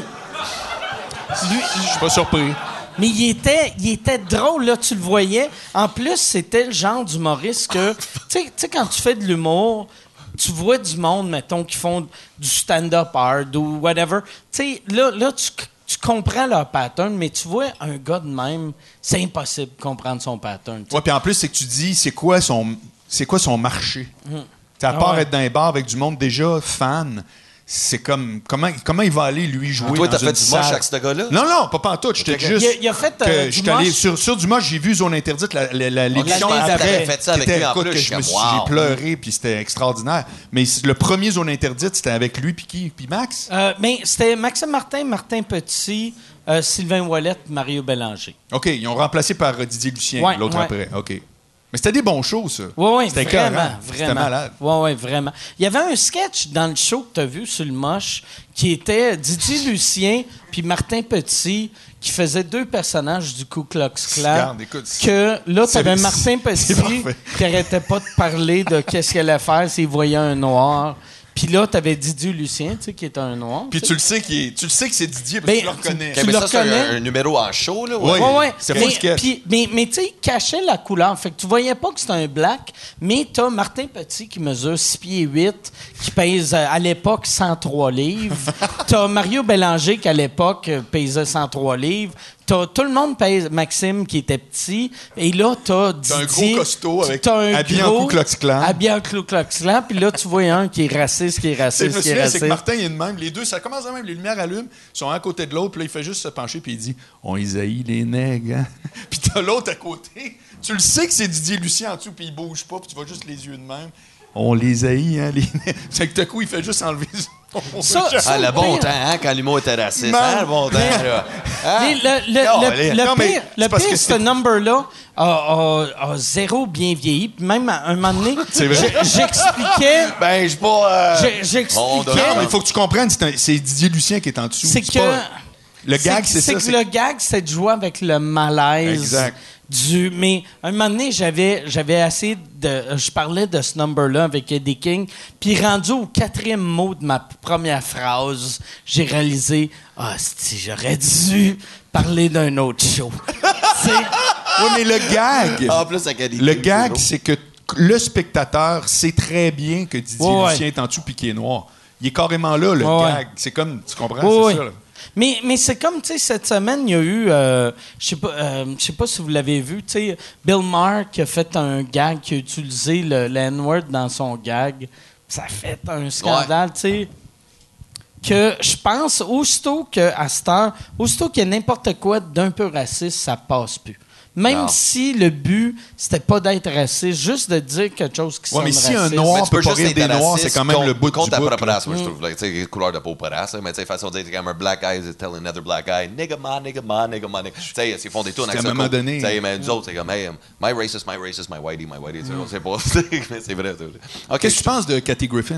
lui, Je suis pas surpris. mais il était drôle, là, tu le voyais. En plus, c'était le genre d'humoriste que... Tu sais, quand tu fais de l'humour, tu vois du monde, mettons, qui font du stand-up hard ou whatever. Tu sais, là tu comprends leur pattern, mais tu vois un gars de même, c'est impossible de comprendre son pattern. tu sais. Ouais, puis en plus, c'est que tu dis, c'est quoi son marché? À part ouais. être dans les bars avec du monde déjà fan, c'est comme... Comment il va aller, lui, jouer Toi, dans t'as fait une du salle? moche avec ce gars-là? Non, non, pas pantoute. J'étais juste... Il a fait, que du j'étais allé moche. sur du moche, j'ai vu Zone Interdite, l'émission l'année après. d'après. Fait ça avec C'était- lui en écoute, plus, que je suis j'ai comme, wow. pleuré, puis c'était extraordinaire. Mais le premier Zone Interdite, c'était avec lui, puis qui? Puis Max? Mais c'était Maxime Martin, Martin Petit, Sylvain Ouellet, Mario Bélanger. OK, ils ont remplacé par Didier Lucien, Ouais, l'autre ouais. après. OK. Mais c'était des bons shows, ça. Oui, C'était vraiment, écœurant. vraiment. C'était malade. Oui, vraiment. Il y avait un sketch dans le show que tu as vu sur le moche qui était Didier Lucien puis Martin Petit qui faisaient 2 personnages du Ku Klux Klan. Regarde, écoute, Que là, tu avais c'est- Martin c'est Petit parfait. qui arrêtait pas de parler de qu'est-ce qu'il allait faire s'il voyait un noir. Puis là, tu avais Didier Lucien, tu sais, qui est un noir. Puis tu tu le sais tu le sais que c'est Didier parce Ben, que tu le reconnais. tu mais le ça, c'est reconnais? un numéro en show, là? Oui. Ouais. C'est pas le sketch. Mais tu sais, il cachait la couleur. Fait que tu voyais pas que c'était un black, mais t'as Martin Petit qui mesure 6 pieds 8, qui pèse à l'époque 103 livres. T'as Mario Bélanger qui à l'époque pesait 103 livres. T'as tout le monde pèse Maxime qui était petit. Et là, t'as Didier. un gros costaud avec- t'as un habillé en gros- Ku Klux Klan. Habillé en Ku Klux Klan. Puis là, tu vois un qui est raciste, qui est Je raciste, me qui est souviens, c'est raciste. que Martin, il est de même. Les deux, ça commence de même. Les lumières allument, ils sont un à côté de l'autre, puis là, il fait juste se pencher, puis il dit on les haït, les nègres. Hein? Puis t'as l'autre à côté. Tu le sais que c'est Didier Lucien en dessous, puis il bouge pas, puis tu vois juste les yeux de même. On les haït, hein, les nègres. C'est que tout à coup, il fait juste enlever son. Ça, Ah, le bon pire- temps, hein, quand l'humour était raciste. Man. Hein, le bon temps, là. Hein? Mais Non, mais c'est parce que ce c'est- number-là a zéro bien vieilli. Puis même à un moment donné, C'est vrai. j'expliquais... Ben, je suis pas... J'expliquais... Non, mais il faut que tu comprennes, c'est Didier Lucien qui est en dessous. C'est que... pas- Le gag, c'est ça. que le gag, c'est de jouer avec le malaise. Exact. Mais à un moment donné, j'avais essayé de... Je parlais de ce number-là avec Eddie King. Puis rendu au 4e mot de ma première phrase, j'ai réalisé... Ah, si j'aurais dû parler d'un autre show. Oui, mais le gag... En plus, avec Eddie Le King, gag, toujours. c'est que le spectateur sait très bien que Didier Ouais. Lucien est en dessous puis qu'il est noir. il est carrément là, le Ouais. gag. C'est comme, tu comprends, Oui, c'est oui. ça. Là. Mais c'est comme, tu sais, cette semaine, il y a eu, je sais pas si vous l'avez vu, tu sais, Bill Maher qui a fait un gag, qui a utilisé le N-word dans son gag. Ça a fait un scandale, tu sais. Que je pense, aussitôt qu'à cette heure, aussitôt qu'il y a n'importe quoi d'un peu raciste, ça passe plus. Même Non. si le but, c'était pas d'être raciste, juste de dire quelque chose qui sonne mais si un raciste. noir Mais tu peut peux pas juste rire être des noirs, raciste c'est quand même le bout contre du ta bout. propre là. race, moi, je trouve. Like, tu sais, couleur de peau pour race, mais tu sais, façon de dire, comme un black guy is telling another black guy, nigga ma, nigga ma, nigga ma. Tu sais, ils font des tours avec À un ça. moment donné. Tu sais, mais nous autres, c'est comme, hey, my racist, my whitey. Tu sais, on sait pas. Mais c'est vrai. OK. Qu'est-ce que tu penses de Kathy Griffin?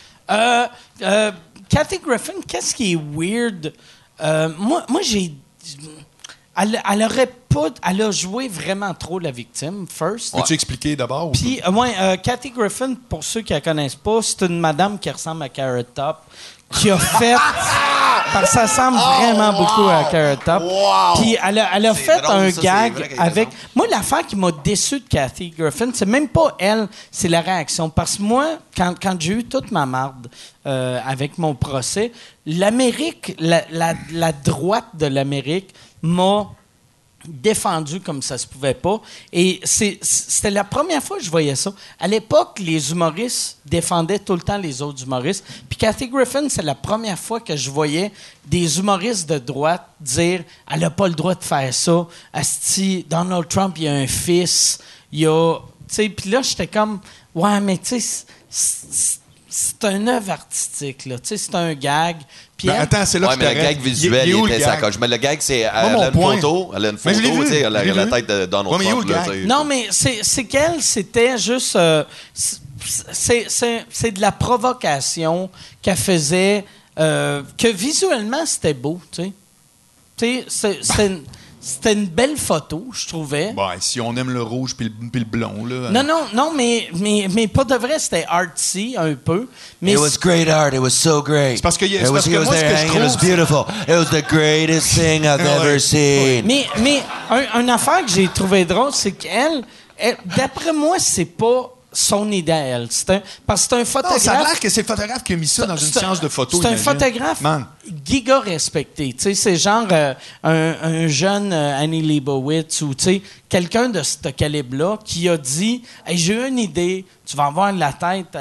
Kathy Griffin, qu'est-ce qui est weird? Moi j'ai. Elle aurait pas. Elle a joué vraiment trop la victime, first. Peux-tu expliquer d'abord? Ou Puis, Kathy Griffin, pour ceux qui la connaissent pas, c'est une madame qui ressemble à Carrot Top, qui a fait. Parce que ça ressemble vraiment beaucoup à Carrot Top. Puis, elle a C'est fait drôle, un ça, c'est gag vrai qu'elle a avec. raison. Moi, l'affaire qui m'a déçu de Kathy Griffin, c'est même pas elle, c'est la réaction. Parce que moi, quand j'ai eu toute ma marde avec mon procès, l'Amérique, la droite de l'Amérique m'a défendu comme ça se pouvait pas. Et c'était la première fois que je voyais ça. À l'époque, les humoristes défendaient tout le temps les autres humoristes. Puis Kathy Griffin, c'est la première fois que je voyais des humoristes de droite dire « Elle n'a pas le droit de faire ça. Asti, Donald Trump, il a un fils. Il a... » Tu sais, puis là, j'étais comme « Ouais, mais tu sais, c'est un œuvre artistique, là. Tu sais, c'est un gag. » Puis Ben, elle- attends, c'est là Ouais, que mais je le gag t'arrête. visuel, Il est où, il le était sa gag? coche. Mais le gag, c'est. Elle mon a une point. photo. Elle a une Mais je l'ai photo, vu, tu sais, je l'ai la vu. tête de Donald Ouais, mais il est où, Trump. le là, gag? tu sais. Non, mais c'est qu'elle, c'était juste... c'est de la provocation qu'elle faisait, que visuellement, c'était beau, tu sais. Tu sais, c'était une belle photo, je trouvais. Ben, si on aime le rouge puis le blond, là. Non, mais pas de vrai, c'était artsy un peu. Mais It was great art. It was so great. C'est parce que it was, que he was moi, ce there que je hanging. It was trouve, beautiful. It was the greatest thing I've ever seen. Mais une affaire que j'ai trouvé drôle, c'est qu'elle, d'après moi, c'est pas son idée à elle. Parce que c'est un Non, photographe. ça a l'air que c'est le photographe qui a mis ça dans une C'est un- séance de photos. C'est un imagine. photographe Man. giga respecté. Tu sais, c'est genre un jeune Annie Leibovitz ou tu sais, quelqu'un de ce calibre-là qui a dit hey, j'ai eu une idée, tu vas avoir la tête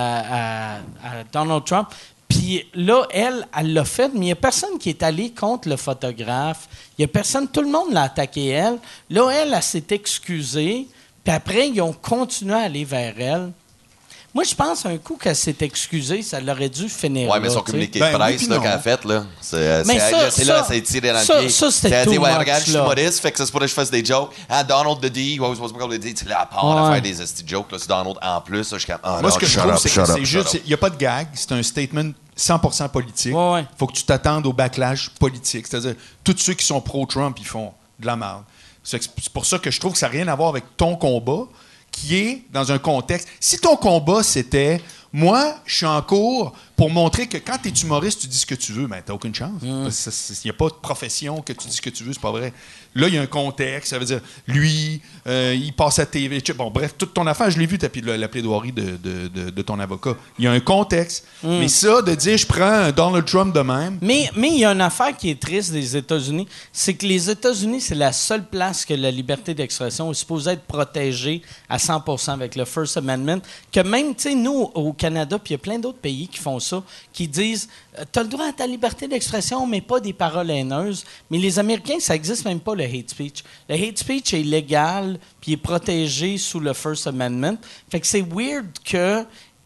à Donald Trump. Puis là, elle l'a fait, mais il n'y a personne qui est allé contre le photographe. Il n'y a personne, tout le monde l'a attaqué elle. Là, elle s'est excusée. Puis après, ils ont continué à aller vers elle. Moi, je pense un coup qu'elle s'est excusée, ça l'aurait dû finir. Ouais, mais là, son tu sais. communiqué Ben de oui, presse puis là, non. qu'elle a fait, là, Mais ça, là, ça- c'est tiré dans ça- le pied. ça, c'était Elle a dit, too ouais, much, regarde, je suis là. humoriste, fait que ça se pourrait que je fasse des jokes. Ah, Donald the D, ouais, je pense pas le D, tu sais, là, à part à Ouais. faire des esti jokes, là, c'est Donald en plus, là, je suis comme, ah, Moi, non, ce que je shut trouve, up, c'est shut que up, c'est shut juste. up. Il n'y a pas de gag, c'est un statement 100% politique. Ouais, ouais. Faut que tu t'attendes au backlash politique. C'est-à-dire, tous ceux qui sont pro-Trump, ils font de la merde. C'est pour ça que je trouve que ça n'a rien à voir avec ton combat, qui est dans un contexte. Si ton combat, c'était moi, je suis en cours pour montrer que quand tu es humoriste, tu dis ce que tu veux, mais tu n'as aucune chance. Il n'y a pas de profession que tu dis ce que tu veux, c'est pas vrai. Là, il y a un contexte, ça veut dire, lui, il passe à TV. Bon, bref, toute ton affaire, je l'ai vu, la plaidoirie de ton avocat. Il y a un contexte. Mais ça, de dire, je prends un Donald Trump de même, Mais il y a une affaire qui est triste des États-Unis, c'est que les États-Unis, c'est la seule place que la liberté d'expression est supposée être protégée à 100% avec le First Amendment, que même, tu sais, nous, au Canada, puis il y a plein d'autres pays qui font ça, qui disent t'as le droit à ta liberté d'expression, mais pas des paroles haineuses. Mais les Américains, ça n'existe même pas, le hate speech. Le hate speech est légal, puis il est protégé sous le First Amendment. Fait que c'est weird que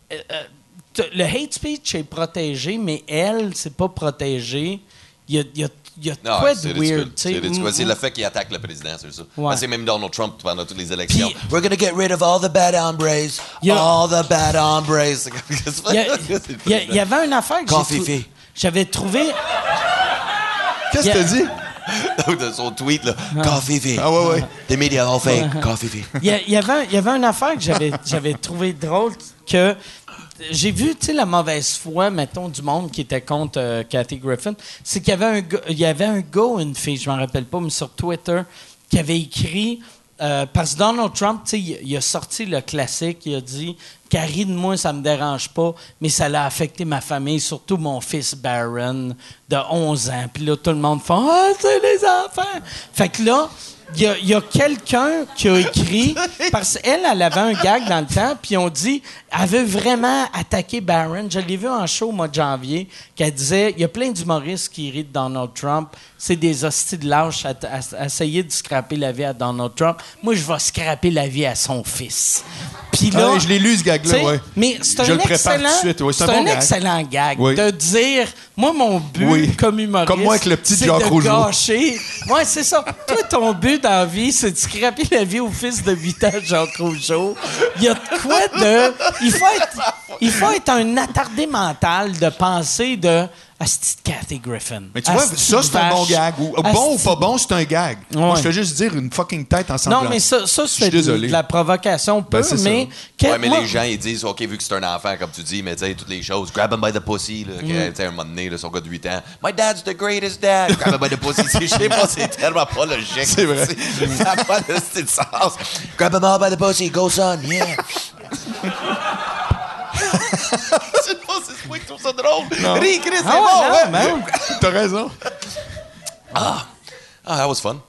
le hate speech est protégé, mais elle, c'est pas protégé. Il y a Non, quoi c'est de ridicule. weird, tu sais. C'est ridicule. C'est le fait qu'il attaque le président, c'est ça. Ouais. C'est même Donald Trump pendant toutes les élections. Puis- We're gonna get rid of all the bad hombres. Yeah. All the bad hombres. Il y avait une affaire que Coffee. j'avais trouvé. qu'est-ce que Yeah. tu dit? De son tweet, là. Coffee fee. Ah ouais. The media all fake. Coffee fee. Il y avait une affaire que j'avais trouvé drôle que j'ai vu, tu sais, la mauvaise foi, mettons, du monde qui était contre Kathy Griffin. C'est qu'il y avait un gars ou une fille, je m'en rappelle pas, mais sur Twitter, qui avait écrit parce que Donald Trump, tu sais, il a sorti le classique, il a dit « Qu'elle de moi, ça me dérange pas, mais ça l'a affecté ma famille, surtout mon fils Barron, de 11 ans. » Puis là, tout le monde fait « Ah, c'est les enfants! » Fait que là, il y a quelqu'un qui a écrit, parce qu'elle avait un gag dans le temps, puis on dit, elle veut vraiment attaquer Barron. Je l'ai vu en show au mois de janvier, qu'elle disait, il y a plein d'humoristes qui rient de Donald Trump, c'est des hosties de lâches à essayer de scraper la vie à Donald Trump. Moi, je vais scraper la vie à son fils. Puis là, je l'ai lu, ce gag-là, ouais. Mais c'est Je un le prépare tout de suite, ouais. C'est un bon gag. excellent gag Oui. de dire, moi, mon but Oui. comme humoriste, Comme moi avec le petit c'est Jacques de Rougeau. gâcher. Ouais, c'est ça. Toi, ton but dans la vie, c'est de scraper la vie au fils de 8 ans, Jacques Rougeau. Il y a de quoi de... Il faut être un attardé mental de penser de... Asti de Kathy Griffin. Mais tu vois, ça, c'est un bon gag. Bon ou pas bon, c'est un gag. Moi, je fais juste dire une fucking tête ensemble. Non, mais ça c'est de la provocation peu, c'est mais... Ouais, mais les gens, ils disent, OK, vu que c'est un enfant, comme tu dis, mais tu sais, toutes les choses. Grab him by the pussy, là. Tu sais, un moment donné, là, son gars de 8 ans. My dad's the greatest dad. Grab him by the pussy. Je sais pas, c'est tellement pas logique. C'est vrai. Ça n'a pas de sens. Grab him all by the pussy. Go, son. Yeah. Je sais pas, c'est ce point que je trouve ça drôle. Ris, Chris, c'est bon, ouais. T'as raison. That was fun.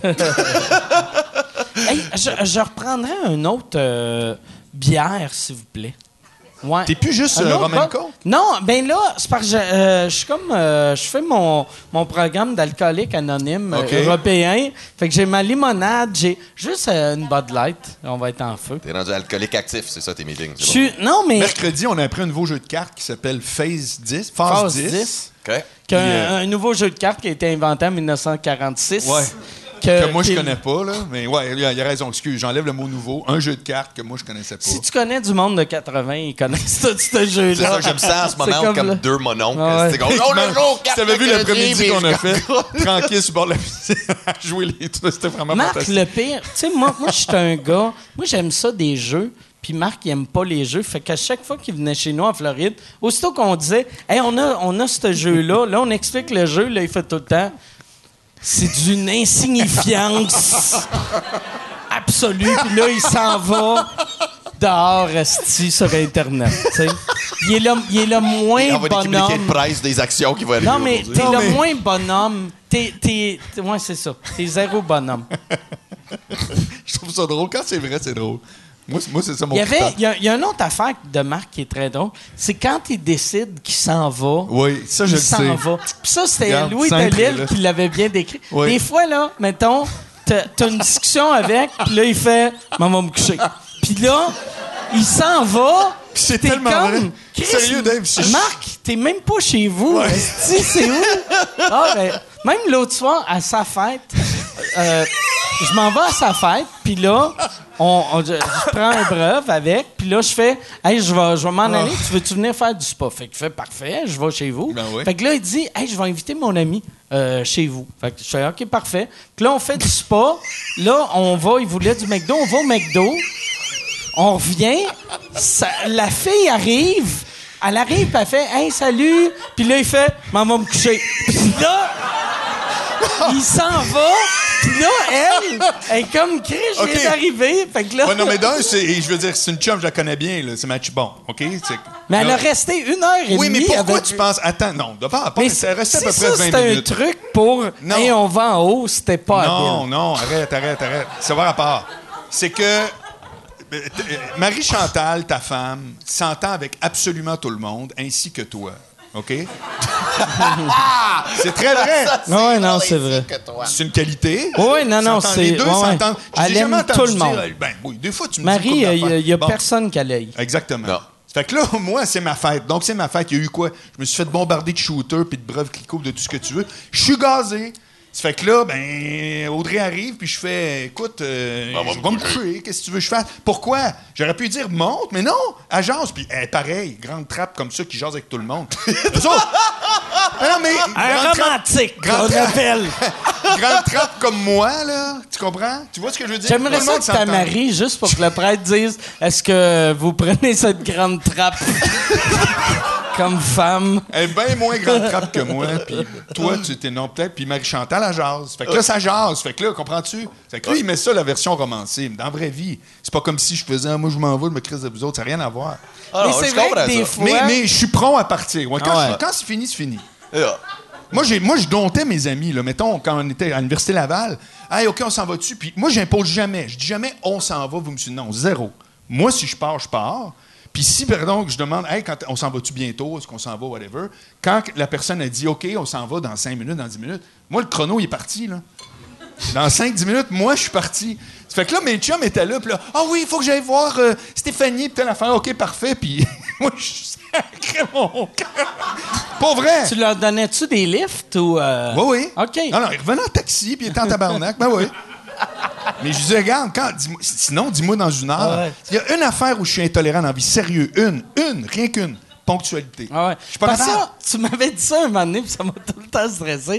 Hey, je reprendrai un autre bière, s'il vous plaît. Ouais. T'es plus juste Un autre Roman vodka? Coke? Non, ben là, c'est parce que je suis comme... je fais mon programme d'alcoolique anonyme OK. européen. Fait que j'ai ma limonade, j'ai juste une Bud Light. On va être en feu. T'es rendu alcoolique actif, c'est ça tes meetings. Je suis... Non, mais... Mercredi, on a appris un nouveau jeu de cartes qui s'appelle Phase 10. Phase 10. OK. Un nouveau jeu de cartes qui a été inventé en 1946. Ouais. Que moi, je qui- connais pas, là. Mais ouais, il a raison, excuse. J'enlève le mot nouveau. Un jeu de cartes que moi, je connaissais pas. Si tu connais du monde de 80, ils connaissent tout ce jeu-là. C'est ça que j'aime ça en ce moment, C'est comme là. deux mononcles. Ah ouais. C'est comme, oh, le jour, Si t'avais vu l'après-midi qu'on a mais fait, tranquille sur le bord de la piscine, à jouer les trucs, c'était vraiment Marc, fantastique. le pire, tu sais, moi je suis un gars, moi, j'aime ça des jeux, puis Marc, il aime pas les jeux. Fait qu'à chaque fois qu'il venait chez nous en Floride, aussitôt qu'on disait, hey, on a ce jeu-là, là, on explique le jeu, là, il fait tout le temps. C'est d'une insignifiance absolue. Puis là, il s'en va dehors, esti, sur Internet. T'sais. Il est le moins on va des communiqués bonhomme. de presse des actions qui vont arriver. Non, mais aujourd'hui. t'es le moins bonhomme. Ouais, c'est ça. T'es zéro bonhomme. Je trouve ça drôle. Quand c'est vrai, c'est drôle. Moi, c'est ça mon Il critère. y a une autre affaire de Marc qui est très drôle. C'est quand il décide qu'il s'en va. Oui, ça, je il le sais. s'en va. Puis ça, c'était Regarde, Louis simple, Delisle là. qui l'avait bien décrit. Oui. Des fois, là, mettons, t'as une discussion avec, puis là, il fait « Maman va me coucher ». Puis là, il s'en va. C'est T'es tellement comme, vrai. Chris, Sérieux, Dave, c'est- Marc, t'es même pas chez vous. Ouais. Esti, c'est où? Ah, ben, même l'autre soir, à sa fête, je m'en vais à sa fête, puis là, je prends un breuve avec, puis là, je fais « Hey, je vais m'en aller, tu veux-tu venir faire du spa? » Fait qu'il fait « Parfait, je vais chez vous. Ben oui. Fait que là, il dit « Hey, je vais inviter mon ami chez vous. » Fait que je fais « OK, parfait. » Puis là, on fait du spa. Là, il voulait du McDo. On va au McDo. On revient. La fille arrive. Elle arrive, puis elle fait « Hey, salut! » Puis là, il fait « Maman va me coucher. » Puis là, il s'en va. Puis là, elle est comme Chris, je OK. viens d'arriver. Fait que là... Ouais, non, mais d'un, je veux dire, c'est une chum, je la connais bien, là. C'est ma bon, OK? Mais elle a resté 1 heure et demie. Oui, mais pourquoi avec... tu penses... Attends, non, pas, Mais ça restait à peu si près ça, 20 c'était minutes. un truc pour Non. Hey, on va en haut, c'était pas Non, habile. non, arrête. Ça va à part. C'est que Marie-Chantal, ta femme, s'entend avec absolument tout le monde, ainsi que toi. OK? C'est très vrai. Ouais, non, c'est vrai. C'est une qualité. Oui, non, S'entendent, les deux ouais, ouais. s'entendent. J'ai Elle jamais aime entendu tout le dire, monde. ben oui, des fois, tu me Marie, dis une couple il n'y a d'affaires. Bon. personne qui l'aille. Exactement. Non. Fait que là, moi, c'est ma fête. Donc, c'est ma fête. Il y a eu quoi? Je me suis fait bombarder de shooters puis de breuves Clicquot, de tout ce que tu veux. Je suis gazé. Ça fait que là, ben, Audrey arrive, puis je fais, écoute, je vais me coucher, qu'est-ce que tu veux que je fasse? Pourquoi? J'aurais pu dire monte, mais non, elle jase, puis pareil, grande trappe comme ça qui jase avec tout le monde. Eux autres, non, mais, Un grande trappe- romantique, grande on trappe- appelle. grande trappe comme moi, là, tu comprends? Tu vois ce que je veux dire? J'aimerais Tout le ça monde que ta s'entend. Marie, juste pour que le prêtre dise « Est-ce que vous prenez cette grande trappe? » comme femme. Elle est bien moins grande trappe que moi. Puis toi, tu t'es non peut-être. Puis Marie-Chantal, elle jase. Fait que là, ça jase. Fait que là, comprends-tu? Fait que là, il met ça, la version romancée. Mais dans la vraie vie, c'est pas comme si je faisais « Moi, je m'en vais, je me crise de vous autres. » Ça n'a rien à voir. Mais c'est vrai que des fois... Mais je suis prompt à partir. Ouais, quand c'est fini, c'est fini. Moi, je domptais mes amis, là. Mettons, quand on était à l'Université Laval, « Hey, OK, on s'en va dessus. » Puis moi, j'impose jamais. Je dis jamais « On s'en va, vous me suivez. » Non, zéro. Moi, si je pars, je pars. Puis si, pardon, je demande, hey, quand on s'en va-tu bientôt? Est-ce qu'on s'en va, whatever? Quand la personne a dit, OK, on s'en va dans 5 minutes, dans 10 minutes, moi, le chrono, il est parti, là. Dans 5-10 minutes, moi, je suis parti. Ça fait que là, mes chums étaient là, puis là, ah oui, il faut que j'aille voir Stéphanie, puis telle affaire. OK, parfait. Puis moi, je sacré mon cœur. Pas vrai. Tu leur donnais-tu des lifts ou. Oui. OK. Non, il revenait en taxi, puis il était en tabarnak. Ben oui. Mais je disais, regarde, sinon, dis-moi dans une heure. Ouais. Il y a une affaire où je suis intolérant dans la vie, sérieux. Rien qu'une. Ponctualité. Ah ouais. Je suis pas Parce capable. ça, tu m'avais dit ça un moment donné, puis ça m'a tout le temps stressé.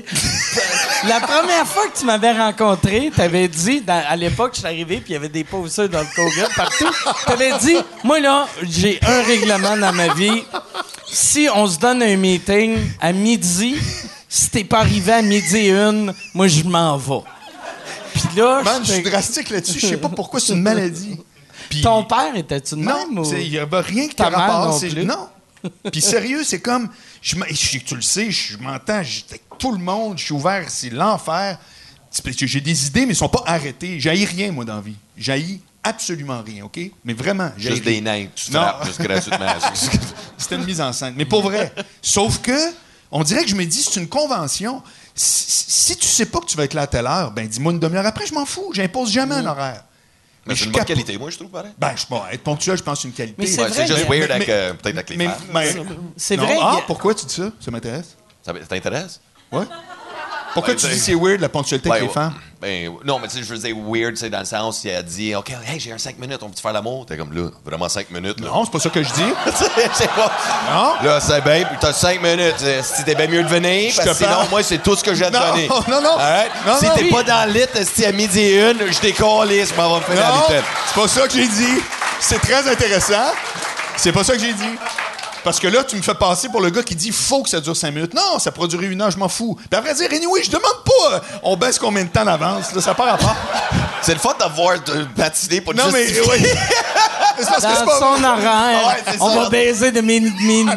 La première fois que tu m'avais rencontré, t'avais dit, à l'époque, je suis arrivé, puis il y avait des posters dans le Kogan partout. T'avais dit, moi là, j'ai un règlement dans ma vie. Si on se donne un meeting à midi, si t'es pas arrivé à midi et une, moi je m'en vais. Puis là, Man, je suis drastique là-dessus. Je sais pas pourquoi c'est une maladie. Puis, ton père était-tu de non, même? il y avait rien qui Ta te mère rapport. non plus? Non. Puis sérieux, c'est comme... tu le sais, je m'entends, avec tout le monde, je suis ouvert, c'est l'enfer. J'ai des idées, mais elles sont pas arrêtées. J'haïs rien, moi, dans la vie. J'haïs absolument rien, OK? Mais vraiment, j'haïs Juste rien. des nains, tu Non. frappes juste gratuitement. C'était une mise en scène. Mais pour vrai. Sauf que, on dirait que je me dis, c'est une convention. Si tu sais pas que tu vas être là à telle heure, ben dis-moi une demi-heure après, je m'en fous. J'impose jamais un horaire. Mais c'est une bonne qualité, moi, je trouve, pareil. Ben, être ponctuel, je pense que c'est une qualité. Mais c'est Ouais, vrai, c'est juste mais- weird avec, peut-être avec les femmes. C'est Non. vrai. Ah, il y a- pourquoi tu dis ça? Ça m'intéresse. Ça t'intéresse? Ouais. Pourquoi tu dis que c'est weird, la ponctualité avec les femmes? Ben, non, mais tu sais, je veux dire weird, c'est dans le sens, il a dit, OK, hey, j'ai un 5 minutes, on peut faire l'amour? T'es comme là, vraiment 5 minutes, là. Non, c'est pas ça que je dis. C'est pas. Non. Là, c'est bien, puis t'as 5 minutes. Si t'es bien mieux de venir, parce que te parle. sinon, moi, c'est tout ce que j'ai à te Non, donner. non. Alright? Non, Si non, t'es oui. pas dans le lit, si à midi et une, je décolle, je m'en vais me faire Non, la vitelle. c'est pas ça que j'ai dit. C'est très intéressant. C'est pas ça que j'ai dit. Parce que là, tu me fais passer pour le gars qui dit faut que ça dure 5 minutes. Non, ça pourrait durer 1 heure, je m'en fous. Puis à vrai dire, anyway, je demande pas on baisse combien de temps d'avance. Là, ça part à part. C'est le fun d'avoir patiner pour Non, mais justifier. oui. C'est parce que c'est Dans pas son vrai. horaire, Ouais, c'est on ça. va baiser de midi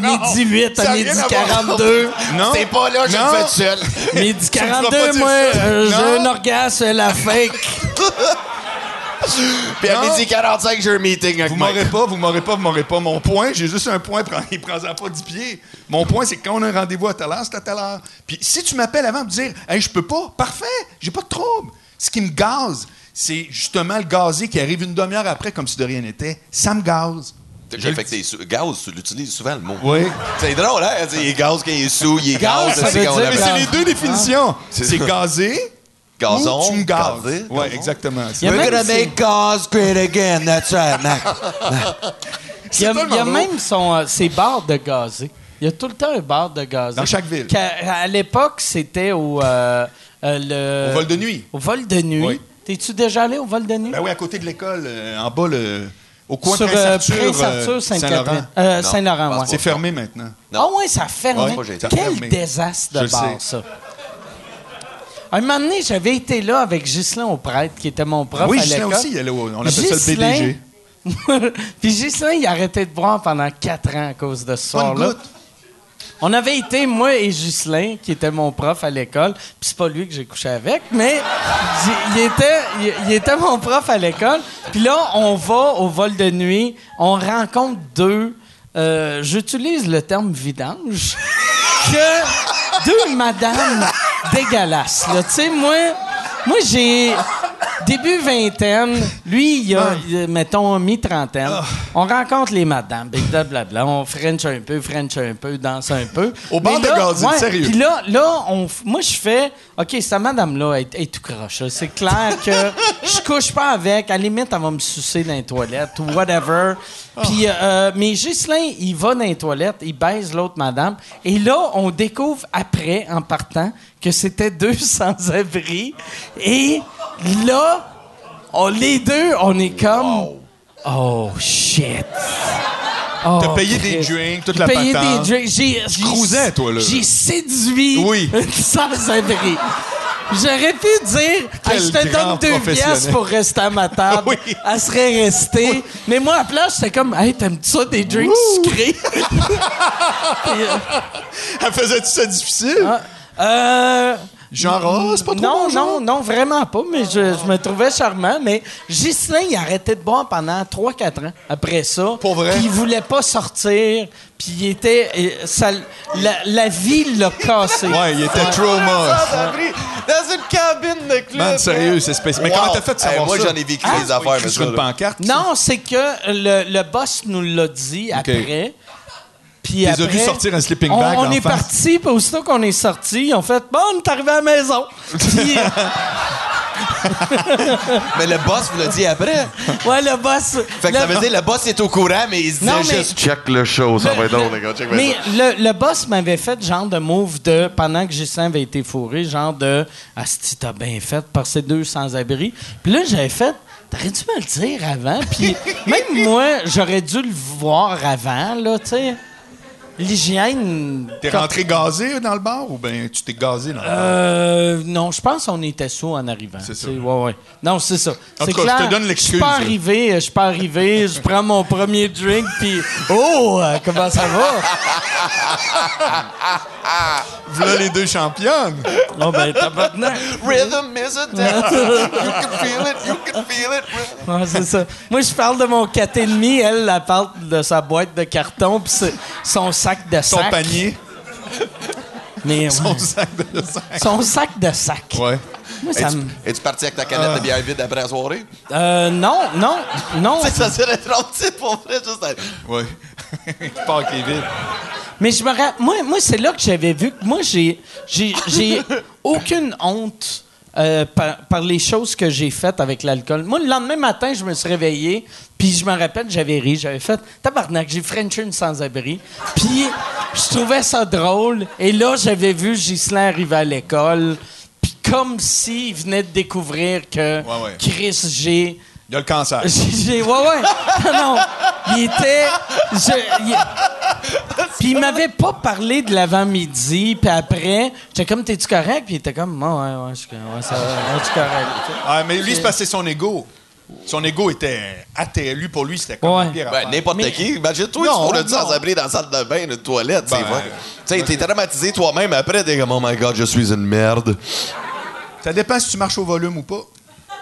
8 ça à a midi rien à voir. 42. Non. T'es pas là, je Non. le fais tout seul. Midi me feras 42, pas dire moi, ça. j'ai Non. un orgasme à la fake. Puis à Non. midi 45, j'ai un meeting avec Vous Mike. m'aurez pas. Mon point, j'ai juste un point, il prend-en pas 10 pieds. Mon point, c'est que quand on a un rendez-vous à telle heure, c'est à telle heure. Puis si tu m'appelles avant pour dire, hey, je peux pas, parfait, j'ai pas de trouble. Ce qui me gaze, c'est justement le gazé qui arrive une demi-heure après comme si de rien n'était. Ça me gaze. Fait que t'es gaz, tu l'utilises souvent le mot. Oui. C'est drôle, hein? Il est gaz quand il est sous, il est Gaz, gaz. ça c'est veut quand on dire l'appelle. Mais c'est les deux définitions. C'est C'est ça. gazé Gazon, ou tu me gazes. gazé, Oui, gazon. exactement. Il y a We're même gonna ces- make cars great again. That's right, Mac. Il y a, tellement il y a drôle. même ses bars de gazé. Il y a tout le temps un bar de gazé. Dans chaque ville. À l'époque, c'était au Au vol de nuit. Au vol de nuit. Oui. T'es-tu déjà allé au vol de nuit? Ben oui, à côté de l'école, en bas, au coin Sur Prince-Arthur, Prince-Arthur, Sainte-Catherine. Saint-Laurent, Non, ouais. C'est fermé maintenant. Ah ouais, ça a fermé. Ouais, moi, j'ai été Quel fermé. désastre Je de le bar, sais. ça. Un moment donné, j'avais été là avec Ghislain Auprêtre, qui était mon prof Oui, à Ghislain l'école. aussi, il allait on appelle ça le Ghislain- BDG. Puis Ghislain, il a arrêté de boire pendant 4 ans à cause de ce Pas une soir-là. goutte. On avait été, moi et Ghislain, qui était mon prof à l'école, puis c'est pas lui que j'ai couché avec, mais il était mon prof à l'école. Puis là, on va au vol de nuit, on rencontre deux, j'utilise le terme vidange, deux madames dégueulasses. Là. Tu sais, moi j'ai début vingtaine, lui, il a, mettons, mi-trentaine. On rencontre les madames, blablabla, on french un peu, danse un peu. Au bar Mais de là, gazé, sérieux. Puis là moi, je fais, OK, cette madame-là est tout croche. là. C'est clair que je couche pas avec. À la limite, elle va me sucer dans les toilettes ou whatever. Puis, mais Ghislain, il va dans les toilettes, il baise l'autre madame. Et là, on découvre après, en partant, que c'était deux sans-abri. Et là, les deux, on est comme... Oh, shit! Oh, T'as payé des Christ. drinks, toute J'ai la payé patente. des drinks. J'ai cruisais, toi, là. J'ai séduit Oui. une sans-abri. J'aurais pu dire, Quel je te grand donne 2 professionnel. pièces pour rester à ma table. Oui. Elle serait restée. Mais moi, à la place, j'étais comme, hey, t'aimes-tu ça, des drinks sucrés? Puis, Elle faisait-tu ça difficile? Genre, c'est pas trop non, bon, genre? non, vraiment pas, mais je me trouvais charmant. Mais Ghislain, il a arrêté de boire pendant 3-4 ans après ça. Pour vrai? Puis il voulait pas sortir. Puis il était... la vie l'a cassé. Ouais, il était trauma. Dans une cabine de club. Man, sérieux, c'est spécial. Mais comment t'as fait de savoir moi, ça? j'en ai vécu des affaires, mais Sur ça, une là. pancarte? Non, c'est que le boss nous l'a dit après. Puis T'es après, dû sortir un sleeping bag on d'en est face. parti, puis aussitôt qu'on est sorti, ils ont fait « Bon, on est arrivé à la maison. » Puis, Mais le boss vous l'a dit après. ouais, le boss... Fait que ça veut dire le boss est au courant, mais il se Non, disait mais- juste... Check le show, ça va être drôle, les gars. Check Mais ça. le boss m'avait fait genre de move de, pendant que Ghislain avait été fourré, genre de « Asti, t'as bien fait par ces 2 sans-abri. » Puis là, j'avais fait « T'aurais dû me le dire avant. » Puis même moi, j'aurais dû le voir avant, là, tu sais. L'hygiène... T'es rentré gazé dans le bar ou bien tu t'es gazé dans le bar? Non, je pense qu'on était sous en arrivant. C'est ça. Tu sais, ouais. Non, c'est ça. En C'est tout cas, clair, je te donne l'excuse, Je suis pas là. arrivé, je prends mon premier drink, puis oh, comment ça va? Voilà les 2 championnes. Oh ben, tabarnak. Rhythm is a dance. You can feel it, you can feel it. Ouais, c'est ça. Moi, je parle de mon 4,5, elle parle de sa boîte de carton, puis son sac de Son sac. panier, Mais, ouais, son sac de sac. son sac de sac. Ouais. Moi, ça me... Es-tu parti avec ta canette de bière vide après la soirée? Non. Tu sais, ça serait trop petit pour vrai, juste à... Ouais. Il part avec les vides. Mais je me moi c'est là que j'avais vu que moi, j'ai aucune honte par les choses que j'ai faites avec l'alcool. Moi, le lendemain matin, je me suis réveillé, puis je me rappelle, j'avais ri, j'avais fait « Tabarnak, j'ai frenché une sans-abri. » Puis je trouvais ça drôle. Et là, j'avais vu Ghislain arriver à l'école, puis comme s'il venait de découvrir que Ouais. Chris, j'ai... Il y a le cancer. Ouais. Non. Il était... Puis il m'avait pas parlé de l'avant-midi, puis après, j'étais comme, t'es-tu correct? Puis il était comme, ouais, je suis ça va, je suis correct. Ah, mais lui, c'est parce que c'est son ego. Son ego était athée. Lui, pour lui, c'était comme Ouais. la pire Ben, affaire. n'importe qui. Imagine-toi, tu Non, cours le non. sans-abri dans la salle de bain, une toilette, c'est Ben, vrai. Tu sais, t'es traumatisé toi-même après, t'es comme, oh my god, je suis une merde. Ça dépend si tu marches au volume ou pas.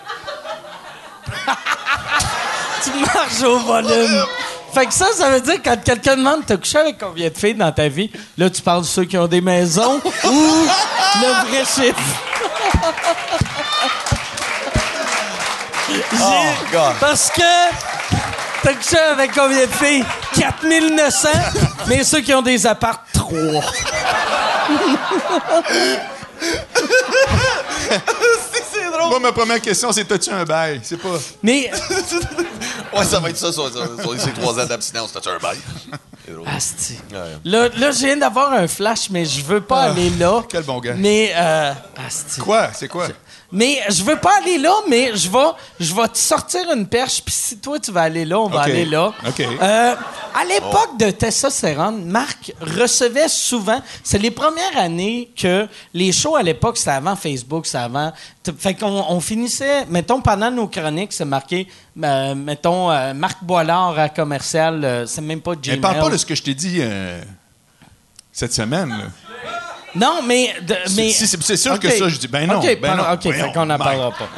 Tu marches au volume. Fait que ça veut dire que quand quelqu'un demande, t'as couché avec combien de filles dans ta vie? Là, tu parles de ceux qui ont des maisons ou le vrai chiffre? God. Parce que t'as couché avec combien de filles? 4900, mais ceux qui ont des apparts, 3. C'est drôle. Moi, ma première question, c'est t'as-tu un bail? C'est pas. Mais, Ouais, ça va être ça sur ces 3 ans d'abstinence, t'as-tu un bail? C'est drôle. asti. Ouais. Là, je viens d'avoir un flash, mais je veux pas aller là. Quel bon gars. Mais, asti. Quoi? C'est quoi? Mais je veux pas aller là, mais je vais te sortir une perche, puis si toi tu vas aller là, on va OK. aller là. OK. À l'époque de Testostérone, Marc recevait souvent. C'est les premières années que les shows à l'époque, c'était avant Facebook, c'était avant. Fait qu'on finissait, mettons, pendant nos chroniques, c'est marqué, mettons, Marc Boilard à commercial, c'est même pas Gmail. Mais parle pas de ce que je t'ai dit cette semaine. Là. Non, mais. C'est sûr OK. que ça, je dis, ben non. OK, ben non, OK, fait qu'on n'en parlera pas.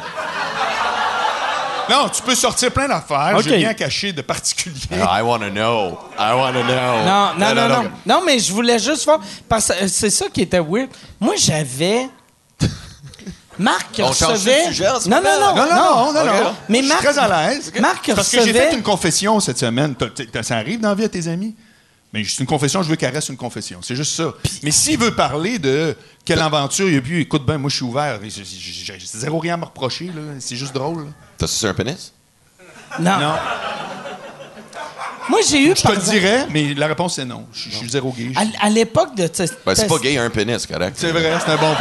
Non, tu peux sortir plein d'affaires. OK. J'ai rien caché de particulier. I want to know. I want to know. Non. Non, mais je voulais juste voir. Parce que c'est ça qui était weird. Moi, j'avais. Marc On change recevait. de sujet en ce Non. Non. Mais Je suis Marc. très à l'aise. Marc Parce que j'ai recevait. fait une confession cette semaine. Ça arrive dans la vie à tes amis? Mais c'est une confession, je veux qu'elle reste une confession. C'est juste ça. Mais s'il veut parler de quelle aventure il a pu, écoute bien, moi je suis ouvert. J'ai zéro rien à me reprocher. Là. C'est juste drôle. Là. T'as sucé un pénis? Non. Non. Moi, j'ai eu. Je te le dirais, mais la réponse c'est non. Je suis zéro gay. À l'époque de. Ben, c'est pas gay, un pénis, correct? C'est vrai, c'est un bon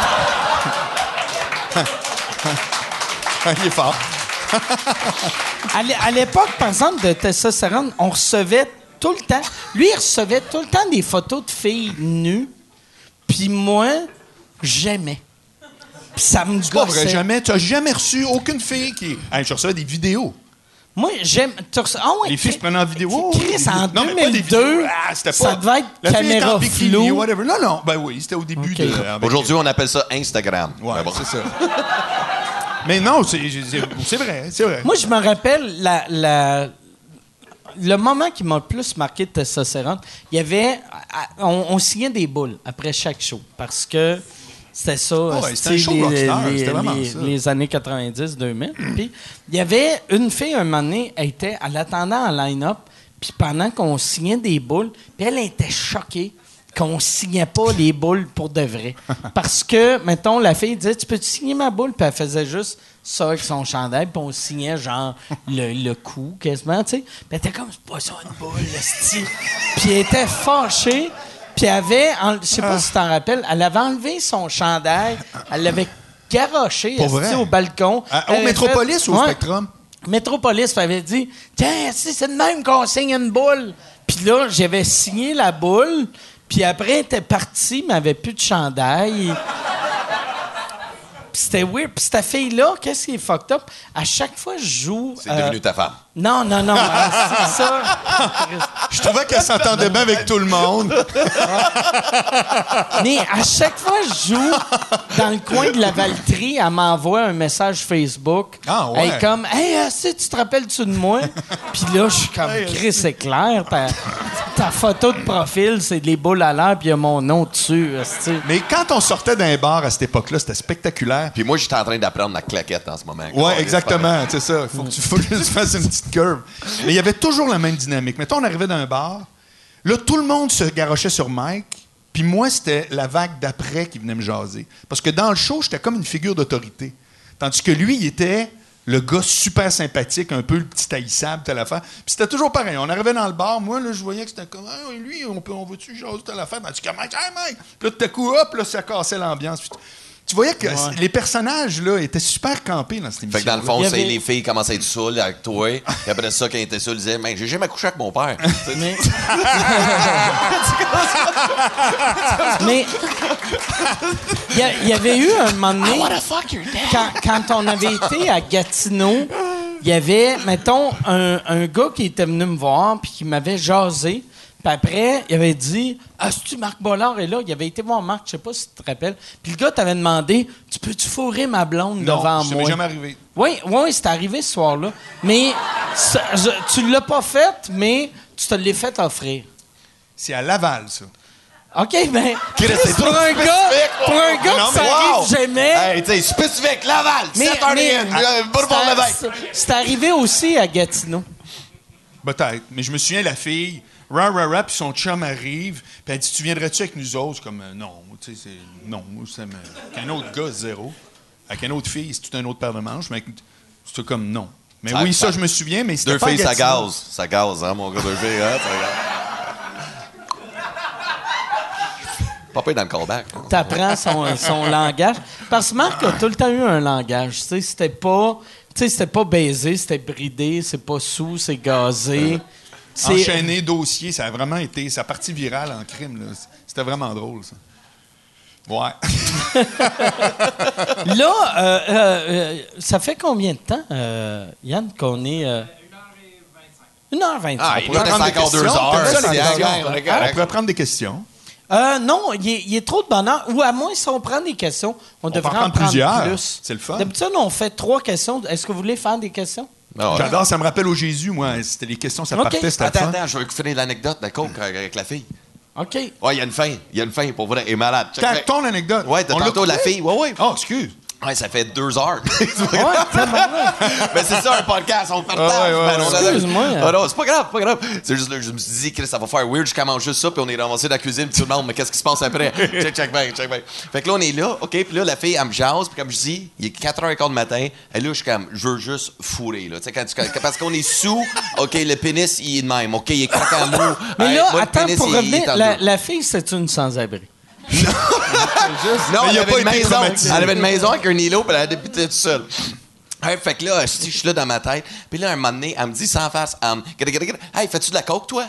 point. Il est fort. À l'époque, par exemple, de Testostérone, on recevait tout le temps. Lui, il recevait tout le temps des photos de filles nues, puis moi, jamais. Puis ça me C'est pas vrai, gossait. jamais. Tu n'as jamais reçu aucune fille qui. Hey, je recevais des vidéos. Moi, j'aime... Ah ouais, Les filles se prenaient en vidéo. Chris, en Non, mais pas des 2002, vidéos. ça C'était pas. devait être La fille était caméra en bikini, floue. whatever. Non. Ben oui, c'était au début Ok. de. avec- Aujourd'hui, on appelle ça Instagram. Ouais, Mais bon. c'est ça. Mais non, c'est vrai, c'est vrai. Moi, je me rappelle le moment qui m'a le plus marqué de Testostérone, il y avait... On signait des boules après chaque show parce que c'était ça. Ouais, c'était un show rockstar, c'était vraiment ça. Les années 90-2000. Puis il y avait une fille, un moment donné, elle attendait en line-up, puis pendant qu'on signait des boules, puis elle était choquée qu'on signait pas les boules pour de vrai. Parce que, mettons, la fille disait « Tu peux-tu signer ma boule? » Puis elle faisait juste ça avec son chandail, puis on signait genre le cou, quasiment, tu sais. Puis elle était comme « C'est pas ça une boule, esti. » Puis elle était fâchée, puis elle avait, je sais pas si tu t'en rappelles, elle avait enlevé son chandail, elle l'avait garoché Pour esti, vrai? au balcon. Au Elle avait Métropolis fait- ou au Ouais. Spectrum? Métropolis avait dit « Tiens, c'est de même qu'on signe une boule. » Puis là, j'avais signé la boule, puis après, elle était partie, mais elle avait plus de chandail. Puis c'était weird. Puis cette fille-là, qu'est-ce qui est fucked up? À chaque fois que je joue... C'est devenu ta femme. Non, c'est ça. Je trouvais qu'elle s'entendait bien avec tout le monde. Mais à chaque fois que je joue dans le coin de la Valtrie, elle m'envoie un message Facebook. Ah, ouais. Elle est comme « Hey, si tu te rappelles-tu de moi? » Puis là, je suis comme « Chris, c'est clair. Ta photo de profil, c'est des boules à l'air, puis il y a mon nom dessus. » Mais quand on sortait d'un bar à cette époque-là, c'était spectaculaire. Puis moi, j'étais en train d'apprendre la claquette en ce moment. Ouais, exactement, c'est ça. Faut que tu fasses une petite curve. Mais il y avait toujours la même dynamique. Mettons, on arrivait d'un bar, là, tout le monde se garochait sur Mike, puis moi, c'était la vague d'après qui venait me jaser. Parce que dans le show, j'étais comme une figure d'autorité. Tandis que lui, il était le gars super sympathique, un peu le petit haïssable, telle affaire. Puis c'était toujours pareil. On arrivait dans le bar, moi, là, je voyais que c'était comme, ah, lui, on veut-tu jaser telle affaire? Tandis que Mike, hey, Mike! Puis là, tout à coup, hop, là, ça cassait l'ambiance. Puis tu voyais que les personnages, là, étaient super campés dans cette émission. Fait que dans le fond, Il y c'est avait- les filles commençaient à être saoules avec toi. Et après ça, quand ils étaient saouls, ils disaient « Mais j'ai jamais couché avec mon père. » Mais... Mais il y avait eu un moment donné, quand on avait été à Gatineau, il y avait, mettons, un gars qui était venu me voir puis qui m'avait jasé. Puis après, il avait dit « Ah, c'est-tu Marc Bollard est là? » Il avait été voir Marc, je sais pas si tu te rappelles. Puis le gars t'avait demandé « Tu peux-tu fourrer ma blonde devant Non, ça m'est moi? » jamais arrivé. Oui, c'est arrivé ce soir-là. Mais tu l'as pas fait, mais tu te l'es fait offrir. C'est à Laval, ça. OK, ben, c'est pour trop un gars Non, que ça mais arrive jamais... Hey, tu sais, spécifique, Laval, Mais- 7h01, Bourbon l'évêque. c'est arrivé aussi à Gatineau. Peut-être. Mais je me souviens, la fille, ra, puis son chum arrive, puis elle dit, tu viendrais-tu avec nous autres? Comme, non, tu sais, c'est... Non, ça me... Avec un autre gars, zéro. Avec une autre fille, c'est tout un autre paire de manches, mais c'était comme, non. Mais Ça- oui, ça- ça, je me souviens, mais c'était Deux pas à filles, ça Gatineau. gaz. Ça gaz, hein, mon gars, deux filles, hein, ça gaz. Pas pire dans le callback. hein. T'apprends son langage. Parce que Marc a tout le temps eu un langage. Tu sais, c'était pas baisé, c'était bridé, c'est pas sous, c'est gazé. C'est- Enchaîné, dossier, ça a vraiment été... sa partie virale en crime, là. C'était vraiment drôle, ça. Ouais. Là, ça fait combien de temps, Yann, qu'on est... 1h25. Ah, On il pourrait reste prendre des encore 2 questions. heures. T'aimes ça, les C'est questions? la gang, on est correct. On pourrait prendre des questions. Non, il est trop de bonheur. Ou à moins, si on prend des questions, on devrait peut en en prendre prendre plusieurs. plus. C'est le fun. D'habitude, on fait 3 questions. Est-ce que vous voulez faire des questions? Ah ouais. J'adore, ça me rappelle au Jésus, moi. C'était les questions, ça OK. partait, c'était le Attends, fun. je vais finir l'anecdote de Coke avec la fille. OK. Ouais, il y a une fin. Il y a une fin, pour vrai. Elle est malade. Check T'as back. ton anecdote. Ouais, t'as On l'a tantôt la coupé? fille. Ouais. Oh, excuse. Ouais, ça fait 2 heures. Ouais, tabarnak. Mais c'est ça, un podcast, on partage. Ah ouais, man, on a- Excuse-moi. Ah non, c'est pas grave. C'est juste là, je me suis dit, Chris, ça va faire weird, je commence juste ça, puis on est ramassé dans la cuisine, puis tout le monde, mais qu'est-ce qui se passe après? check back. Fait que là, on est là, OK, puis là, la fille, elle me jase, puis comme je dis, il est 4h15 du matin, et là, je suis comme, je veux juste fourrer, là. Tu sais, parce qu'on est sous, OK, le pénis, il est de même, OK, il est croquant mou. Mais Hey, là, moi, le attends, pénis, pour il est revenir, en la, deux. la fille, c'est une sans-abri. Non, Mais il elle a avait pas une été maison. traumatisé. Elle avait une maison avec un îlot, puis elle a débuté toute seule. Hey, fait que là, je suis là dans ma tête. Puis là, un moment donné, elle me dit sans face, hey, fais-tu de la coke, toi?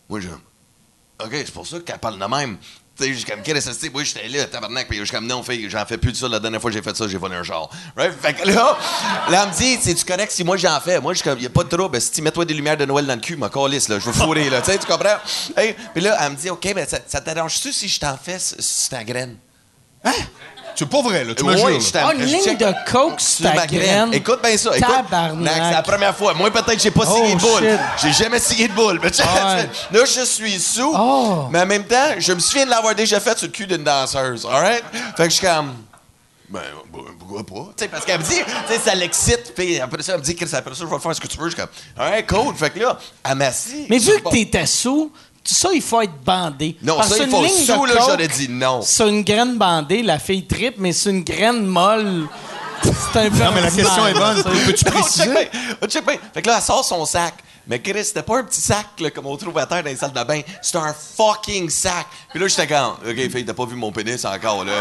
Moi, OK, c'est pour ça qu'elle parle de même. Tu sais, je suis comme, qu'est-ce que c'est? Moi, j'étais là, tabarnak, puis je suis comme, non, fille, j'en fais plus de ça. La dernière fois que j'ai fait ça, j'ai volé un char. Right? Fait que là, elle me dit, c'est-tu correct si moi j'en fais? Moi, je suis comme, y a pas de trouble. Si tu mets-toi des lumières de Noël dans le cul, ma calisse, là, je veux fourrer, là. Tu sais, tu comprends? Hey, puis là, elle me dit, OK, ben, ça t'arrange-tu si je t'en fais sur ta graine? Hein? C'est pas vrai, là. Tu me Oui, jures. je Là. t'en Une ligne de coke sur ta graine. Écoute bien ça. Écoute, Tabarnak. c'est la première fois. Moi, peut-être, j'ai pas signé de boule. shit. J'ai jamais signé de boule. Mais Ouais. là, je suis sous. Oh. Mais en même temps, je me souviens de l'avoir déjà fait sur le cul d'une danseuse. All right? Fait que je suis comme... Ben, pourquoi pas? Tu sais, parce qu'elle me dit, tu sais, ça l'excite. Puis après ça, elle me dit, Chris, après ça, je vais faire ce que tu veux. Je suis comme, all right, cool. Fait que là, elle m'assit. Mais vu que t'étais sous, ça, il faut être bandé. Non, Parce ça, que il faut une ligne de sous, là, coke, j'aurais dit non. C'est une graine bandée, la fille tripe, mais c'est une graine molle. C'est un peu. Non, mais la question est bonne. Peux-tu Non, préciser? check bien. Fait que là, elle sort son sac. Mais Chris, c'était pas un petit sac là, comme on trouve à terre dans les salles de bain. C'était un fucking sac. Puis là, j'étais comme, OK, fille, t'as pas vu mon pénis encore, là.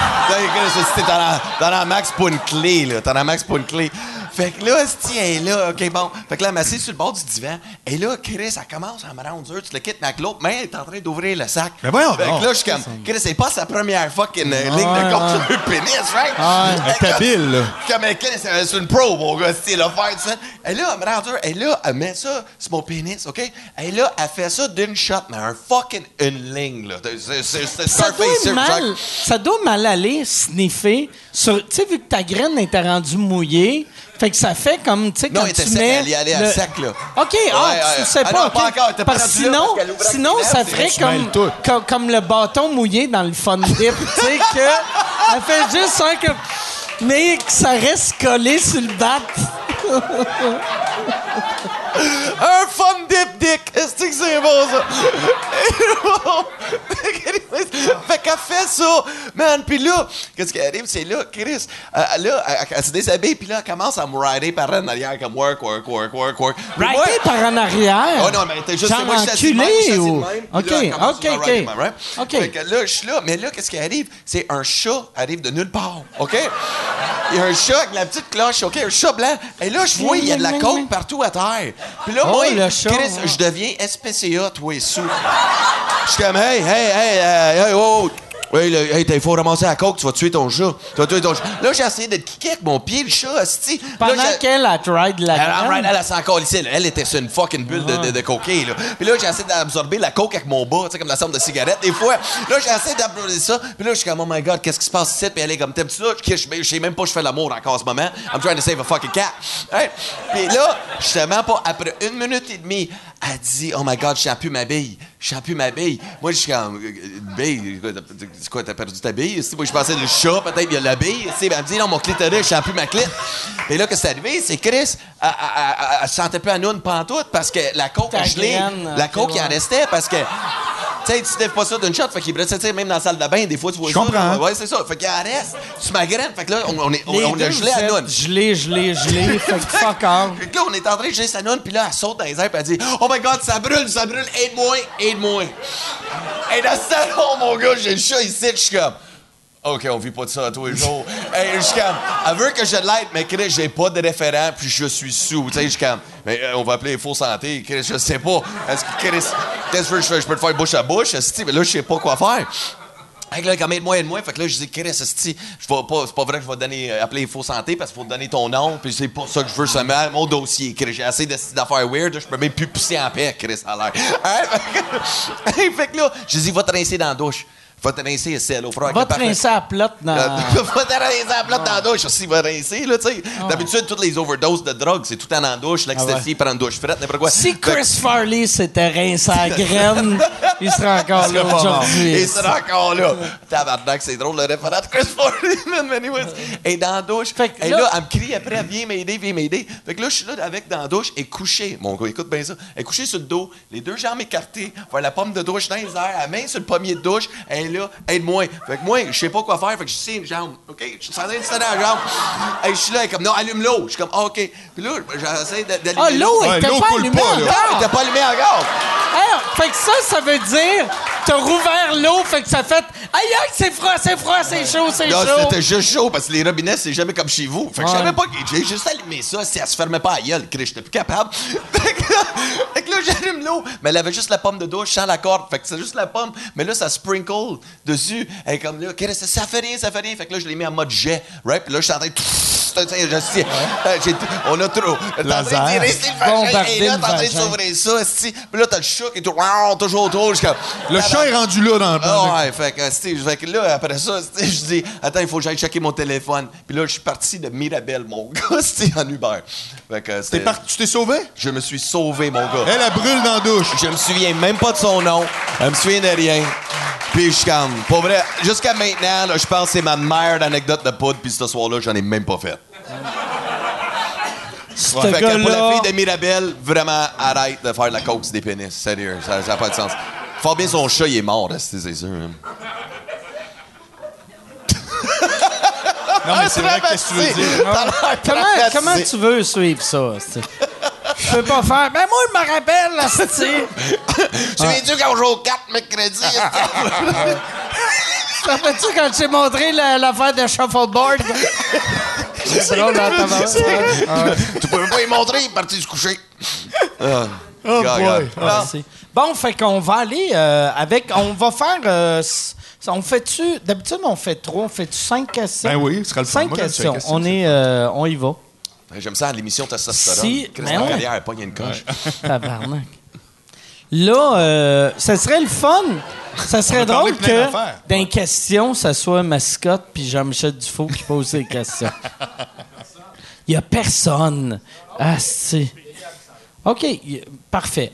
T'en as max pour une clé, là. T'en as max pour une clé. Fait que là, elle est là, OK, bon. Fait que là, elle m'assied sur le bord du divan. Et là, Chris, elle commence à me rendre dur. Tu le quittes, mais avec l'autre main, elle est en train d'ouvrir le sac. Mais voyons Fait donc. que là, je suis comme, Chris, c'est pas sa première fucking ligne de compte sur le pénis, right? Elle est habile, là. Comme c'est une pro, mon gars, c'est le faire ça. Et là, elle me rend dur. Et là, elle met ça sur mon pénis, OK? Et là, elle fait ça d'une shot, mais une ligne, là. C'est Ça doit mal aller, sniffer. Tu sais, vu que ta graine était rendue mouillée, fait que ça fait comme, tu sais, quand Non, elle était tu sec, mets... elle y allait à sec, là. OK, tu sais pas. non, OK. pas encore, elle était pas Parce que rendue là, parce qu'elle ouvrait sinon avec les ça lèvres, ferait tu mêles tout. comme le bâton mouillé dans le fun dip, tu sais, que elle fait juste ça que... Mais que ça reste collé sur le bat. Un fun dip dick! Est-ce que c'est bon, ça? Fait qu'elle fait ça, man. Puis là, qu'est-ce qui arrive? C'est là, Chris, elle se déshabille, puis là, elle commence à me rider par en arrière, comme work. Puis moi- Rider par en arrière. Oh non, mais t'es juste... Genre moi, je suis assis de même, enculé je suis assis de ou... même, puis là, elle commence à me rider de même, right? OK. Fait que là, je suis là, mais là, qu'est-ce qui arrive? C'est un chat arrive de nulle part, OK? Il y a un chat avec la petite cloche, OK? Un chat blanc. Et là, je vois, il y a de la coke partout à terre. Puis là, moi, le chat, Chris, je deviens SPCA, toi, sous. Je suis comme, hey, oh. Oui, hey, il faut ramasser la coke, tu vas tuer ton chat. Là, j'ai essayé de te kicker avec mon pied, le chat, hostie. Pendant qu'elle a ride la graine. Elle s'en calissait, là. Elle était sur une fucking bulle de cocaine, là. Puis là, j'ai essayé d'absorber la coke avec mon bas, tu sais, comme la somme de cigarette, des fois. Là, j'ai essayé d'absorber ça. Puis là, je suis comme, oh my God, qu'est-ce qui se passe ici? Puis elle est comme, t'aimes-tu ça? Je sais même pas, je fais l'amour encore en ce moment. I'm trying to save a fucking cat. Hey? Puis là, justement, pas après 1 minute et demie, elle dit, oh my God, je sens plus ma bille. Moi, je suis comme, bille, c'est quoi, t'as perdu ta bille? Moi, je pensais le chat, peut-être, il y a la bille. Elle me dit, non, mon clitoris, je sens plus ma clit. Et là, qu'est-ce qui est arrivé? C'est Chris, elle sentait plus à nous une pantoute parce que la coke a gelé. La coke, il en restait parce que. Tu sais, tu lèves pas ça d'une shot, fait qu'il reste, tu sais, même dans la salle de bain, des fois, tu vois ça. Je comprends. Ouais, c'est ça. Fait qu'il en reste sur ma graine. Fait que là, on a gelé à noune. Gelé. Fait que fuck off. Fait que là, on est en train de geler sa noune, puis là, elle saute dans les airs, puis elle dit, oh my God, ça brûle, aide-moi. Et dans ce salon, mon gars, j'ai le chat ici, je suis comme, OK, on vit pas de ça tous les jours. Hey, je suis comme, elle veut que je l'aide, mais Chris, j'ai pas de référent, puis je suis sous. Tu sais, je suis comme, mais on va appeler Info Santé. Chris, je sais pas. Est-ce que Chris, qu'est-ce que je peux te faire bouche à bouche? Mais là, je sais pas quoi faire. Fait que là, comme aide-moi. Fait que là, je dis, Chris, c'est pas vrai que je vais appeler Info Santé parce qu'il faut donner ton nom, puis c'est pas ça que je veux seulement, mon dossier. Chris, j'ai assez d'affaires weird, je peux même plus pousser en paix, Chris, à l'air. Fait que là, je dis, va te rincer dans la douche. Va te rincer, c'est l'eau froid. Va te rincer à plotte dans... Va te rincer à plotte dans la douche. Si va rincer, là, tu sais. D'habitude, toutes les overdoses de drogue, c'est tout en la douche. L'ecstasy, prend une douche frette, n'importe quoi. Si Chris Farley s'était rincé à la graine, il serait encore là aujourd'hui. Il serait encore là. Tabarnak, c'est drôle le référent de Chris Farley, man, anyways. Et dans la douche, et là, elle me crie après, viens m'aider. Fait que là, je suis là avec dans la douche et couché. Mon gars, écoute bien ça. Elle est couchée sur le dos, les deux jambes écartées, faire la pomme de douche dans les airs, la main sur le pommier de douche. Là, aide-moi. Fait que moi, je sais pas quoi faire, fait que je sais une jambe. OK? Je suis en train de serrer la jambe. Hey, je suis là, elle est comme, non, allume l'eau. Je suis comme, OK. Puis là, j'essaie d'allumer l'eau. Ouais, était l'eau pas coule allumée pas, là. encore. Elle était pas allumée encore. Fait que ça veut dire, t'as rouvert vers l'eau, fait que ça fait aïe, c'est froid, c'est chaud, c'est Là, chaud. c'était juste chaud parce que les robinets, c'est jamais comme chez vous. Fait que je savais pas que j'ai juste allumé ça si elle se fermait pas à gueule. J'étais plus capable. Fait que là, j'allume l'eau. Mais elle avait juste la pomme de douche sans la corde. Fait que c'est juste la pomme. Mais là, ça sprinkle dessus. Elle est comme là, ça fait rien. Fait que là, je l'ai mis en mode jet. Right? Puis là, je suis en train de. On a trop. Laser. Et là, t'es en train de s'ouvrir ça. Puis là, t'as le chat qui est toujours autour. Le chat est rendu là dans le ouais, fait que là, après ça, je dis, attends, il faut que j'aille checker mon téléphone. Puis là, je suis parti de Mirabel, mon gars, c'était en Uber. Fait que Tu t'es sauvé? Je me suis sauvé, mon gars. Elle brûle dans la douche. Je me souviens même pas de son nom. Elle me souvient de rien. Puis je suis comme, pour vrai, jusqu'à maintenant, là, je pense que c'est ma meilleure anecdote de poudre. Puis ce soir-là, j'en ai même pas fait. Fait que pour la fille de Mirabel, vraiment, arrête de faire de la coke sur des pénis. Sérieux, ça n'a pas de sens. Fort bien, son chat, il est mort, c'est sûr. Hein. Non, mais c'est vrai, qu'est-ce que tu veux dire? Comment tu veux suivre ça? Je peux pas faire. Ben moi, je me rappelle, là, c'est. Tu viens-tu quand on joue au 4 mercredi? Ça fait-tu quand tu t'es montré l'affaire de shuffleboard? C'est drôle, là, Tu peux même pas y montrer, il est parti se coucher. Oh boy. Bon, fait qu'on va aller avec. On va faire. On fait-tu. D'habitude, on fait 3. On fait-tu 5 questions? Ben oui, ce sera le fun. 5 Moi, j'aime questions. ça, On y va. J'aime ça à l'émission Testostérone. Si, Chris, mais ma ouais. carrière n'a pas gagné une coche. Tabarnak. Là, ça serait le fun. Ça serait On a parlé drôle plein que d'affaires. dans les questions, ça soit Mascotte puis Jean-Michel Dufault qui pose les questions. Il n'y a personne. Ah, c'est. OK, parfait.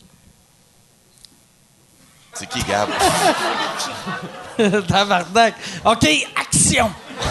C'est qui, Gab? Tabarnak. OK, action!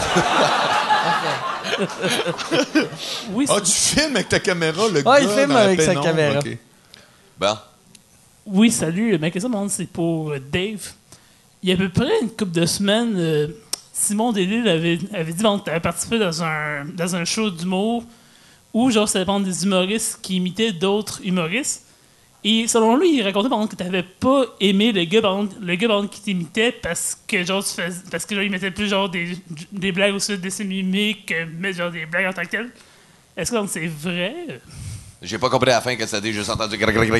Oui, Ah, tu filmes avec ta caméra, le Ah, gars il filme dans la avec sa pénombre, caméra. OK. Bon. oui, salut. Ma question, c'est pour Dave. Il y a à peu près une couple de semaines, Simon Delille avait dit bon, que tu avais participé dans un show d'humour où genre, ça dépend des humoristes qui imitaient d'autres humoristes. Et selon lui, il racontait par exemple que tu n'avais pas aimé le gars par exemple, qui t'imitait parce que genre il mettait plus genre des blagues au sud des mimiques, mais genre des blagues en tant que telles. Est-ce que donc, c'est vrai? J'ai pas compris à la fin que c'était juste entendu.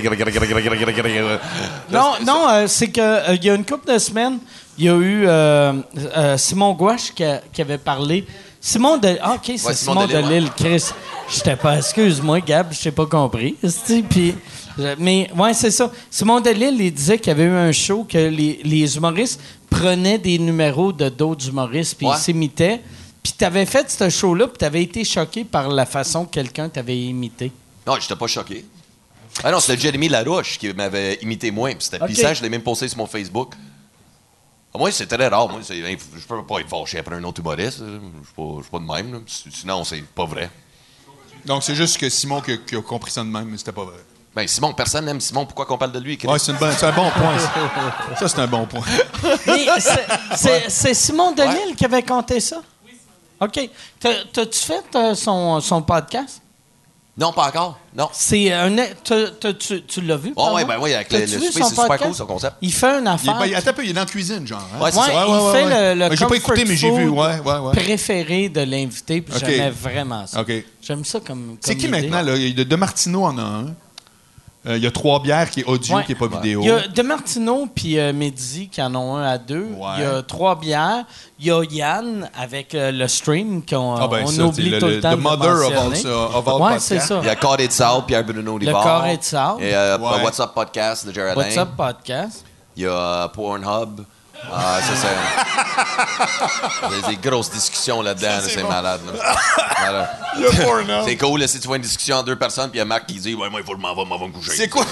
Non, c'est que il y a une couple de semaines, il y a eu Simon Gouache qui avait parlé. Simon de. Ah, OK, c'est Simon Delille, Chris. J'étais pas. Excuse-moi, Gab, je t'ai pas compris. Puis. Mais, ouais, c'est ça. Simon Delille, il disait qu'il y avait eu un show que les humoristes prenaient des numéros de d'autres humoristes, puis ils s'imitaient. Puis t'avais fait ce show-là, puis t'avais été choqué par la façon que quelqu'un t'avait imité. Non, j'étais pas choqué. Ah non, c'était Jérémy Larouche qui m'avait imité moi, puis c'était puissant, je l'ai même posté sur mon Facebook. Moi, c'est très rare. Moi, je peux pas être fâché après un autre humoriste. Je suis pas de même. Là. Sinon, c'est pas vrai. Donc, c'est juste que Simon qui a compris ça de même, mais c'était pas vrai. Ben, Simon, personne n'aime Simon. Pourquoi qu'on parle de lui? Ouais, c'est un bon point. Ça, c'est un bon point. Mais c'est Simon Delille qui avait compté ça? Oui. OK. T'as-tu fait son podcast? Non, pas encore. Non. C'est tu l'as vu? Oh, oui, avec le souper, c'est super cool, son concept. Il fait une affaire. Il est dans la cuisine, genre. Hein? Ouais, c'est ça. Il fait le j'ai pas écouté, mais j'ai vu. Ouais. préféré de l'invité, puis j'aimais vraiment ça. OK. J'aime ça comme C'est qui idée. maintenant, là? De Martineau en a un. Il y a 3 bières qui est audio, qui n'est pas vidéo. Il y a De Martino puis Mehdi qui en ont un à 2. Il y a 3 bières. Il y a Yann avec le stream qu'on oublie tout le temps The mother of all podcasts. C'est ça. Il y a Carré de Sable, Pierre-Bruno Le Rivard. Carré de Sable. Et What's Up Podcast de Jared What's Up Podcast. Il y a Pornhub. Ah, ça, c'est... Il y a des grosses discussions là-dedans, c'est malade. Là. Il y a Pornhub. C'est cool, là, si tu vois une discussion entre 2 personnes, puis il y a Marc qui dit « Ouais, moi, il faut que je m'en va me coucher. » C'est quoi?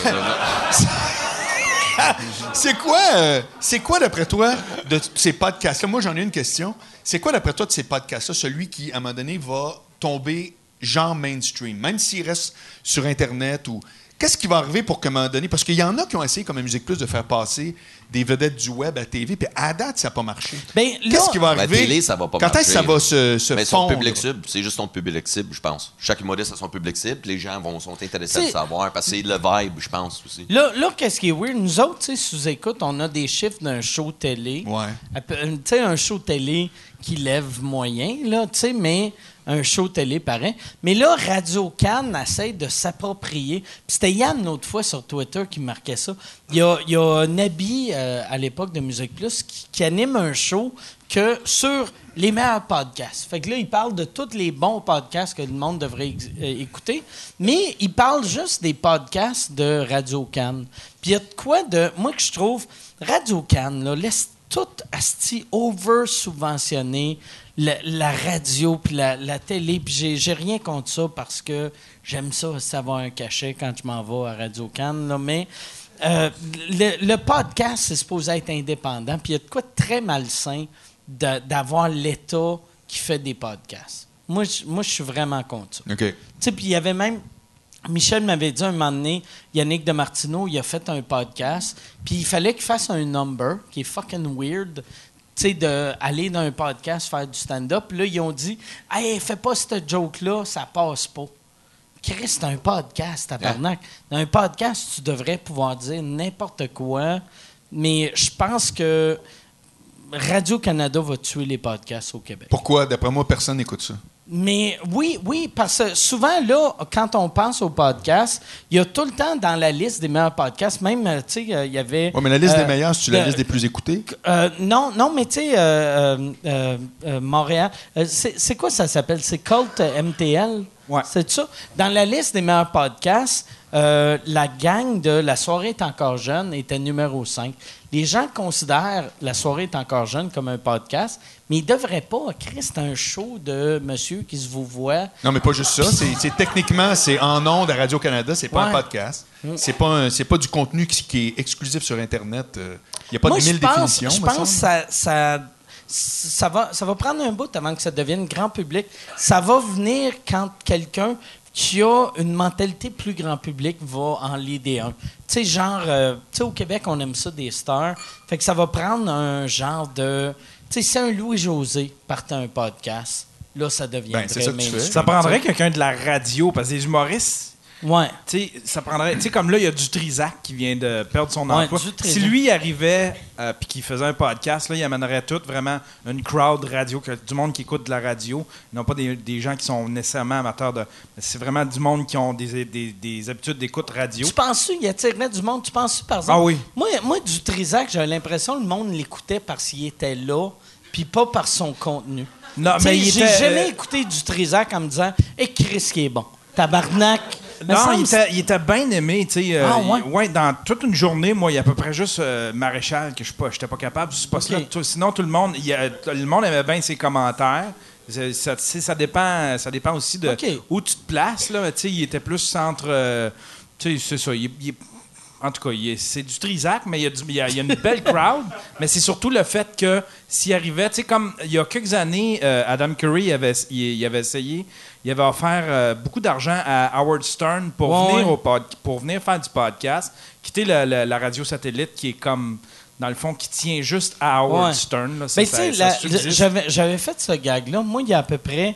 C'est quoi, d'après toi, de ces podcasts-là? Moi, j'en ai une question. C'est quoi, d'après toi, de ces podcasts-là, celui qui, à un moment donné, va tomber genre mainstream, même s'il reste sur Internet ou... Qu'est-ce qui va arriver pour qu'à un moment donné... Parce qu'il y en a qui ont essayé, comme à Musique Plus, de faire passer des vedettes du web à TV, puis à date, ça n'a pas marché. Ben, là, Qu'est-ce qui va arriver? La télé, ça va pas Quand est-ce que ça marcher. va se Mais son fondre? public cible, c'est juste son public cible, je pense. Chaque humoriste a son public cible, puis les gens sont intéressés à le C'est- savoir, parce que c'est le vibe, je pense, aussi. Là, qu'est-ce qui est weird? Nous autres, tu sais, sous-écoute, on a des chiffres d'un show télé. Ouais. Tu sais, un show télé qui lève moyen, là, tu sais, mais un show télé pareil. Mais là, Radio-Can essaie de s'approprier. Puis c'était Yann, l'autre fois, sur Twitter, qui marquait ça. Il y a Nabi, à l'époque de Musique Plus, qui anime un show sur les meilleurs podcasts. Fait que là, il parle de tous les bons podcasts que le monde devrait écouter, mais il parle juste des podcasts de Radio-Can. Puis il y a de quoi de... Moi, que je trouve, Radio-Can, là, laisse tout asti over-subventionné, la radio puis la télé, puis j'ai rien contre ça parce que j'aime ça avoir un cachet quand je m'en vais à Radio-Can, là, mais le podcast, c'est supposé être indépendant, puis il y a de quoi de très malsain d'avoir l'État qui fait des podcasts. Moi, je suis vraiment contre ça. OK. Tu sais, puis il y avait même... Michel m'avait dit un moment donné, Yannick de Martineau, il a fait un podcast, puis il fallait qu'il fasse un number qui est fucking weird, tu sais, d'aller dans un podcast faire du stand-up. Puis là, ils ont dit « Hey, fais pas cette joke-là, ça passe pas. » Chris, c'est un podcast, tabarnak. Dans un podcast, tu devrais pouvoir dire n'importe quoi, mais je pense que Radio-Canada va tuer les podcasts au Québec. Pourquoi? D'après moi, personne n'écoute ça. Mais oui, parce que souvent, là, quand on pense au podcast, il y a tout le temps dans la liste des meilleurs podcasts, même, tu sais, il y avait... Oui, mais la liste des meilleurs, c'est-tu la liste des plus écoutés? Non, mais tu sais, Montréal, c'est quoi ça s'appelle? C'est Cult MTL? Ouais. C'est ça? Dans la liste des meilleurs podcasts, la gang de La soirée est encore jeune était numéro 5. Les gens considèrent La soirée est encore jeune comme un podcast, mais ils ne devraient pas. Chris, c'est un show de monsieur qui se vous voit. Non, mais pas juste ça. C'est techniquement, c'est en ondes à Radio-Canada, c'est pas un Ouais. podcast. C'est pas du contenu qui est exclusif sur Internet. Il n'y a pas de 1000 définitions. Je me pense que semble. ça va prendre un bout avant que ça devienne grand public. Ça va venir quand quelqu'un qui a une mentalité plus grand public va en l'idée un. Tu sais, genre, tu sais, au Québec, on aime ça des stars. Fait que ça va prendre un genre de... Tu sais, si un Louis-José partait un podcast, là, ça deviendrait c'est ça que tu fais. mainstream. Ça prendrait quelqu'un de la radio, parce que les humoristes, Ouais. tu sais, ça prendrait. Tu sais, comme là, il y a Dutrisac qui vient de perdre son Ouais, emploi. Dutrisac. Si lui arrivait puis qu'il faisait un podcast, là, il amènerait tout vraiment une crowd radio, du monde qui écoute de la radio, non pas des gens qui sont nécessairement amateurs de. C'est vraiment du monde qui ont des habitudes d'écoute radio. Tu penses-tu qu'il attirerait du monde? Tu penses-tu, par exemple? Ah oui. Moi, du Trisac, j'avais l'impression que le monde l'écoutait parce qu'il était là, puis pas par son contenu. Non, Tu sais, mais il j'ai était, jamais écouté du Trisac en me disant « Hey, Chris, qui est bon. Tabarnak. » Me Non, semble- il était bien aimé, tu sais. Ah, ouais? Dans toute une journée, moi, il y a à peu près juste Maréchal que je n'étais pas capable. Ce poste-là. Ok. Sinon, tout le monde, le monde aimait bien ses commentaires. Ça dépend aussi de Ok. où tu te places, là. Tu sais, il était plus centre. Tu sais, c'est ça. En tout cas, c'est du Trisac, mais il y a une belle crowd. Mais c'est surtout le fait que s'il arrivait, tu sais, comme il y a quelques années, Adam Curry il avait essayé, il avait offert beaucoup d'argent à Howard Stern pour venir faire du podcast, quitter la radio satellite qui est comme, dans le fond, qui tient juste à Howard Ouais. Stern. Là. Ben, tu sais, Ça subsiste. j'avais fait ce gag-là. Moi, il y a à peu près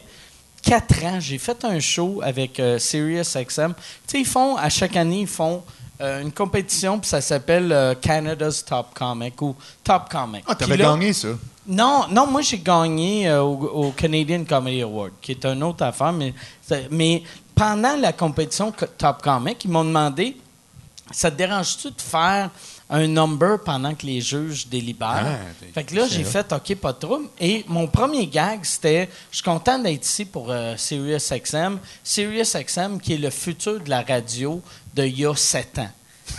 4 ans, j'ai fait un show avec SiriusXM. Tu sais, à chaque année, ils font une compétition, puis ça s'appelle Canada's Top Comic ou Top Comic. Ah, t'avais Puis là- gagné ça. Non, moi, j'ai gagné au Canadian Comedy Award, qui est une autre affaire, mais pendant la compétition Top Comic, ils m'ont demandé « Ça te dérange-tu de faire un number pendant que les juges délibèrent? Fait que là, j'ai fait « OK, pas de trouble. » Et mon premier gag, c'était « Je suis content d'être ici pour SiriusXM. SiriusXM, qui est le futur de la radio d'il y a 7 ans. »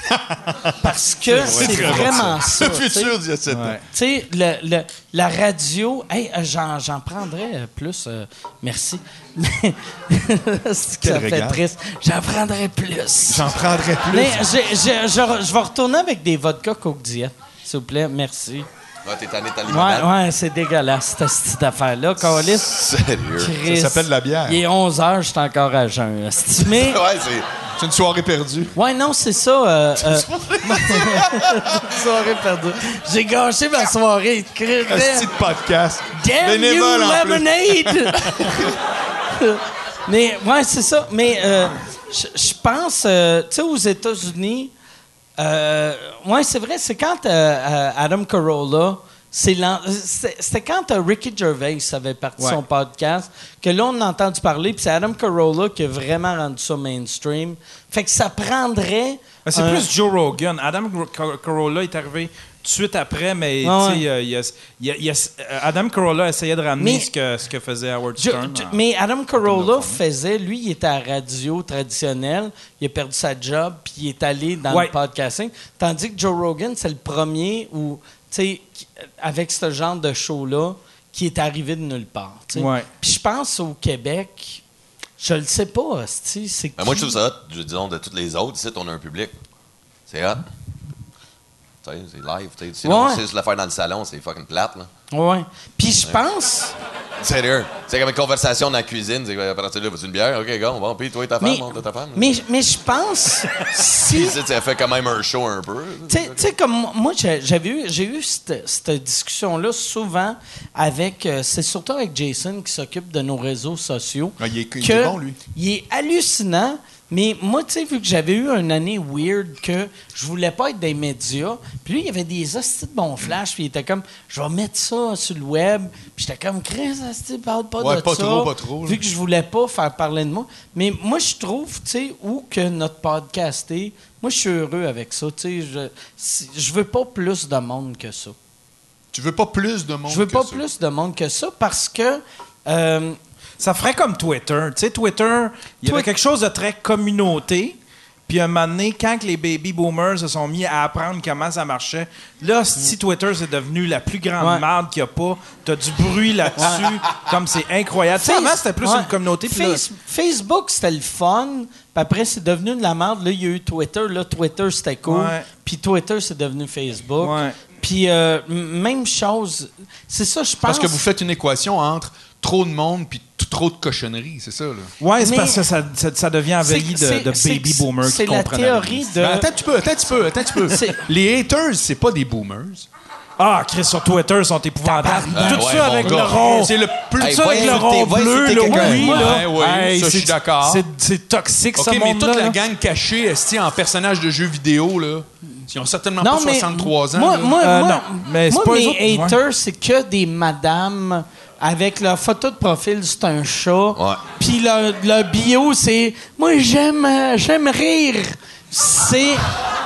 Parce que c'est vraiment ça. Le tu sais. futur d'il y a 7 ans. Tu sais, la radio, hey, j'en prendrais plus. Merci. C'est que ça fait régal. triste. J'en prendrais plus. J'en prendrais plus. Mais je vais retourner avec des vodka Coke Diet, s'il vous plaît. Merci. Ouais, t'es tanné de ta limonade. Ouais, c'est dégueulasse, cette petite affaire-là. Câlisse. Sérieux. Chris. Ça s'appelle de la bière. Il est 11h, je suis encore à jeun. esti. Mais Ouais, c'est. C'est une soirée perdue. Ouais, non, c'est ça. Soirée perdue. J'ai gâché ma soirée. Un petit podcast. Damn Bénévole, you, en plus. lemonade! Mais, ouais, c'est ça. Mais je pense, tu sais, aux États-Unis, ouais, c'est vrai, c'est quand Adam Carolla, c'était quand Ricky Gervais avait parti son podcast, que là, on a entendu parler, puis c'est Adam Carolla qui a vraiment rendu ça mainstream. Fait que ça prendrait... C'est plus Joe Rogan. Adam Carolla est arrivé tout de suite après, mais Adam Carolla essayait de ramener ce que faisait Howard Stern. Mais Adam Carolla faisait, lui, il était à la radio traditionnelle, il a perdu sa job, puis il est allé dans le podcasting. Tandis que Joe Rogan, c'est le premier où, tu sais, avec ce genre de show-là, qui est arrivé de nulle part. Puis je pense au Québec, je le sais pas, c'est qui? Moi, je trouve ça hot, disons, de toutes les autres. Ici, on a un public. C'est hot. C'est live. Sinon, si c'est l'affaire dans le salon, c'est fucking plate. Là. Ouais. Puis je pense... Sérieux. C'est comme une conversation dans la cuisine. C'est à partir de là, veux-tu une bière? OK, go, bon, puis toi et ta femme, monte ta femme. Mais je pense... si... Ça fait quand même un show un peu. Tu sais, comme moi, j'ai eu cette discussion-là souvent avec... c'est surtout avec Jason qui s'occupe de nos réseaux sociaux. Ah, il est bon, lui. Il est hallucinant. Mais moi, tu sais, vu que j'avais eu une année weird, que je voulais pas être des médias, puis lui, il y avait des hosties de bons flashs, puis il était comme, je vais mettre ça sur le web, puis j'étais comme, Chris, hostie, parle pas de pas ça. pas trop. Vu que je voulais pas faire parler de moi. Mais moi, je trouve, tu sais, où que notre podcast est, moi, je suis heureux avec ça, tu sais, je veux pas plus de monde que ça. Tu veux pas plus de monde que ça? Je veux pas plus de monde que ça, parce que... ça ferait comme Twitter. Tu sais, Twitter, il y avait quelque chose de très communauté. Puis un moment donné, quand les baby boomers se sont mis à apprendre comment ça marchait, là, si Twitter, c'est devenu la plus grande merde qu'il n'y a pas, t'as du bruit là-dessus, comme c'est incroyable. Tu sais, avant, c'était plus une communauté. Facebook, c'était le fun. Puis après, c'est devenu de la merde. Là, il y a eu Twitter. Là, Twitter, c'était cool. Puis Twitter, c'est devenu Facebook. Puis même chose. C'est ça, je pense. Parce que vous faites une équation entre trop de monde puis trop de cochonneries, c'est ça, là? Oui, c'est parce que ça devient envahi de baby boomers qui comprennent. C'est la théorie de... Attends un petit peu. Les haters, c'est pas des boomers. Ah, Chris, sur Twitter, ils sont épouvantables. Tout ça avec le rond. C'est le plus... Tout ça avec le rond bleu, là, oui, là. Ça, je suis d'accord. C'est toxique, ce monde-là. OK, mais toute la gang cachée, en personnage de jeux vidéo, là, ils ont certainement pas 63 ans. Moi, mais c'est pas mes haters, c'est que des madames... Avec leur photo de profil, c'est un chat. Puis leur bio, c'est « Moi, j'aime rire. » C'est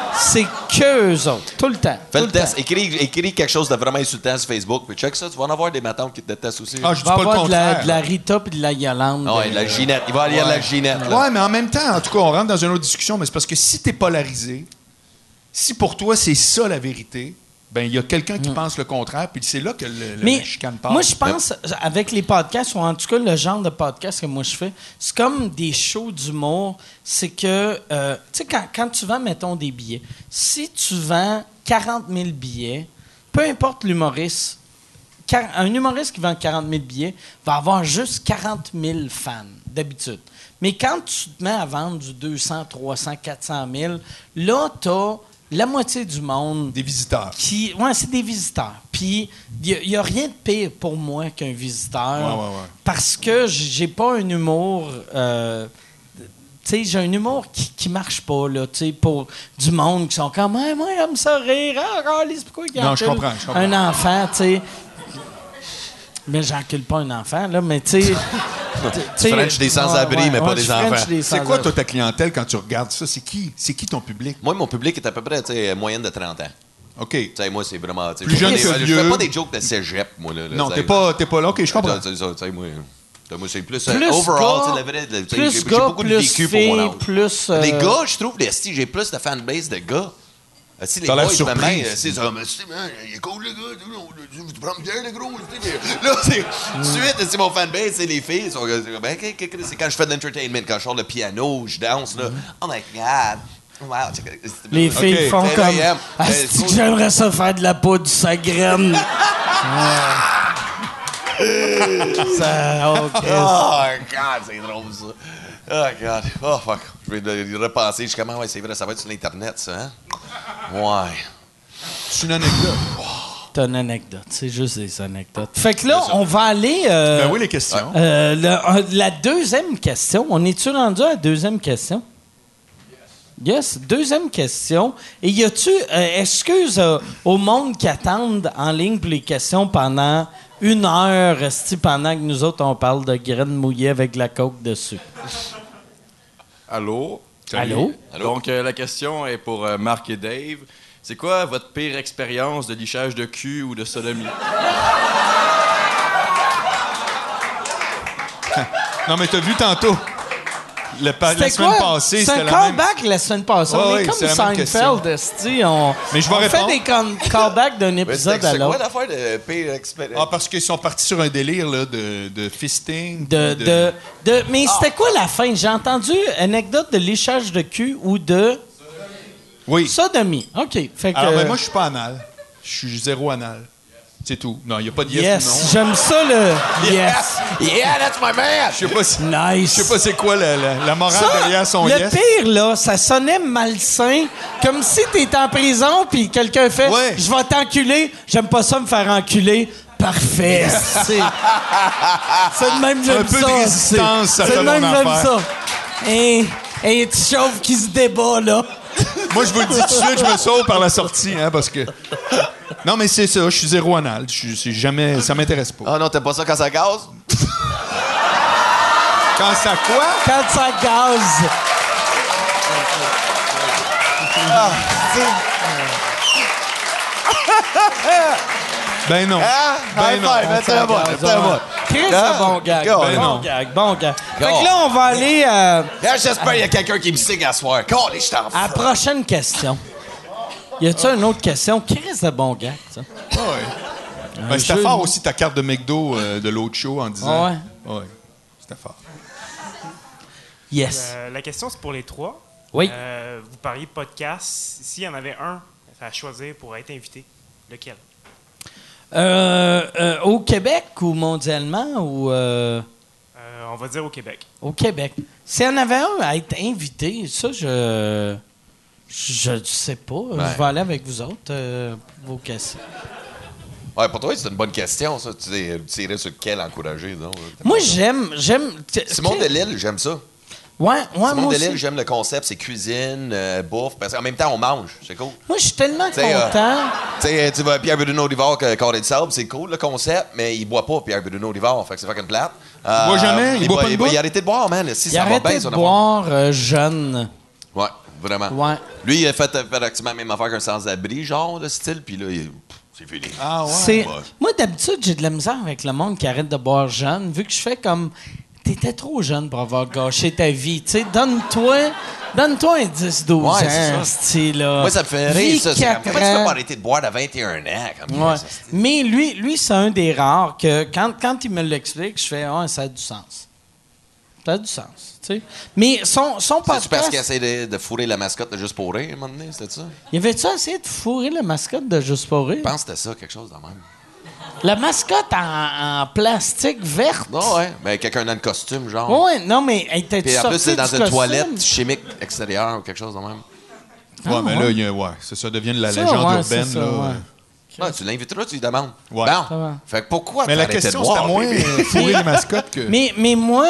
que eux autres, tout le temps. Fais le test. Écris quelque chose de vraiment insultant sur Facebook, puis check ça, tu vas en avoir des matins qui te détestent aussi. Ah, je dis pas le contraire. De la Rita puis de la Yolande. Ah ouais, de la Ginette. Il va aller à la Ginette. Là. Ouais, mais en même temps, en tout cas, on rentre dans une autre discussion, mais c'est parce que si t'es polarisé, si pour toi, c'est ça la vérité, ben il y a quelqu'un qui pense le contraire, puis c'est là que la chicane part. Moi, je pense, avec les podcasts, ou en tout cas le genre de podcast que moi je fais, c'est comme des shows d'humour. C'est que, tu sais, quand tu vends, mettons, des billets, si tu vends 40 000 billets, peu importe l'humoriste, un humoriste qui vend 40 000 billets va avoir juste 40 000 fans, d'habitude. Mais quand tu te mets à vendre du 200, 300, 400 000, là, t'as la moitié du monde... Des visiteurs. Ouais, c'est des visiteurs. Puis, il n'y a rien de pire pour moi qu'un visiteur. Ouais. Parce que j'ai pas un humour... tu sais, j'ai un humour qui marche pas, là, tu sais, pour du monde qui sont comme « moi, j'aime ça rire. Ah, c'est pourquoi il Non, je comprends. Un enfant, tu sais... Mais j'encule pas un enfant, là, mais tu sais... Tu French des sans-abri, mais pas des enfants. C'est quoi, toi, ta clientèle, quand tu regardes ça? C'est qui ton public? Moi, mon public est à peu près, moyenne de 30 ans. OK. T'sais, moi, c'est vraiment... Plus jeune que vieux. Je fais pas des jokes de cégep, moi. Là, non, t'es pas là. OK, je comprends. Moi, c'est plus overall, la vraie... J'ai beaucoup de vécu pour mon âge. Les gars, je trouve, j'ai plus de fanbase de gars. Si les t'as l'air boys, surpris. C'est ça, mais il est cool, le gars. Tu prends bien, le gros. Là, c'est... Tout de suite, mon fanbase, c'est les filles. C'est quand je fais de l'entertainment, quand je sors le piano, je danse, là. Oh my God. Wow. Les filles font comme... j'aimerais ça faire de la poudre sa graine. Oh, God, c'est drôle, ça. Oh, God. Oh, fuck. Je vais y repenser. Je suis comme, ouais, c'est vrai, ça va être sur l'Internet, ça, hein? Ouais. C'est une anecdote. T'as une anecdote. C'est juste des anecdotes. Fait que là, on va aller... Ben oui, les questions. la deuxième question. On est-tu rendu à la deuxième question? Yes. Deuxième question. Et y a-tu... excuse au monde qui attendent en ligne pour les questions pendant 1 heure, pendant que nous autres, on parle de graines mouillées avec de la coke dessus. Allô? Allô? Donc, la question est pour Marc et Dave. C'est quoi votre pire expérience de lichage de cul ou de sodomie? Non, mais t'as vu tantôt. La semaine passée, c'est c'était un la même... callback la semaine passée. Ouais, on ouais, est c'est comme la même question. Seinfeld, esti, on Mais je vais on fait répondre. des callbacks d'un épisode à C'est quoi l'autre. l'affaire de pire expérience? Ah, parce qu'ils sont partis sur un délire là, de fisting. Mais c'était quoi la fin? J'ai entendu anecdote de léchage de cul ou de Oui. sodomie. OK. Fait que, Alors, mais moi, je suis pas anal. Je suis zéro anal. C'est tout. Non, il n'y a pas de yes, yes, ou non. j'aime ça le yes. Yeah, that's my man! Je sais pas si... Nice. Je sais pas c'est quoi la morale Ça, derrière son le yes. pire, là, ça sonnait malsain, comme si t'étais en prison puis quelqu'un fait Ouais. « Je vais t'enculer, j'aime pas ça me faire enculer. » Parfait. C'est de même j'aime Un peu ça. de résistance, ça C'est fait de même mon j'aime affaire. ça. Un petit chauve qui se débat, là. Moi, je vous le dis tout de suite, je me sauve par la sortie, hein, parce que... Non, mais c'est ça, je suis zéro anal. C'est jamais... Ça m'intéresse pas. Ah non, t'aimes pas ça quand ça gaz? Quand ça quoi? Quand ça gaze. Ben non. Ben non. Mettez-le moi, mettez-le-moi. Chris, Ah, bon gag. God. Ben non. Bon gag. Fait God. que là, on va aller Là, j'espère qu'il y a quelqu'un qui me signe à soir. Calé, je t'en à la prochaine question. Y a-tu une autre question? Chris de bon gag, ça. Ben, c'était jeu fort de- aussi ta carte de McDo de l'autre show en disant... Ah ouais? Ouais. C'était fort. Yes. La question, c'est pour les trois. Oui. Vous parliez de podcast. S'il y en avait un à choisir pour être invité, lequel? Au Québec ou mondialement ou On va dire au Québec. au Québec? S'il y en avait un à être invité, ça, je sais pas. Je vais aller avec vous autres, vos questions. Ouais, pour toi, c'est une bonne question, ça. Tu tirais sur lequel encourager, non? Moi, j'aime. Simon Delille, j'aime ça. Ouais, Simon moi Delille, aussi. j'aime le concept, c'est cuisine, bouffe, parce qu'en même temps, on mange, c'est cool. Moi, je suis tellement T'sais, content. Tu sais, tu vas Pierre Bruno Rivard, Carré de sable, c'est cool le concept, mais il boit pas, Pierre Bruno Rivard, fait que c'est fucking plate. boit jamais? Il boit pas de bout? Il a arrêté de boire, man. Si Il ça va arrêtait bien, de son boire jeune. affaire. Ouais, vraiment. Ouais. Lui, il a fait pratiquement la même affaire qu'un sans-abri, genre, de style, puis là, c'est fini. Ah ouais? C'est- Ouais. Moi, d'habitude, j'ai de la misère avec le monde qui arrête de boire jeune, vu que je fais comme... T'étais trop jeune pour avoir gâché ta vie. Tu sais, donne-toi un 10-12 Ouais, ans, c'est ça. style-là. Moi, ça me fait Vis rire, ça. 4 Comment tu peux pas ans. arrêter de boire à 21 ans? Comme Ouais. ça, c'est- Mais lui c'est un des rares que, quand il me l'explique, je fais « Ah, ça a du sens. » Ça a du sens, tu sais. Mais son C'est-tu parce podcast... qu'il essaie de fourrer la mascotte de Juste pour rire, à un moment donné? C'était ça? Y avait-tu essayé de fourrer la mascotte de Juste pour rire? Je pense que c'était ça, quelque chose de même. La mascotte en plastique verte? Non, ouais. Mais quelqu'un dans le costume, genre. Ouais, non, mais elle était Puis en plus, c'est dans du une costume? toilette chimique extérieure ou quelque chose de même. Ouais, mais ouais. là, il y a, ça devient de la Ça, légende ouais, urbaine. c'est ça, là. ouais. Ah, tu l'inviteras, tu lui demandes. Ouais. Bon. Ça va. Fait que pourquoi Mais la t'as arrêté question, de boire, c'était moins bébé? fourrer les mascottes que... Mais moi,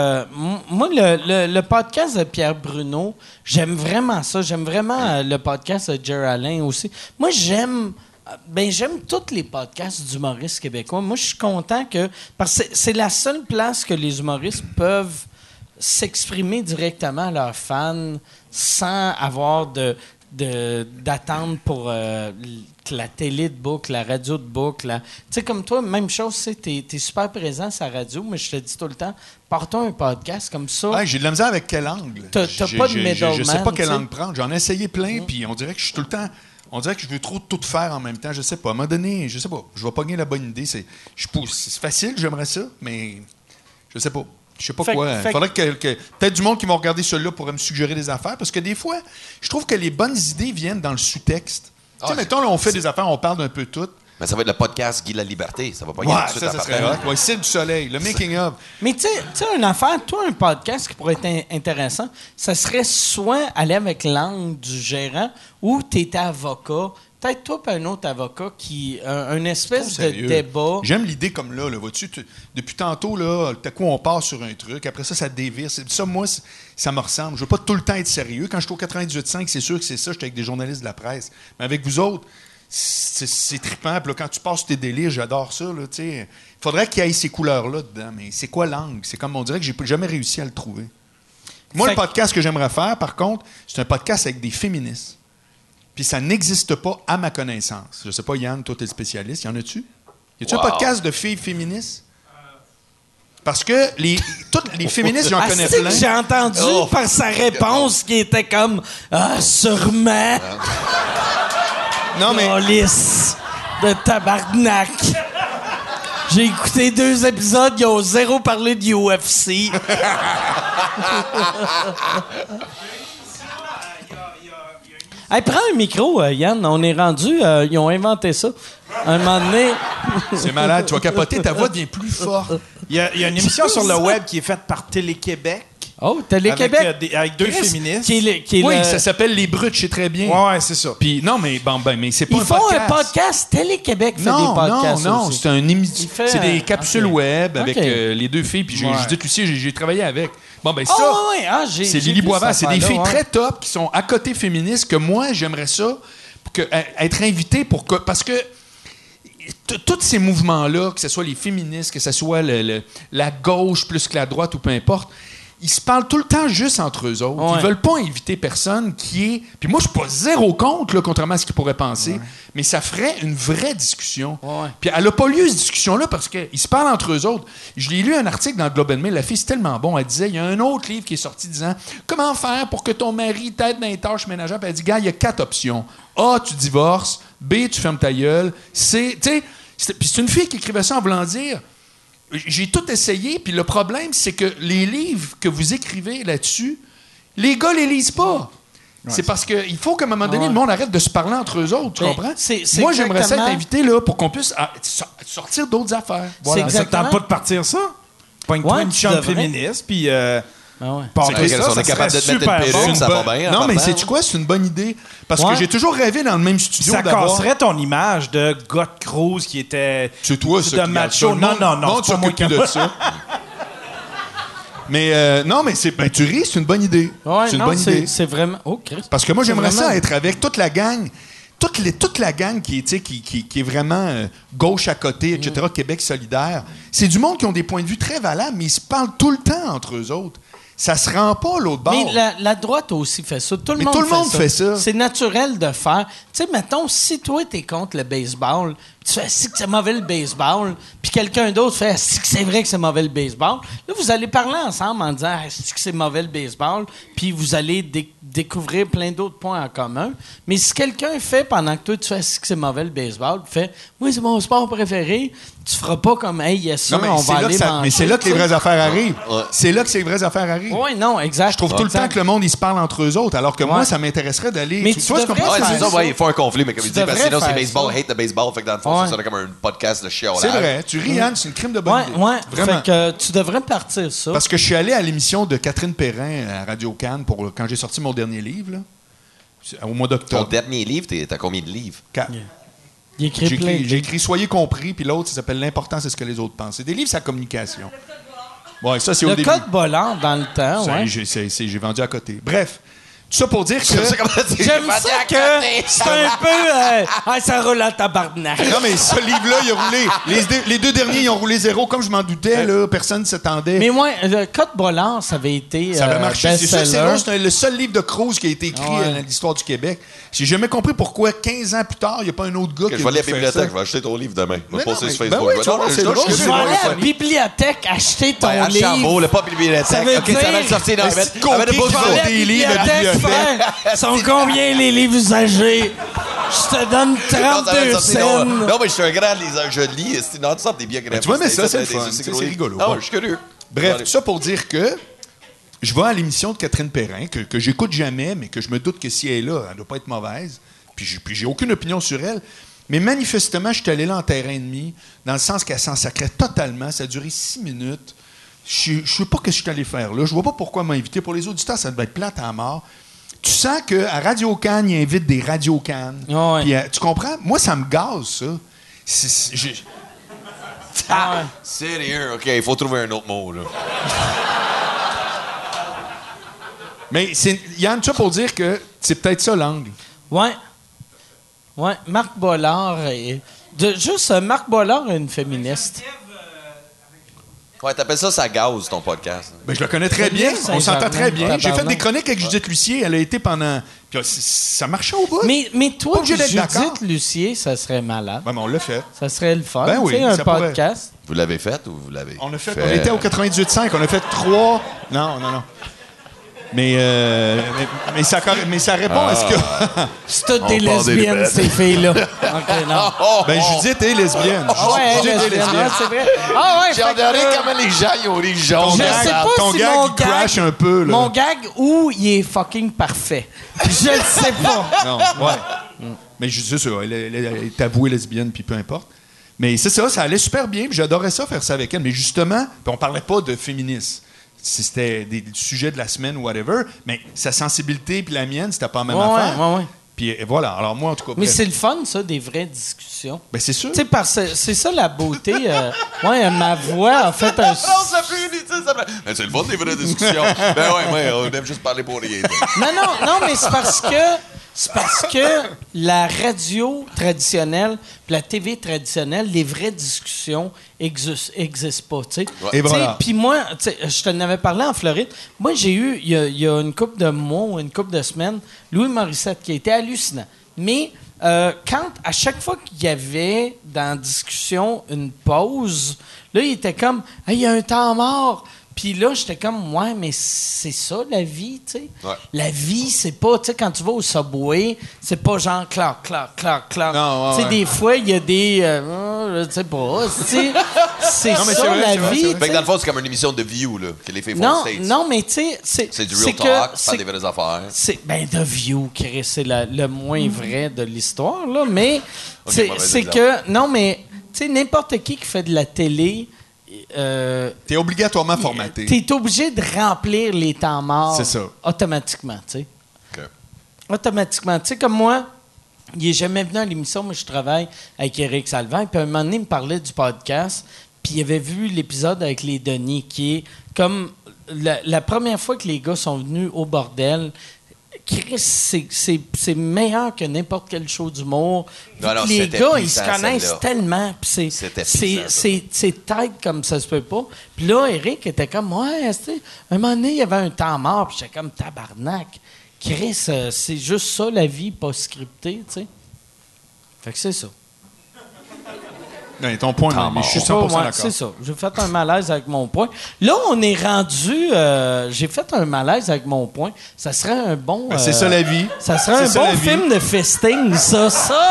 le podcast de Pierre Bruno, j'aime vraiment ça. J'aime vraiment le podcast de Jerry Alain aussi. Moi, j'aime tous les podcasts d'humoristes québécois. Moi, je suis content que... Parce que c'est la seule place que les humoristes peuvent s'exprimer directement à leurs fans sans avoir d'attendre pour que la télé de boucle, la radio de boucle. Tu sais, comme toi, même chose, tu es super présent à la radio, mais je te dis tout le temps, partons un podcast comme ça. Ouais, j'ai de la misère avec quel angle. T'as pas de Je sais middleman, pas quel tu sais. angle prendre. J'en ai essayé plein, puis on dirait que je suis tout le temps... On dirait que je veux trop tout faire en même temps. Je sais pas. À un moment donné, je sais pas. Je vais pogner la bonne idée. C'est facile, j'aimerais ça, mais je sais pas. Je sais pas Fait- quoi. fait- Faudrait que peut-être du monde qui va regarder celui-là pourrait me suggérer des affaires, parce que des fois, je trouve que les bonnes idées viennent dans le sous-texte. Tu sais, mettons, là, on fait des affaires, on parle d'un peu tout. Mais ça va être le podcast Guy Laliberté. Ça va pas y Ouais, aller tout de suite ça en serait partant. hot. Ouais, Cirque du Soleil, le making-of. Mais tu sais, une affaire, toi, un podcast qui pourrait être intéressant, ça serait soit aller avec l'angle du gérant ou tu étais avocat. Peut-être toi et un autre avocat qui un espèce de Sérieux. débat. J'aime l'idée comme là, vois-tu, depuis tantôt, là, tout à coup, on part sur un truc, après ça dévire. Ça, moi, ça me ressemble. Je veux pas tout le temps être sérieux. Quand je suis au 98.5, c'est sûr que c'est ça, j'étais avec des journalistes de la presse. Mais avec vous autres, c'est trippant. Puis là, quand tu passes tes délires, j'adore ça. Il faudrait qu'il y ait ces couleurs-là dedans. Mais c'est quoi l'angle? C'est comme on dirait que j'ai jamais réussi à le trouver. Moi, le podcast que j'aimerais faire, par contre, c'est un podcast avec des féministes. Puis ça n'existe pas à ma connaissance. Je sais pas, Yann, toi, t'es le spécialiste. Y en a-tu? Y a-tu un podcast de filles féministes? Parce que toutes les féministes, j'en connais C'est plein. que j'ai entendu par sa réponse qui était comme « Ah, sûrement! Non, mais... Lisse de tabarnak! » J'ai écouté 2 épisodes, ils ont zéro parlé de UFC. Hey, prends un micro, Yann. On est rendu. Ils ont inventé ça. À un moment donné. C'est malade. Tu vas capoter, ta voix devient plus forte. Il y a une émission sur le web qui est faite par Télé-Québec. Oh, Télé-Québec. Avec 2 féministes. Oui, ça s'appelle Les Brutes, je sais très bien. Ouais, c'est ça. Puis non, mais mais c'est pas Ils un font podcast. un podcast. Télé-Québec fait des podcasts. Non, aussi. c'est des capsules web avec les 2 filles. Puis Judith Lucie, j'ai travaillé avec. Bon, ben ça, c'est Lily Boisvert. C'est des filles très top qui sont à côté féministes que moi, j'aimerais ça être invité parce que tous ces mouvements-là, que ce soit les féministes, que ce soit la gauche plus que la droite ou peu importe, ils se parlent tout le temps juste entre eux autres. Ouais. Ils veulent pas inviter personne qui est... Puis moi, je suis pas zéro contre, là, contrairement à ce qu'ils pourraient penser, mais ça ferait une vraie discussion. Ouais. Puis elle a pas lieu, cette discussion-là, parce qu'ils se parlent entre eux autres. Je l'ai lu un article dans le Globe and Mail, la fille, c'est tellement bon, elle disait, il y a un autre livre qui est sorti disant « Comment faire pour que ton mari t'aide dans les tâches ménagères? » Puis elle dit « Gars, il y a 4 options. A, tu divorces. B, tu fermes ta gueule. C, tu sais... » Puis c'est une fille qui écrivait ça en voulant dire... J'ai tout essayé, puis le problème, c'est que les livres que vous écrivez là-dessus, les gars les lisent pas. C'est parce qu'il faut qu'à un moment donné, le monde arrête de se parler entre eux autres, tu comprends? Moi, j'aimerais ça être invité là, pour qu'on puisse sortir d'autres affaires. Voilà. Ça ne tente pas de partir ça? Pogne-toi une chambre féministe, puis... On est capable de te mettre une perruque, ça va bien. Non, mais sais-tu quoi? C'est une bonne idée. Parce que j'ai toujours rêvé dans le même studio ça d'avoir... casserait ton image de Gott Cruz qui était... C'est toi, ça, de macho. Non, c'est pas moi qui de ça. Mais non, mais tu ris, c'est une bonne idée. Ouais, c'est une bonne idée. C'est vraiment... Oh, Christ. Parce que moi, j'aimerais vraiment... ça être avec toute la gang... Toute la gang qui est vraiment gauche à côté, etc., Québec solidaire. C'est du monde qui ont des points de vue très valables, mais ils se parlent tout le temps entre eux autres. Ça se rend pas l'autre bord. Mais la droite aussi fait ça. Tout le monde fait ça. C'est naturel de faire. Tu sais, mettons, si toi, t'es contre le baseball, tu fais « si que c'est mauvais le baseball », puis quelqu'un d'autre fait « si que c'est vrai que c'est mauvais le baseball », là, vous allez parler ensemble en disant « si que c'est mauvais le baseball », puis vous allez découvrir plein d'autres points en commun. Mais si quelqu'un fait, pendant que toi, tu fais « si que c'est mauvais le baseball », puis fait « moi, c'est mon sport préféré », tu feras pas comme « hey, il y a ça, on va aller manger ». Mais c'est là que les vraies affaires arrivent. C'est là que ces vraies affaires arrivent. Oui, non, exact. Je trouve tout le temps que le monde, il se parle entre eux autres, alors que moi, ça m'intéresserait d'aller... Mais tu devrais c'est ça, il faut un conflit, mais comme il dit, parce que sinon, c'est baseball, ça. hate the baseball, fait que dans le fond, c'est ça comme un podcast de chiolage. C'est vrai, tu ris, Anne, c'est une crime de bonne idée. Ouais, vraiment. Fait que tu devrais partir ça. Parce que je suis allé à l'émission de Catherine Perrin à Radio-Can quand j'ai sorti mon dernier livre, là, au mois d'octobre. Ton dernier livre, t'as combien de livres? 4. J'ai écrit Soyez compris, puis l'autre, ça s'appelle L'important, c'est ce que les autres pensent. C'est des livres sur la communication. Ouais, ça, c'est au début. Le code Bolland dans le temps, ouais. J'ai vendu à côté. Bref, tout ça pour dire que... J'aime ça que c'est un peu... ça roule à tabarnak. Non, mais ce livre-là, il a roulé. Les 2 derniers, ils ont roulé 0. Comme je m'en doutais, là, personne ne s'attendait. Mais moi, le code Bolland, ça avait été ça avait marché. C'est sûr, best-seller. c'est le seul livre de Cruz qui a été écrit dans l'histoire du Québec. J'ai jamais compris pourquoi, 15 ans plus tard, il n'y a pas un autre gars qui a je vais aller à la fait bibliothèque, ça. je vais acheter ton livre demain. Je vais Mais poster non, sur mais- Facebook. ben oui, tu vois, c'est drôle. Je vais aller à la bibliothèque acheter ton À livre. Chambault, pas bibliothèque. Ça veut OK, ça va dire- le sortir dans la Est-ce qu'on avec dit le qu'il beau va livre. aller des livres à la bibliothèque? frère, sont combien les livres usagés? Je te donne 32 cents. Non, mais je suis un grand liseur. Je lis. C'est non-stop des biographies. Tu vois, mais ça, c'est le fun. C'est rigolo. Ah, Bon. je suis curieux. Bref, tout ça pour dire que je vais à l'émission de Catherine Perrin, que j'écoute jamais, mais que je me doute que si elle est là, elle ne doit pas être mauvaise. Puis j'ai aucune opinion sur elle. Mais manifestement, je suis allé là en terrain ennemi, dans le sens qu'elle s'en sacrait totalement. Ça a duré 6 minutes. Je ne sais pas ce que je suis allé faire là. Je vois pas pourquoi m'inviter. Pour les auditeurs, ça devait être plate à mort. Tu sens qu'à Radio-Can, ils invitent des Radio-Can. Ah ouais. Puis, tu comprends? Moi, ça me gaze, ça. Sérieux, OK, il faut trouver un autre mot, là. Mais Yann, tu vois, pour dire que c'est peut-être ça l'angle. Ouais. Ouais, Marc Bollard. Marc Bollard est une féministe. Ouais, t'appelles ça gaz, ton podcast. Ben, je le connais très bien. On s'entend très bien. J'ai fait tabarnak. des chroniques avec Judith Lucier. Elle a été pendant... Puis, ça marchait au bout. Mais toi, Pas obligé d'être Judith d'accord. Lucier, ça serait malade. Ben, on l'a fait. Ça serait le fun. Ben oui, tu sais, un ça pourrait. podcast. Vous l'avez fait ou vous l'avez On a fait. On était au 98.5. On a fait 3... Non. Mais ça répond à ce que... C'est toutes des On parle des lesbiennes, bêtes. ces filles-là. OK, non. Ben, Judith est lesbienne. Ah ouais, Judith est lesbienne, lesbienne. ouais, c'est vrai. Ah ouais, J'ai fait que, regardé comment les gens ils ont les jaunes. je sais pas ton si gag, mon il crash un peu, là. Mon gag où il est fucking parfait. Je le sais pas. Non, ouais. Mais je sais ça, elle est avouée lesbienne, puis peu importe. Mais c'est ça allait super bien, puis j'adorais ça, faire ça avec elle. Mais justement, puis on parlait pas de féminisme. Si c'était des sujets de la semaine ou whatever, mais sa sensibilité puis la mienne, c'était pas la même affaire. Ouais. Puis voilà, alors moi, en tout cas... Mais bref. c'est le fun, ça, des vraies discussions. Ben, c'est sûr. Tu sais, parce que c'est ça la beauté. Ma voix a fait un... C'est le fun des vraies discussions. Ben ouais, on aime juste parler pour rien. Non, mais c'est parce que la radio traditionnelle puis la TV traditionnelle, les vraies discussions existent pas, tu sais. Ouais. Et voilà. Puis moi, tu sais, je te n'avais parlé en Floride. Moi, j'ai eu, il y a une couple de mois ou une couple de semaines, Louis Morissette, qui a été hallucinant. Mais à chaque fois qu'il y avait dans la discussion une pause, là, il était comme « Hey, il y a un temps mort ». Puis là, j'étais comme, ouais, mais c'est ça, la vie, tu sais. Ouais. La vie, c'est pas, tu sais, quand tu vas au Subway, c'est pas genre clac. Non, Tu sais, des fois, il y a des... je sais pas, c'est Non, mais ça, c'est vrai, la c'est vrai, vie. c'est vrai. tu Fait que sais. dans le fond, c'est comme une émission de View, là, que les filles font Non, aux States. non, mais tu sais, C'est du real que- talk, c'est- parle des vraies affaires. Ben, The View, Chris, c'est le moins vrai de l'histoire, là, mais Ok, c'est mauvais c'est exemple. que... Non, mais, tu sais, n'importe qui fait de la télé... T'es obligatoirement formaté. T'es obligé de remplir les temps morts C'est ça. automatiquement, tu sais. OK. Automatiquement. Tu sais, comme moi, il est jamais venu à l'émission, moi je travaille avec Éric Salvaire, puis à un moment donné, il me parlait du podcast, puis il avait vu l'épisode avec les Denis, qui est comme la première fois que les gars sont venus au bordel. Chris, c'est meilleur que n'importe quel show d'humour. Non, non, les c'était gars, ils puissant, se connaissent celle-là. tellement. Puis C'était puissant, ça. c'est tight comme ça se peut pas. Puis là, Eric était comme, ouais, tu sais, un moment donné, il y avait un temps mort. Puis j'étais comme, tabarnak. Chris, c'est juste ça, la vie, pas scriptée, tu sais. Fait que c'est ça. Ben, ton point, mais je suis 100% Ouais, d'accord. c'est ça. J'ai fait un malaise avec mon point. Là, on est rendu... j'ai fait un malaise avec mon point. Ça serait un bon... Ben, c'est ça la vie. Ça serait un C'est ça, bon la vie. film de festing, ça.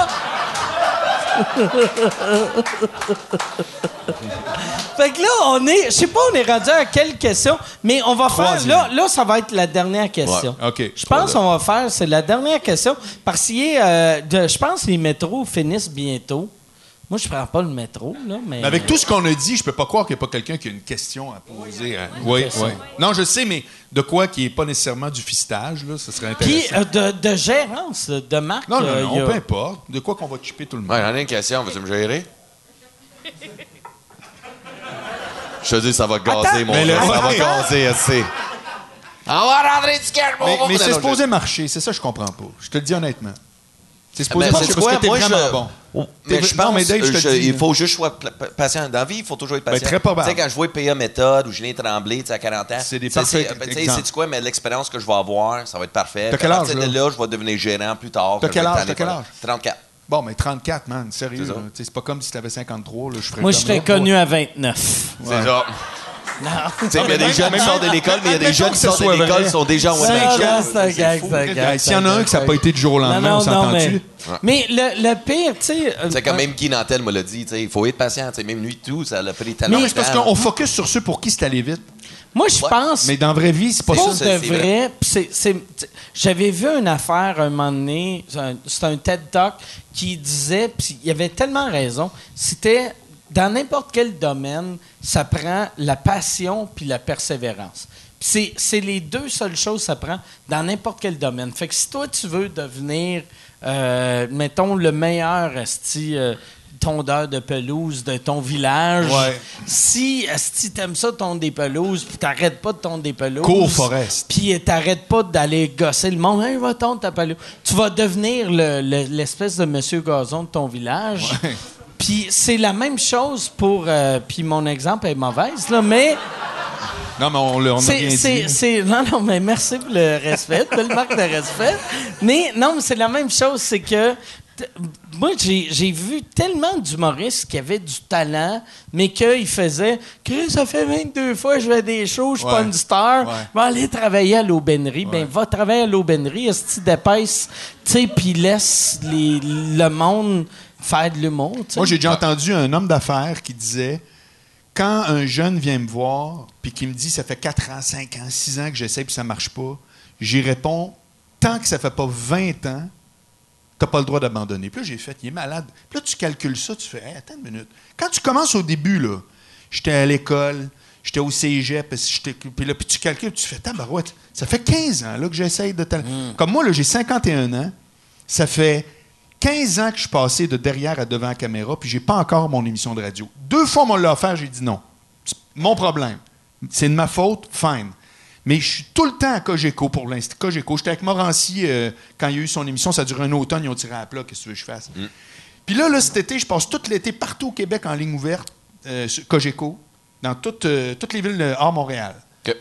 Fait que là, je sais pas, on est rendu à quelle question, mais on va faire... Là, ça va être la dernière question. Ouais, OK. Je pense qu'on va faire... C'est la dernière question, parce qu'il je pense que les métros finissent bientôt. Moi, je prends pas le métro, là, mais... Mais avec tout ce qu'on a dit, je peux pas croire qu'il n'y a pas quelqu'un qui a une question à poser. Hein. Oui. Non, je sais, mais de quoi qui n'est pas nécessairement du fistage, là, ça serait Puis intéressant. de gérance, de marque... Non, il y a- peu importe. De quoi qu'on va chipper tout le monde. Ouais, j'en ai une question. Veux-tu me gérer? Je te dis, ça va gazer, Attends, mon mais gars. le- Ça va ouais. gazer, assez. On va rentrer du cash, Mais c'est supposé marcher. C'est ça que je comprends pas. Je te le dis honnêtement. C'est supposé Ben, marcher sais-tu parce quoi? que t'es Moi, vraiment je- bon. Mais je Non, pense mais Dave, je te le dis, il là. faut juste être patient. Dans la vie, il faut toujours être patient. très probable. Tu sais, quand je vois PA Méthode ou Julien Tremblay, tu sais, à 40 ans, C'est des ça, parfaits tu sais, exemples. sais-tu quoi? Mais l'expérience que je vais avoir, ça va être parfait. T'as Puis quel à âge, partir de là, je vais devenir gérant plus tard. T'as quand quel je vais être âge? tanné T'as quel par là. âge? 34. Bon, mais 34, man, sérieux. C'est ça. là. Tu sais, c'est pas comme si t'avais 53. Là, je ferais Moi, comme je serais là. connu à 29. C'est ça. Tu sais, il y a des jeunes qui sortent de l'école, mais il y a des jeunes qui sortent de l'école qui sont déjà en one-man show. C'est un gag, c'est un gag. S'il y en a un que ça n'a pas été du jour au lendemain, on s'entend-tu? Mais le pire, tu sais... C'est comme même Guy Nantel me l'a dit, tu sais, il faut être patient. Tu sais, même lui, tout, ça l'a pris tellement de C'est parce temps. qu'on focus sur ceux pour qui c'est allé vite. Moi, je pense... Mais dans la vraie vie, c'est pas Pour ça. de vrai, j'avais vu une affaire un moment donné, c'est un TED Talk qui disait, puis il avait tellement raison, c'était dans n'importe quel domaine, ça prend la passion puis la persévérance. Puis c'est les deux seules choses que ça prend dans n'importe quel domaine. Fait que si toi, tu veux devenir, mettons, le meilleur tondeur de pelouse de ton village. Ouais. Si t'aimes ça, tondre des pelouses, puis t'arrêtes pas de tondre des pelouses. Cours Forest. Puis t'arrêtes pas d'aller gosser le monde. Hey, va tondre ta pelouse. Tu vas devenir l'espèce de monsieur gazon de ton village. Ouais. Puis c'est la même chose pour... puis mon exemple est mauvaise, là, mais... Non, mais on a rien dit. Non, mais merci pour le respect, belle marque de respect. Mais non, mais c'est la même chose, c'est que moi, j'ai vu tellement d'humoristes qui avaient du talent, mais qu'ils faisaient « Chris, ça fait 22 fois que je fais des shows, je suis pas une star, va aller travailler à l'aubainerie. » Ben, va travailler à l'aubainerie, est-ce que tu dépêches, tu sais, puis laisse le monde faire de l'humour. Moi, j'ai déjà entendu un homme d'affaires qui disait... Quand un jeune vient me voir puis qui me dit ça fait 4 ans, 5 ans, 6 ans que j'essaie puis ça marche pas, j'y réponds tant que ça fait pas 20 ans, t'as pas le droit d'abandonner. Puis là, j'ai fait, il est malade. Puis là, tu calcules ça, tu fais, hey, attends une minute. Quand tu commences au début, là, j'étais à l'école, j'étais au cégep, puis là, puis tu calcules, tu fais, tabarouette, ça fait 15 ans là, que j'essaie de... Comme moi, là, j'ai 51 ans, ça fait 15 ans que je suis passé de derrière à devant la caméra, puis j'ai pas encore mon émission de radio. 2 fois, on l'a offert, j'ai dit non. C'est mon problème. C'est de ma faute, fine. Mais je suis tout le temps à Cogeco pour l'instant. Cogeco. J'étais avec Morancy quand il y a eu son émission, ça a duré un automne, ils ont tiré à plat, qu'est-ce que tu veux que je fasse? Puis là, cet été, je passe tout l'été partout au Québec en ligne ouverte, Cogeco, dans toutes les villes hors Montréal.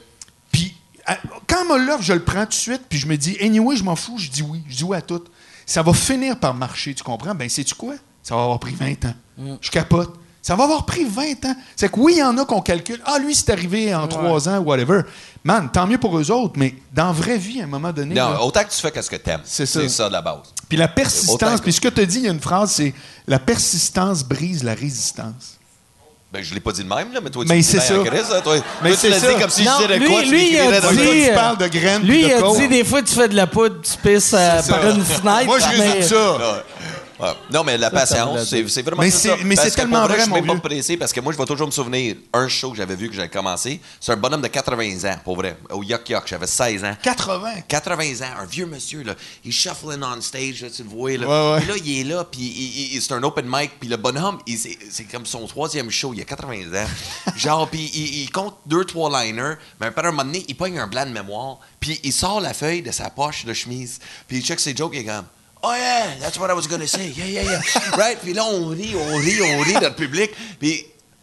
Puis quand on me l'offre, je le prends tout de suite, puis je me dis, anyway, je m'en fous, je dis oui à tout. Ça va finir par marcher, tu comprends? Ben, sais-tu quoi? Ça va avoir pris 20 ans. Je capote. Ça va avoir pris 20 ans. C'est que oui, il y en a qu'on calcule. Ah, lui, c'est arrivé en 3 ans, whatever. Man, tant mieux pour eux autres, mais dans la vraie vie, à un moment donné... Non, là, autant que tu fais qu'est-ce que t'aimes. C'est ça de la base. Puis la persistance, puis ce que tu as dit, il y a une phrase, c'est « La persistance brise la résistance ». Ben, je l'ai pas dit de même, là, mais toi, tu mais dis c'est ça. Chris, hein, toi, mais tu l'as dit comme si je disais de quoi, tu l'écrirais dans dit, tu parles de graines lui, puis de il a coke. dit des fois, tu fais de la poudre, tu pisses par une fenêtre. Moi, je résume ça. Ouais. Non, mais la patience, c'est vraiment mais ça. Mais c'est tellement vrai, je suis mon même pas vieux. pressé parce que moi, je vais toujours me souvenir un show que j'avais vu que j'avais commencé. C'est un bonhomme de 80 ans, pour vrai, au Yuck Yuck. J'avais 16 ans. 80 ans, un vieux monsieur, là. Il shuffling on stage, là, tu le vois, là. Ouais. Puis là, il est là, puis c'est un open mic, puis le bonhomme, c'est comme son 3e show, il a 80 ans. Genre, puis il compte 2-3 liners, mais à un moment donné, il pogne un blanc de mémoire, puis il sort la feuille de sa poche de chemise, puis il check ses jokes, il est comme... Oh yeah, that's what I was gonna say. Yeah. Right? Puis là, on rit dans le public. Puis,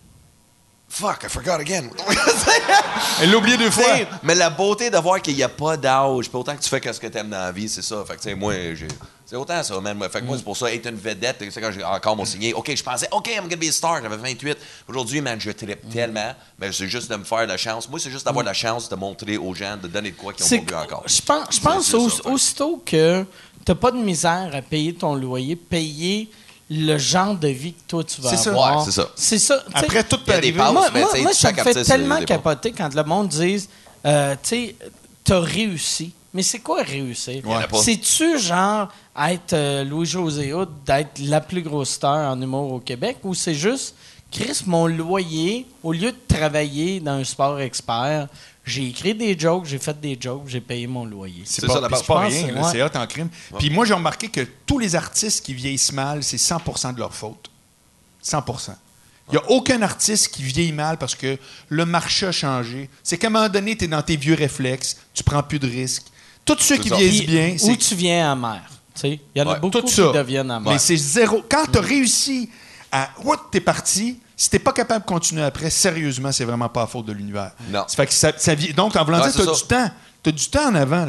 fuck, I forgot again. Elle l'a oublié 2 fois. T'sais, mais la beauté de voir qu'il n'y a pas d'âge, puis autant que tu fais ce que tu aimes dans la vie, c'est ça. Fait que, tu sais, moi, c'est autant ça, man. Fait que moi, c'est pour ça, être une vedette, c'est quand j'ai encore mon signé. OK, je pensais, OK, I'm gonna be a star. J'avais 28. Aujourd'hui, man, je trippe tellement. Mais c'est juste de me faire la chance. Moi, c'est juste d'avoir la chance de montrer aux gens, de donner de quoi qu'ils n'ont pas vu encore. Je pense aussitôt que tu n'as pas de misère à payer ton loyer, payer le genre de vie que toi, tu vas avoir. Ouais, c'est ça. C'est ça. Après, tout peut arriver. Moi, ça me fait tellement capoter quand le monde dise, tu sais, t'as réussi. Mais c'est quoi réussir? C'est-tu genre être Louis-José Hood, d'être la plus grosse star en humour au Québec, ou c'est juste, Chris, mon loyer, au lieu de travailler dans un sport expert, j'ai écrit des jokes, j'ai fait des jokes, j'ai payé mon loyer. C'est pas rien, là, c'est hot en crime. Puis moi, j'ai remarqué que tous les artistes qui vieillissent mal, c'est 100% de leur faute. 100%. Il n'y a aucun artiste qui vieillit mal parce que le marché a changé. C'est qu'à un moment donné, tu es dans tes vieux réflexes, tu prends plus de risques. Tous ceux qui vieillissent bien... Ou tu viens amer. Il y en a beaucoup qui deviennent amers. Mais c'est zéro. Quand tu as réussi à... t'es parti... Si t'es pas capable de continuer après, sérieusement, c'est vraiment pas la faute de l'univers. Non. Ça fait que ça donc, en voulant dire, t'as du temps. T'as du temps en avant, là.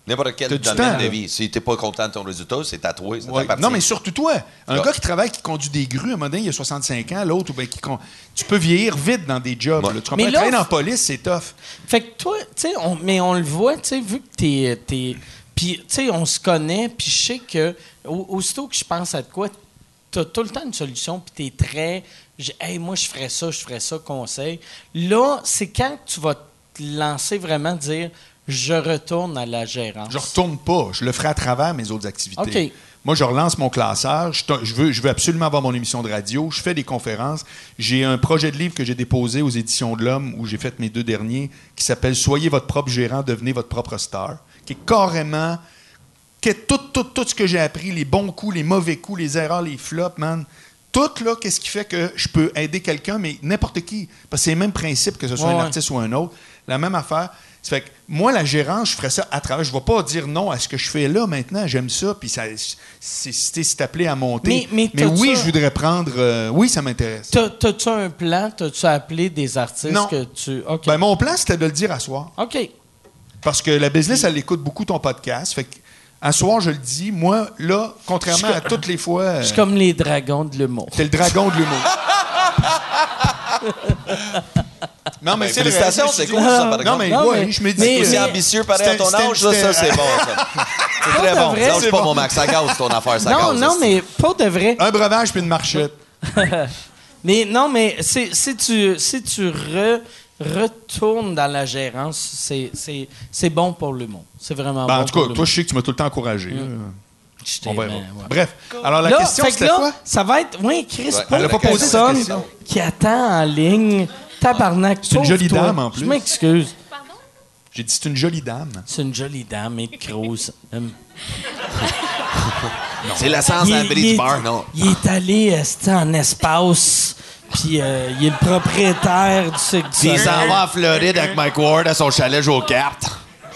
N'importe quel T'as du domaine temps, de là. vie. Si t'es pas content de ton résultat, c'est à toi, ça Ouais. t'appartient. Non, mais surtout toi. Un Ouais. gars qui travaille, qui conduit des grues, à un moment donné, il a 65 ans, l'autre, tu peux vieillir vite dans des jobs. Ouais. Là. Tu comprends? Mais là, Travailler dans la police, c'est tough. Fait que toi, tu sais, mais on le voit, tu sais, vu que t'es puis, tu sais, on se connaît, puis je sais que, aussitôt que je pense à de quoi, t'as tout le temps une solution, puis t'es très... Hey, moi, je ferais ça, conseil. Là, c'est quand tu vas te lancer vraiment, dire, je retourne à la gérance. Je retourne pas. Je le ferai à travers mes autres activités. OK. Moi, je relance mon classeur. Je veux absolument avoir mon émission de radio. Je fais des conférences. J'ai un projet de livre que j'ai déposé aux Éditions de l'Homme, où j'ai fait mes 2 derniers, qui s'appelle « Soyez votre propre gérant, devenez votre propre star », qui est carrément... tout ce que j'ai appris, les bons coups, les mauvais coups, les erreurs, les flops, man. Tout, là, qu'est-ce qui fait que je peux aider quelqu'un, mais n'importe qui. Parce que c'est le même principe, que ce soit un artiste ou un autre. La même affaire. Ça fait que moi, la gérance, je ferais ça à travers. Je ne vais pas dire non à ce que je fais là maintenant. J'aime ça. Puis c'est appelé à monter. Mais oui, ça- je voudrais prendre. Oui, ça m'intéresse. T'as-tu un plan? T'as-tu appelé des artistes Non. que tu... OK. Ben, mon plan, c'était de le dire à soir. OK. Parce que la business, elle écoute beaucoup ton podcast. Fait que, à soir, je le dis. Moi, là, contrairement à toutes les fois. Je suis comme les dragons de l'humour. T'es le dragon de l'humour. Non, mais Ben, c'est vrai, félicitations, je me suis c'est dit- cool, ça, par Non, exemple. mais, Non, ouais, mais- je me dis mais- que Aussi ambitieux pareil à ton C'était- âge, là, ça, c'est bon, ça. C'est très de bon. vrai, Lâche c'est pas, bon. mon Max. Ça gaz, ton affaire, ça Non, gaz. non, mais pas de vrai. un breuvage puis une marchette. Mais non, mais si tu retournes dans la gérance, c'est bon pour l'humour. C'est vraiment Ben, bon en tout pour cas, toi, l'humour. je sais que tu m'as tout le temps encouragé. là. Je On verra. t'aimais, ouais. Bref, alors la Là, question, fait que c'était là, quoi? ça va être... Oui, Chris, Ouais, pauvre elle a pas posé cette personne question. qui attend en ligne. Tabarnak, C'est une pauvre jolie toi. dame, en plus. Je m'excuse. J'ai dit, c'est une jolie dame. C'est une jolie dame, et Cruz. C'est l'essence à Bridge Bar, non? Il est allé c'était en espace, puis il est le propriétaire du Cirque du Puis il s'en Soleil. va en Floride avec Mike Ward à son chalet jouer aux cartes.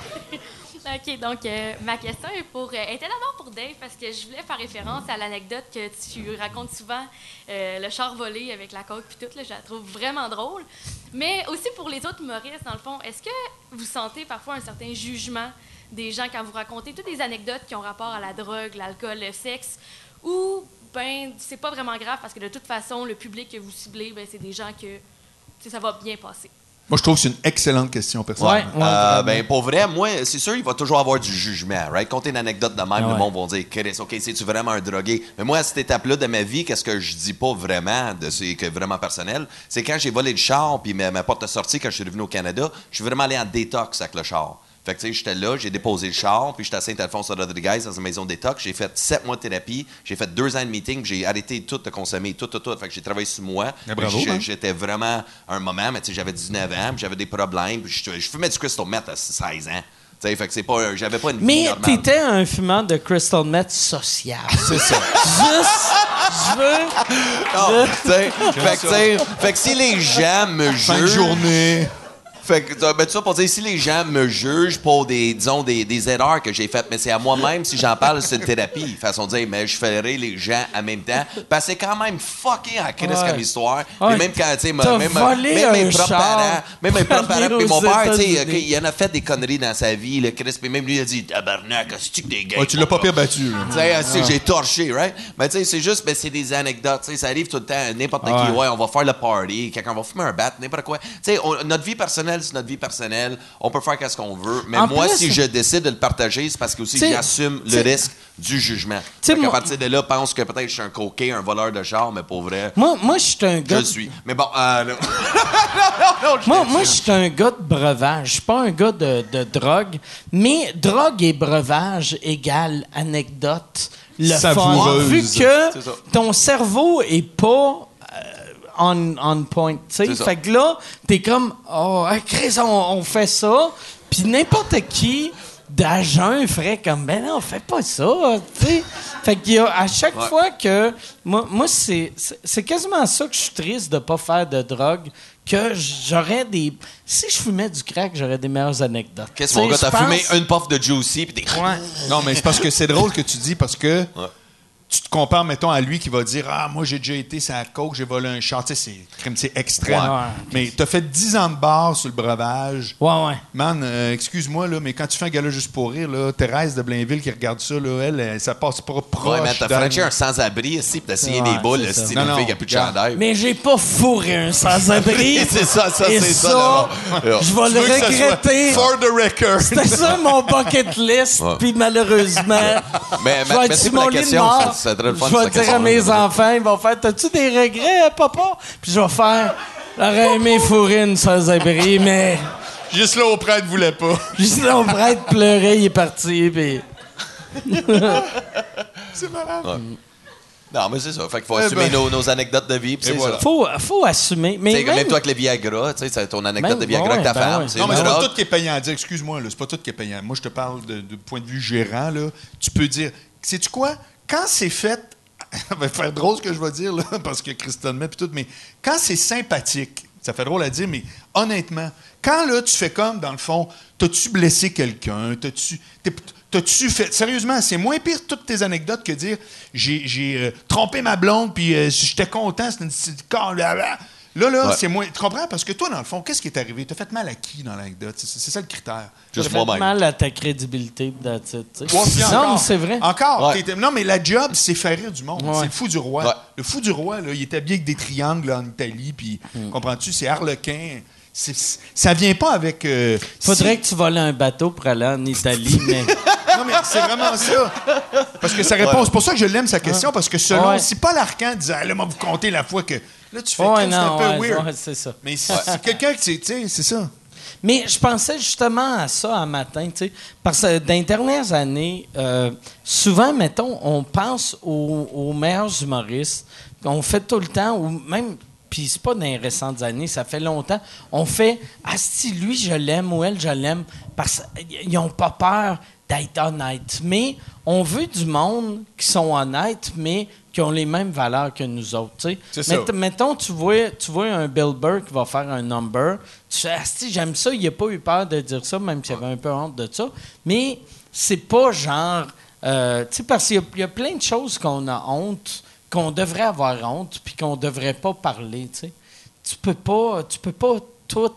OK, donc ma question est était d'abord pour Dave parce que je voulais faire référence à l'anecdote que tu racontes souvent, le char volé avec la coke puis tout, là, je la trouve vraiment drôle. Mais aussi pour les autres humoristes, dans le fond, est-ce que vous sentez parfois un certain jugement des gens quand vous racontez toutes les anecdotes qui ont rapport à la drogue, l'alcool, le sexe, ou ben c'est pas vraiment grave parce que de toute façon, le public que vous ciblez, ben c'est des gens que ça va bien passer? Moi, je trouve que c'est une excellente question, personnellement. Ouais, Ben, pour vrai, moi, c'est sûr, il va toujours avoir du jugement, right? Compter une anecdote de même, le monde va dire, Chris, OK, c'est-tu vraiment un drogué? Mais moi, à cette étape-là de ma vie, qu'est-ce que je dis pas vraiment, c'est que vraiment personnel, c'est quand j'ai volé le char, puis ma porte de sortie, quand je suis revenu au Canada, je suis vraiment allé en détox avec le char. Fait que, tu sais, j'étais là, j'ai déposé le char, puis j'étais à Saint-Alphonse-Rodriguez, dans une maison de détox. J'ai fait 7 mois de thérapie, j'ai fait 2 ans de meeting, puis j'ai arrêté tout de consommer, tout. Fait que j'ai travaillé sur moi. bravo, Puis hein. j'étais vraiment à un moment, mais tu sais, j'avais 19 ans, puis j'avais des problèmes, puis je fumais du crystal meth à 16 ans. Tu sais, fait que c'est pas, j'avais pas une vie Mais normale. t'étais un fumeur de crystal meth social. C'est ça. Juste, je veux... Non, tu sais, fait que si les gens me Fin de jugent... journée. Fait que, ben, tout ça pour dire, si les gens me jugent pour des erreurs que j'ai faites, mais c'est à moi-même, si j'en parle, c'est une thérapie. Façon de dire, mais je ferai les gens en même temps. Parce que c'est quand même fucking à Chris comme histoire. Ouais. Et même quand, tu sais, T'as même volé mes un propres char parents, même mes propres parents, aller puis mon aux père, tu sais, États-Unis. il en a fait des conneries dans sa vie, le Chris, puis même lui, il a dit, tabarnak, c'est-tu que des gars. Ouais, tu l'as pas pire battu. là. Tu sais, j'ai torché, right? Mais tu sais, c'est juste, ben, c'est des anecdotes. Tu sais, ça arrive tout le temps. N'importe qui, Ouais. on va faire le party, quelqu'un va fumer un bat, n'importe quoi. Tu sais, notre vie personnelle, c'est notre vie personnelle. On peut faire qu'est-ce qu'on veut. Mais En moi, plus, si je décide de le partager, c'est parce que aussi T'sais, j'assume le t'sais, risque du jugement. t'sais, À moi- partir de là, pense que peut-être je suis un coquet, un voleur de char, mais pour vrai, Moi, je suis un je gars... le suis. Mais bon, non. Moi, je suis un gars de breuvage. Je suis pas un gars de drogue. Mais drogue et breuvage égale anecdote. Le fun. Savoureuse. Vu que C'est ça. ton cerveau est pas on point. Tu sais. C'est ça. Fait que là, t'es comme, oh, Chris, on fait ça. Puis n'importe qui d'à jeun ferait comme, ben non, fais pas ça. Tu sais. Fait qu'il y a à chaque Ouais. fois que. Moi c'est quasiment ça que je suis triste de pas faire de drogue. Que j'aurais des. Si je fumais du crack, j'aurais des meilleures anecdotes. Qu'est-ce que mon gars, Tu sais, t'as je fumé pense- une puff de Juicy, puis des... Ouais. Non, mais c'est parce que c'est drôle que tu dis, parce que tu te compares, mettons, à lui qui va dire « Ah, moi, j'ai déjà été sur la coke, j'ai volé un char. » Tu sais, c'est extrême. Ouais. Mais t'as fait 10 ans de bar sur le breuvage. Ouais. Man, excuse-moi, là, mais quand tu fais un gala juste pour rire, là, Thérèse de Blainville qui regarde ça, là, elle, ça passe pas proche. Ouais, mais t'as franchi un sans-abri ici, pis t'as signé des boules, c'est ça. si Non, une non, fille qui a plus de chandail. Mais j'ai pas fourré un sans-abri. C'est ça, Et c'est ça. je vais le regretter. For the record. C'était ça mon bucket list, puis malheureusement, Mais je vais être merci sur pour mon la lit de question. mort. Ça serait le fun, Je vais cette dire à question-là. mes enfants, ils vont faire « T'as-tu des regrets, papa? » Puis je vais faire « J'aurais aimé fourrer une sans-abri, mais... » Juste là, au prêtre voulait pas. Juste là, mon prêtre pleurait, il est parti, puis... C'est malade. Ouais. Non, mais c'est ça. Fait qu'il faut assumer nos anecdotes de vie. Pis c'est voilà. ça. Faut assumer. Mais T'sais, même toi avec le Viagra, tu sais, c'est ton anecdote de Viagra avec ta femme. Non, mais c'est pas tout qui est payant à dire. Excuse-moi, là, c'est pas tout qui est payant. Moi, je te parle de point de vue gérant. Là. Tu peux dire, sais-tu quoi? Quand c'est fait, ça va faire drôle ce que je vais dire, là, parce que Christophe met puis tout, mais quand c'est sympathique, ça fait drôle à dire, mais honnêtement, quand là, tu fais comme, dans le fond, t'as-tu blessé quelqu'un? T'as-tu fait... Sérieusement, c'est moins pire toutes tes anecdotes que dire j'ai trompé ma blonde puis j'étais content, c'est une... Là, c'est moins... Tu comprends? Parce que toi, dans le fond, qu'est-ce qui est arrivé? T'as fait mal à qui dans l'anecdote? C'est ça le critère. T'as fait mal à ta crédibilité, that's it, tu sais. Ouais, non, mais c'est vrai. Encore. Non, mais la job, c'est faire rire du monde. Ouais. C'est le fou du roi. Ouais. Le fou du roi, là, il est habillé avec des triangles là, en Italie, puis comprends-tu? C'est harlequin. Ça vient pas avec... Faudrait que tu voles un bateau pour aller en Italie, mais... Non, mais c'est vraiment ça. Parce que sa réponse... C'est pour ça que je l'aime, sa question, parce que selon... Si Paul Arcand disait, ah, là, moi, vous comptez la fois que... Là, tu fais c'est un peu weird. Ouais, c'est ça. Mais c'est quelqu'un qui... Tu sais, c'est ça. Mais je pensais justement à ça un matin, tu sais, parce que dans les dernières années, souvent, mettons, on pense aux meilleurs humoristes, on fait tout le temps, ou même... Puis c'est pas dans les récentes années, ça fait longtemps. On fait « Ah, si lui, je l'aime ou elle, je l'aime », parce qu'ils n'ont pas peur d'être honnêtes. Mais on veut du monde qui sont honnêtes, mais qui ont les mêmes valeurs que nous autres. Tu sais. C'est ça. Mettons, tu vois un Bill Burr qui va faire un number, tu fais « Ah, si, j'aime ça, il n'a pas eu peur de dire ça, même s'il avait un peu honte de ça. » Mais c'est pas genre... tu sais, parce qu'il y a plein de choses qu'on a honte, qu'on devrait avoir honte, puis qu'on devrait pas parler, tu sais. Tu peux pas tout...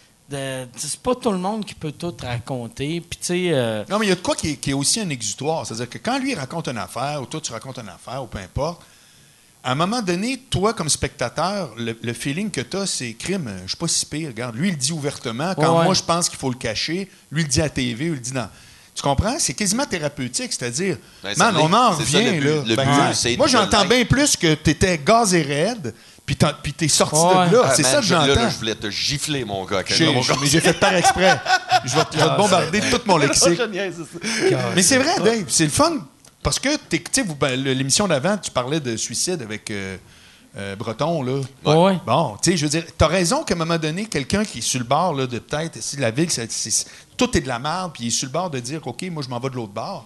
c'est pas tout le monde qui peut tout raconter, puis tu sais... Non, mais il y a de quoi qui est aussi un exutoire. C'est-à-dire que quand lui raconte une affaire, ou toi, tu racontes une affaire, ou peu importe, à un moment donné, toi, comme spectateur, le feeling que tu as, c'est crime, je suis pas si pire. Regarde, lui, il le dit ouvertement. Quand moi, je pense qu'il faut le cacher, lui, il le dit à la TV, il le dit dans... Tu comprends? C'est quasiment thérapeutique, c'est-à-dire, man, on en revient, là. Moi, j'entends bien plus que tu étais gaz et raide, puis t'es sorti de là. C'est ça que j'entends. Là, je voulais te gifler, mon gars. Mais j'ai fait par exprès. Je vais te bombarder de tout mon lexique. Mais c'est vrai, Dave, c'est le fun. Parce que, tu sais, l'émission d'avant, tu parlais de suicide avec Breton, là. Ouais. Bon, tu sais, je veux dire, t'as raison qu'à un moment donné, quelqu'un qui est sur le bord, là, de peut-être, si la ville, tout est de la merde, puis il est sur le bord de dire, OK, moi, je m'en vais de l'autre bord.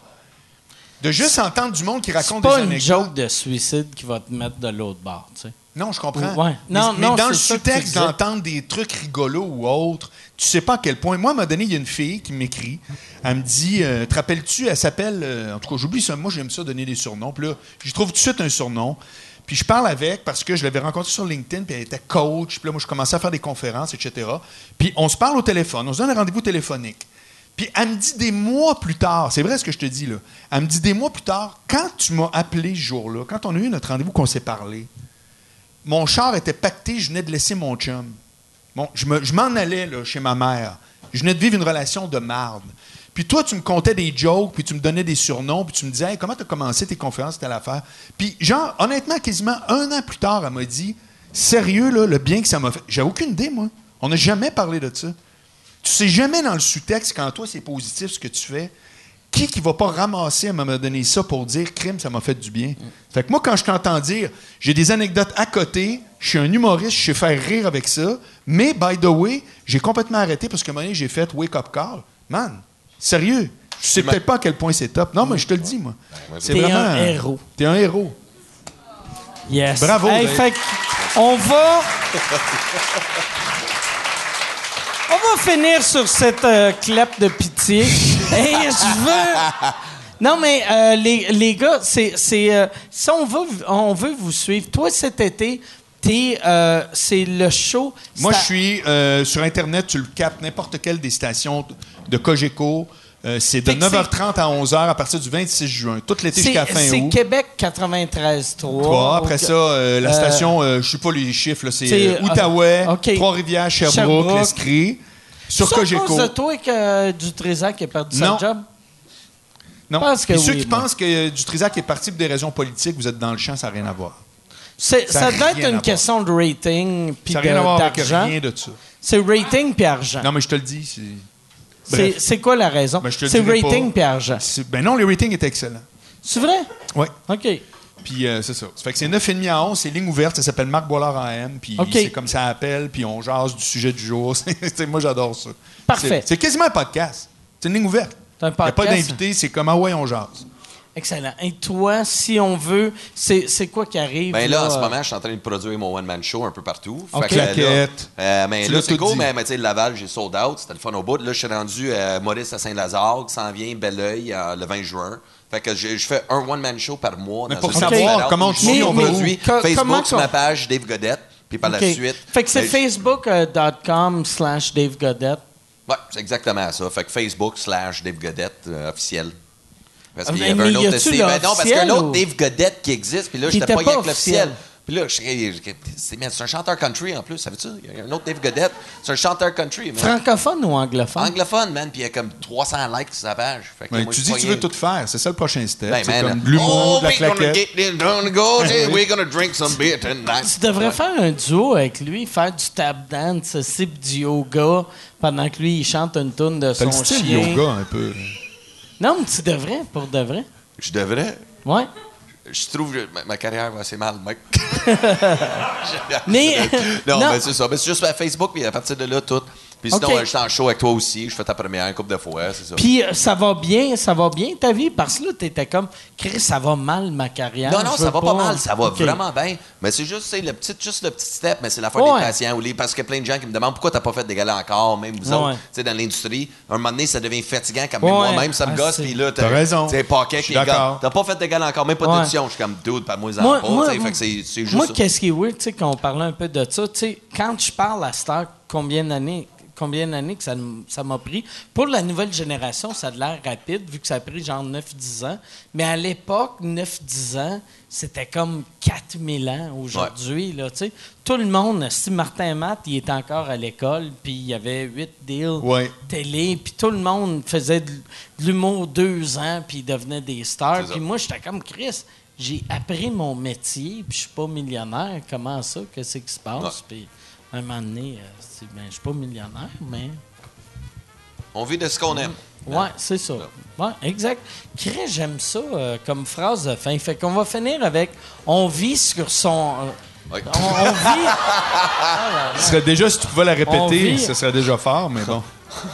De juste entendre du monde qui raconte des anecdotes. C'est pas une joke de suicide qui va te mettre de l'autre bord, tu sais. Non, je comprends. Ouais. Mais Non, dans le c'est ça que tu sous-texte, disais. d'entendre des trucs rigolos ou autres, tu sais pas à quel point. Moi, à un moment donné, il y a une fille qui m'écrit. Elle me dit, te rappelles-tu, elle s'appelle... en tout cas, j'oublie ça. Moi, j'aime ça donner des surnoms. Puis là, je trouve tout de suite un surnom. Puis je parle avec, parce que je l'avais rencontrée sur LinkedIn, puis elle était coach. Puis là, moi, je commençais à faire des conférences, etc. Puis on se parle au téléphone. On se donne un rendez-vous téléphonique. Puis elle me dit des mois plus tard, c'est vrai ce que je te dis, là. Elle me dit des mois plus tard, quand tu m'as appelé ce jour-là, quand on a eu notre rendez-vous, qu'on s'est parlé, mon char était pacté, je venais de laisser mon chum. Bon, je m'en allais là, chez ma mère. Je venais de vivre une relation de marde. Puis toi, tu me contais des jokes, puis tu me donnais des surnoms, puis tu me disais hey, « Comment tu as commencé tes conférences, telle affaire? » Puis genre, honnêtement, quasiment 1 an plus tard, elle m'a dit « Sérieux, là, le bien que ça m'a fait... » J'ai aucune idée, moi. On n'a jamais parlé de ça. Tu sais jamais dans le sous-texte, quand toi, c'est positif ce que tu fais, qui va pas ramasser à un moment donné ça pour dire « Crime, ça m'a fait du bien. » Fait que moi, quand je t'entends dire « J'ai des anecdotes à côté, je suis un humoriste, je sais faire rire avec ça, mais, by the way, j'ai complètement arrêté parce qu'à un moment donné, j'ai fait « Wake up call. » Man, sérieux, je sais peut-être pas à quel point c'est top. Non, mais je te le dis, moi. C'est T'es vraiment un héros. T'es un héros. Yes. Bravo. Hey, Dave. fait on va finir sur cette clap de pitié. Et je veux Non, mais les gars, si on veut vous suivre, toi, cet été, c'est le show. Moi, je suis sur Internet, tu le captes n'importe quelle des stations de Cogeco. C'est de 9h30 à 11h à partir du 26 juin. Tout l'été jusqu'à fin août. C'est Québec 93.3. Après ça, la station, je ne sais pas les chiffres, là, c'est Outaouais, Trois-Rivières, Sherbrooke, l'Estrie. Sur Cogeco. C'est à cause de toi que Dutrisac a perdu son job? Non. Parce que ceux qui pensent que Dutrisac est parti pour des raisons politiques, vous êtes dans le champ, ça n'a rien à voir. Ça doit être une question de rating puis d'argent. Ça n'a rien à voir avec rien de ça. C'est rating puis argent. Non, mais je te le dis, c'est quoi la raison? C'est rating puis argent. Ben non, le rating est excellent. C'est vrai? Oui. OK. Puis c'est ça. Ça fait que c'est 9h30 à 11, c'est ligne ouverte, ça s'appelle Marc Boilard AM, puis c'est comme ça appelle, puis on jase du sujet du jour. Moi, j'adore ça. Parfait. C'est quasiment un podcast. C'est une ligne ouverte. Il n'y a pas d'invité, c'est comme « Ah ouais, on jase ». Excellent. Et toi, si on veut, c'est quoi qui arrive? Ben là, en ce moment, je suis en train de produire mon one-man show un peu partout. Claquette. Mais là, c'est cool, mais tu sais, Laval, j'ai sold out. C'était le fun au bout. Là, je suis rendu à Maurice à Saint-Lazare, qui s'en vient, Belleuil, le 20 juin. Fait que je fais un one-man show par mois. Mais pour savoir comment tu on produit Facebook sur ma page Dave Godette, puis par la suite... Fait que c'est facebook.com/Dave Godette. Ouais, c'est exactement ça. Fait que Facebook/Dave Godette officiel. Parce qu'il y mais avait un autre non, parce qu'il y a un autre Dave Godette qui existe, puis là, je n'étais pas avec l'officiel. Puis là, c'est un chanteur country en plus, savais-tu? Il y a un autre Dave Godette, c'est un chanteur country. Man. Francophone ou anglophone? Anglophone, man, puis il y a comme 300 likes sur sa page. Fait que tu dis que tu veux tout faire, c'est ça le prochain step. Ben, c'est comme de l'humour, de la claquette. We're gonna drink some beer tonight. Tu devrais faire un duo avec lui, faire du tap dance, du yoga, pendant que lui, il chante une toune de son chien. C'est le style yoga, un peu. Non, mais tu devrais, pour de vrai. Je devrais? Ouais. Je trouve que ma carrière va assez mal, mec. mais non, mais c'est ça. Mais c'est juste à Facebook, puis à partir de là, tout. Puis sinon, je suis en show avec toi aussi. Je fais ta première une couple de fois, c'est ça. Puis ça va bien ta vie? Parce que là, t'étais comme, Chris, ça va mal ma carrière. Non, ça va pas mal. Ça va vraiment bien. Mais c'est juste, le petit step, mais c'est la fois des patients. Parce qu'il y a plein de gens qui me demandent pourquoi t'as pas fait des galas encore, même vous autres, dans l'industrie. À un moment donné, ça devient fatigant, comme moi-même, ça me gosse. Puis là, t'as raison. T'as pas fait des galas encore, même pas d'audition. Je suis comme, dude, par moi, fait que c'est juste. Moi, qu'est-ce qui est weird, tu sais, quand on parlait un peu de ça, tu sais, quand je parle à Star, combien d'années que ça m'a pris. Pour la nouvelle génération, ça a l'air rapide, vu que ça a pris genre 9-10 ans. Mais à l'époque, 9-10 ans, c'était comme 4000 ans aujourd'hui. Là, tout le monde, si Martin Matt, il était encore à l'école, puis il y avait 8 deals télé, puis tout le monde faisait de l'humour 2 ans, puis ils devenaient des stars. Puis moi, j'étais comme Chris. J'ai appris mon métier, puis je suis pas millionnaire. Comment ça? Qu'est-ce qui se passe? Puis à un moment donné, je suis pas millionnaire, mais... On vit de ce qu'on aime. Ouais, c'est ça. Ouais, exact. Crée, j'aime ça comme phrase de fin. Fait qu'on va finir avec « On vit sur son... on vit... » Ce serait déjà, si tu pouvais la répéter, ce serait déjà fort, mais bon.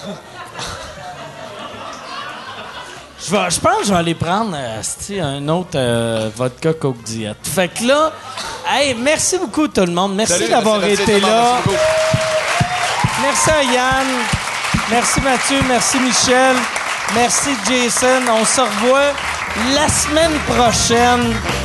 Je pense que je vais aller prendre un autre vodka Coke Diet. Fait que là, hey, merci beaucoup tout le monde. Merci d'avoir été là. Merci à Yann. Merci Mathieu. Merci Michel. Merci Jason. On se revoit la semaine prochaine.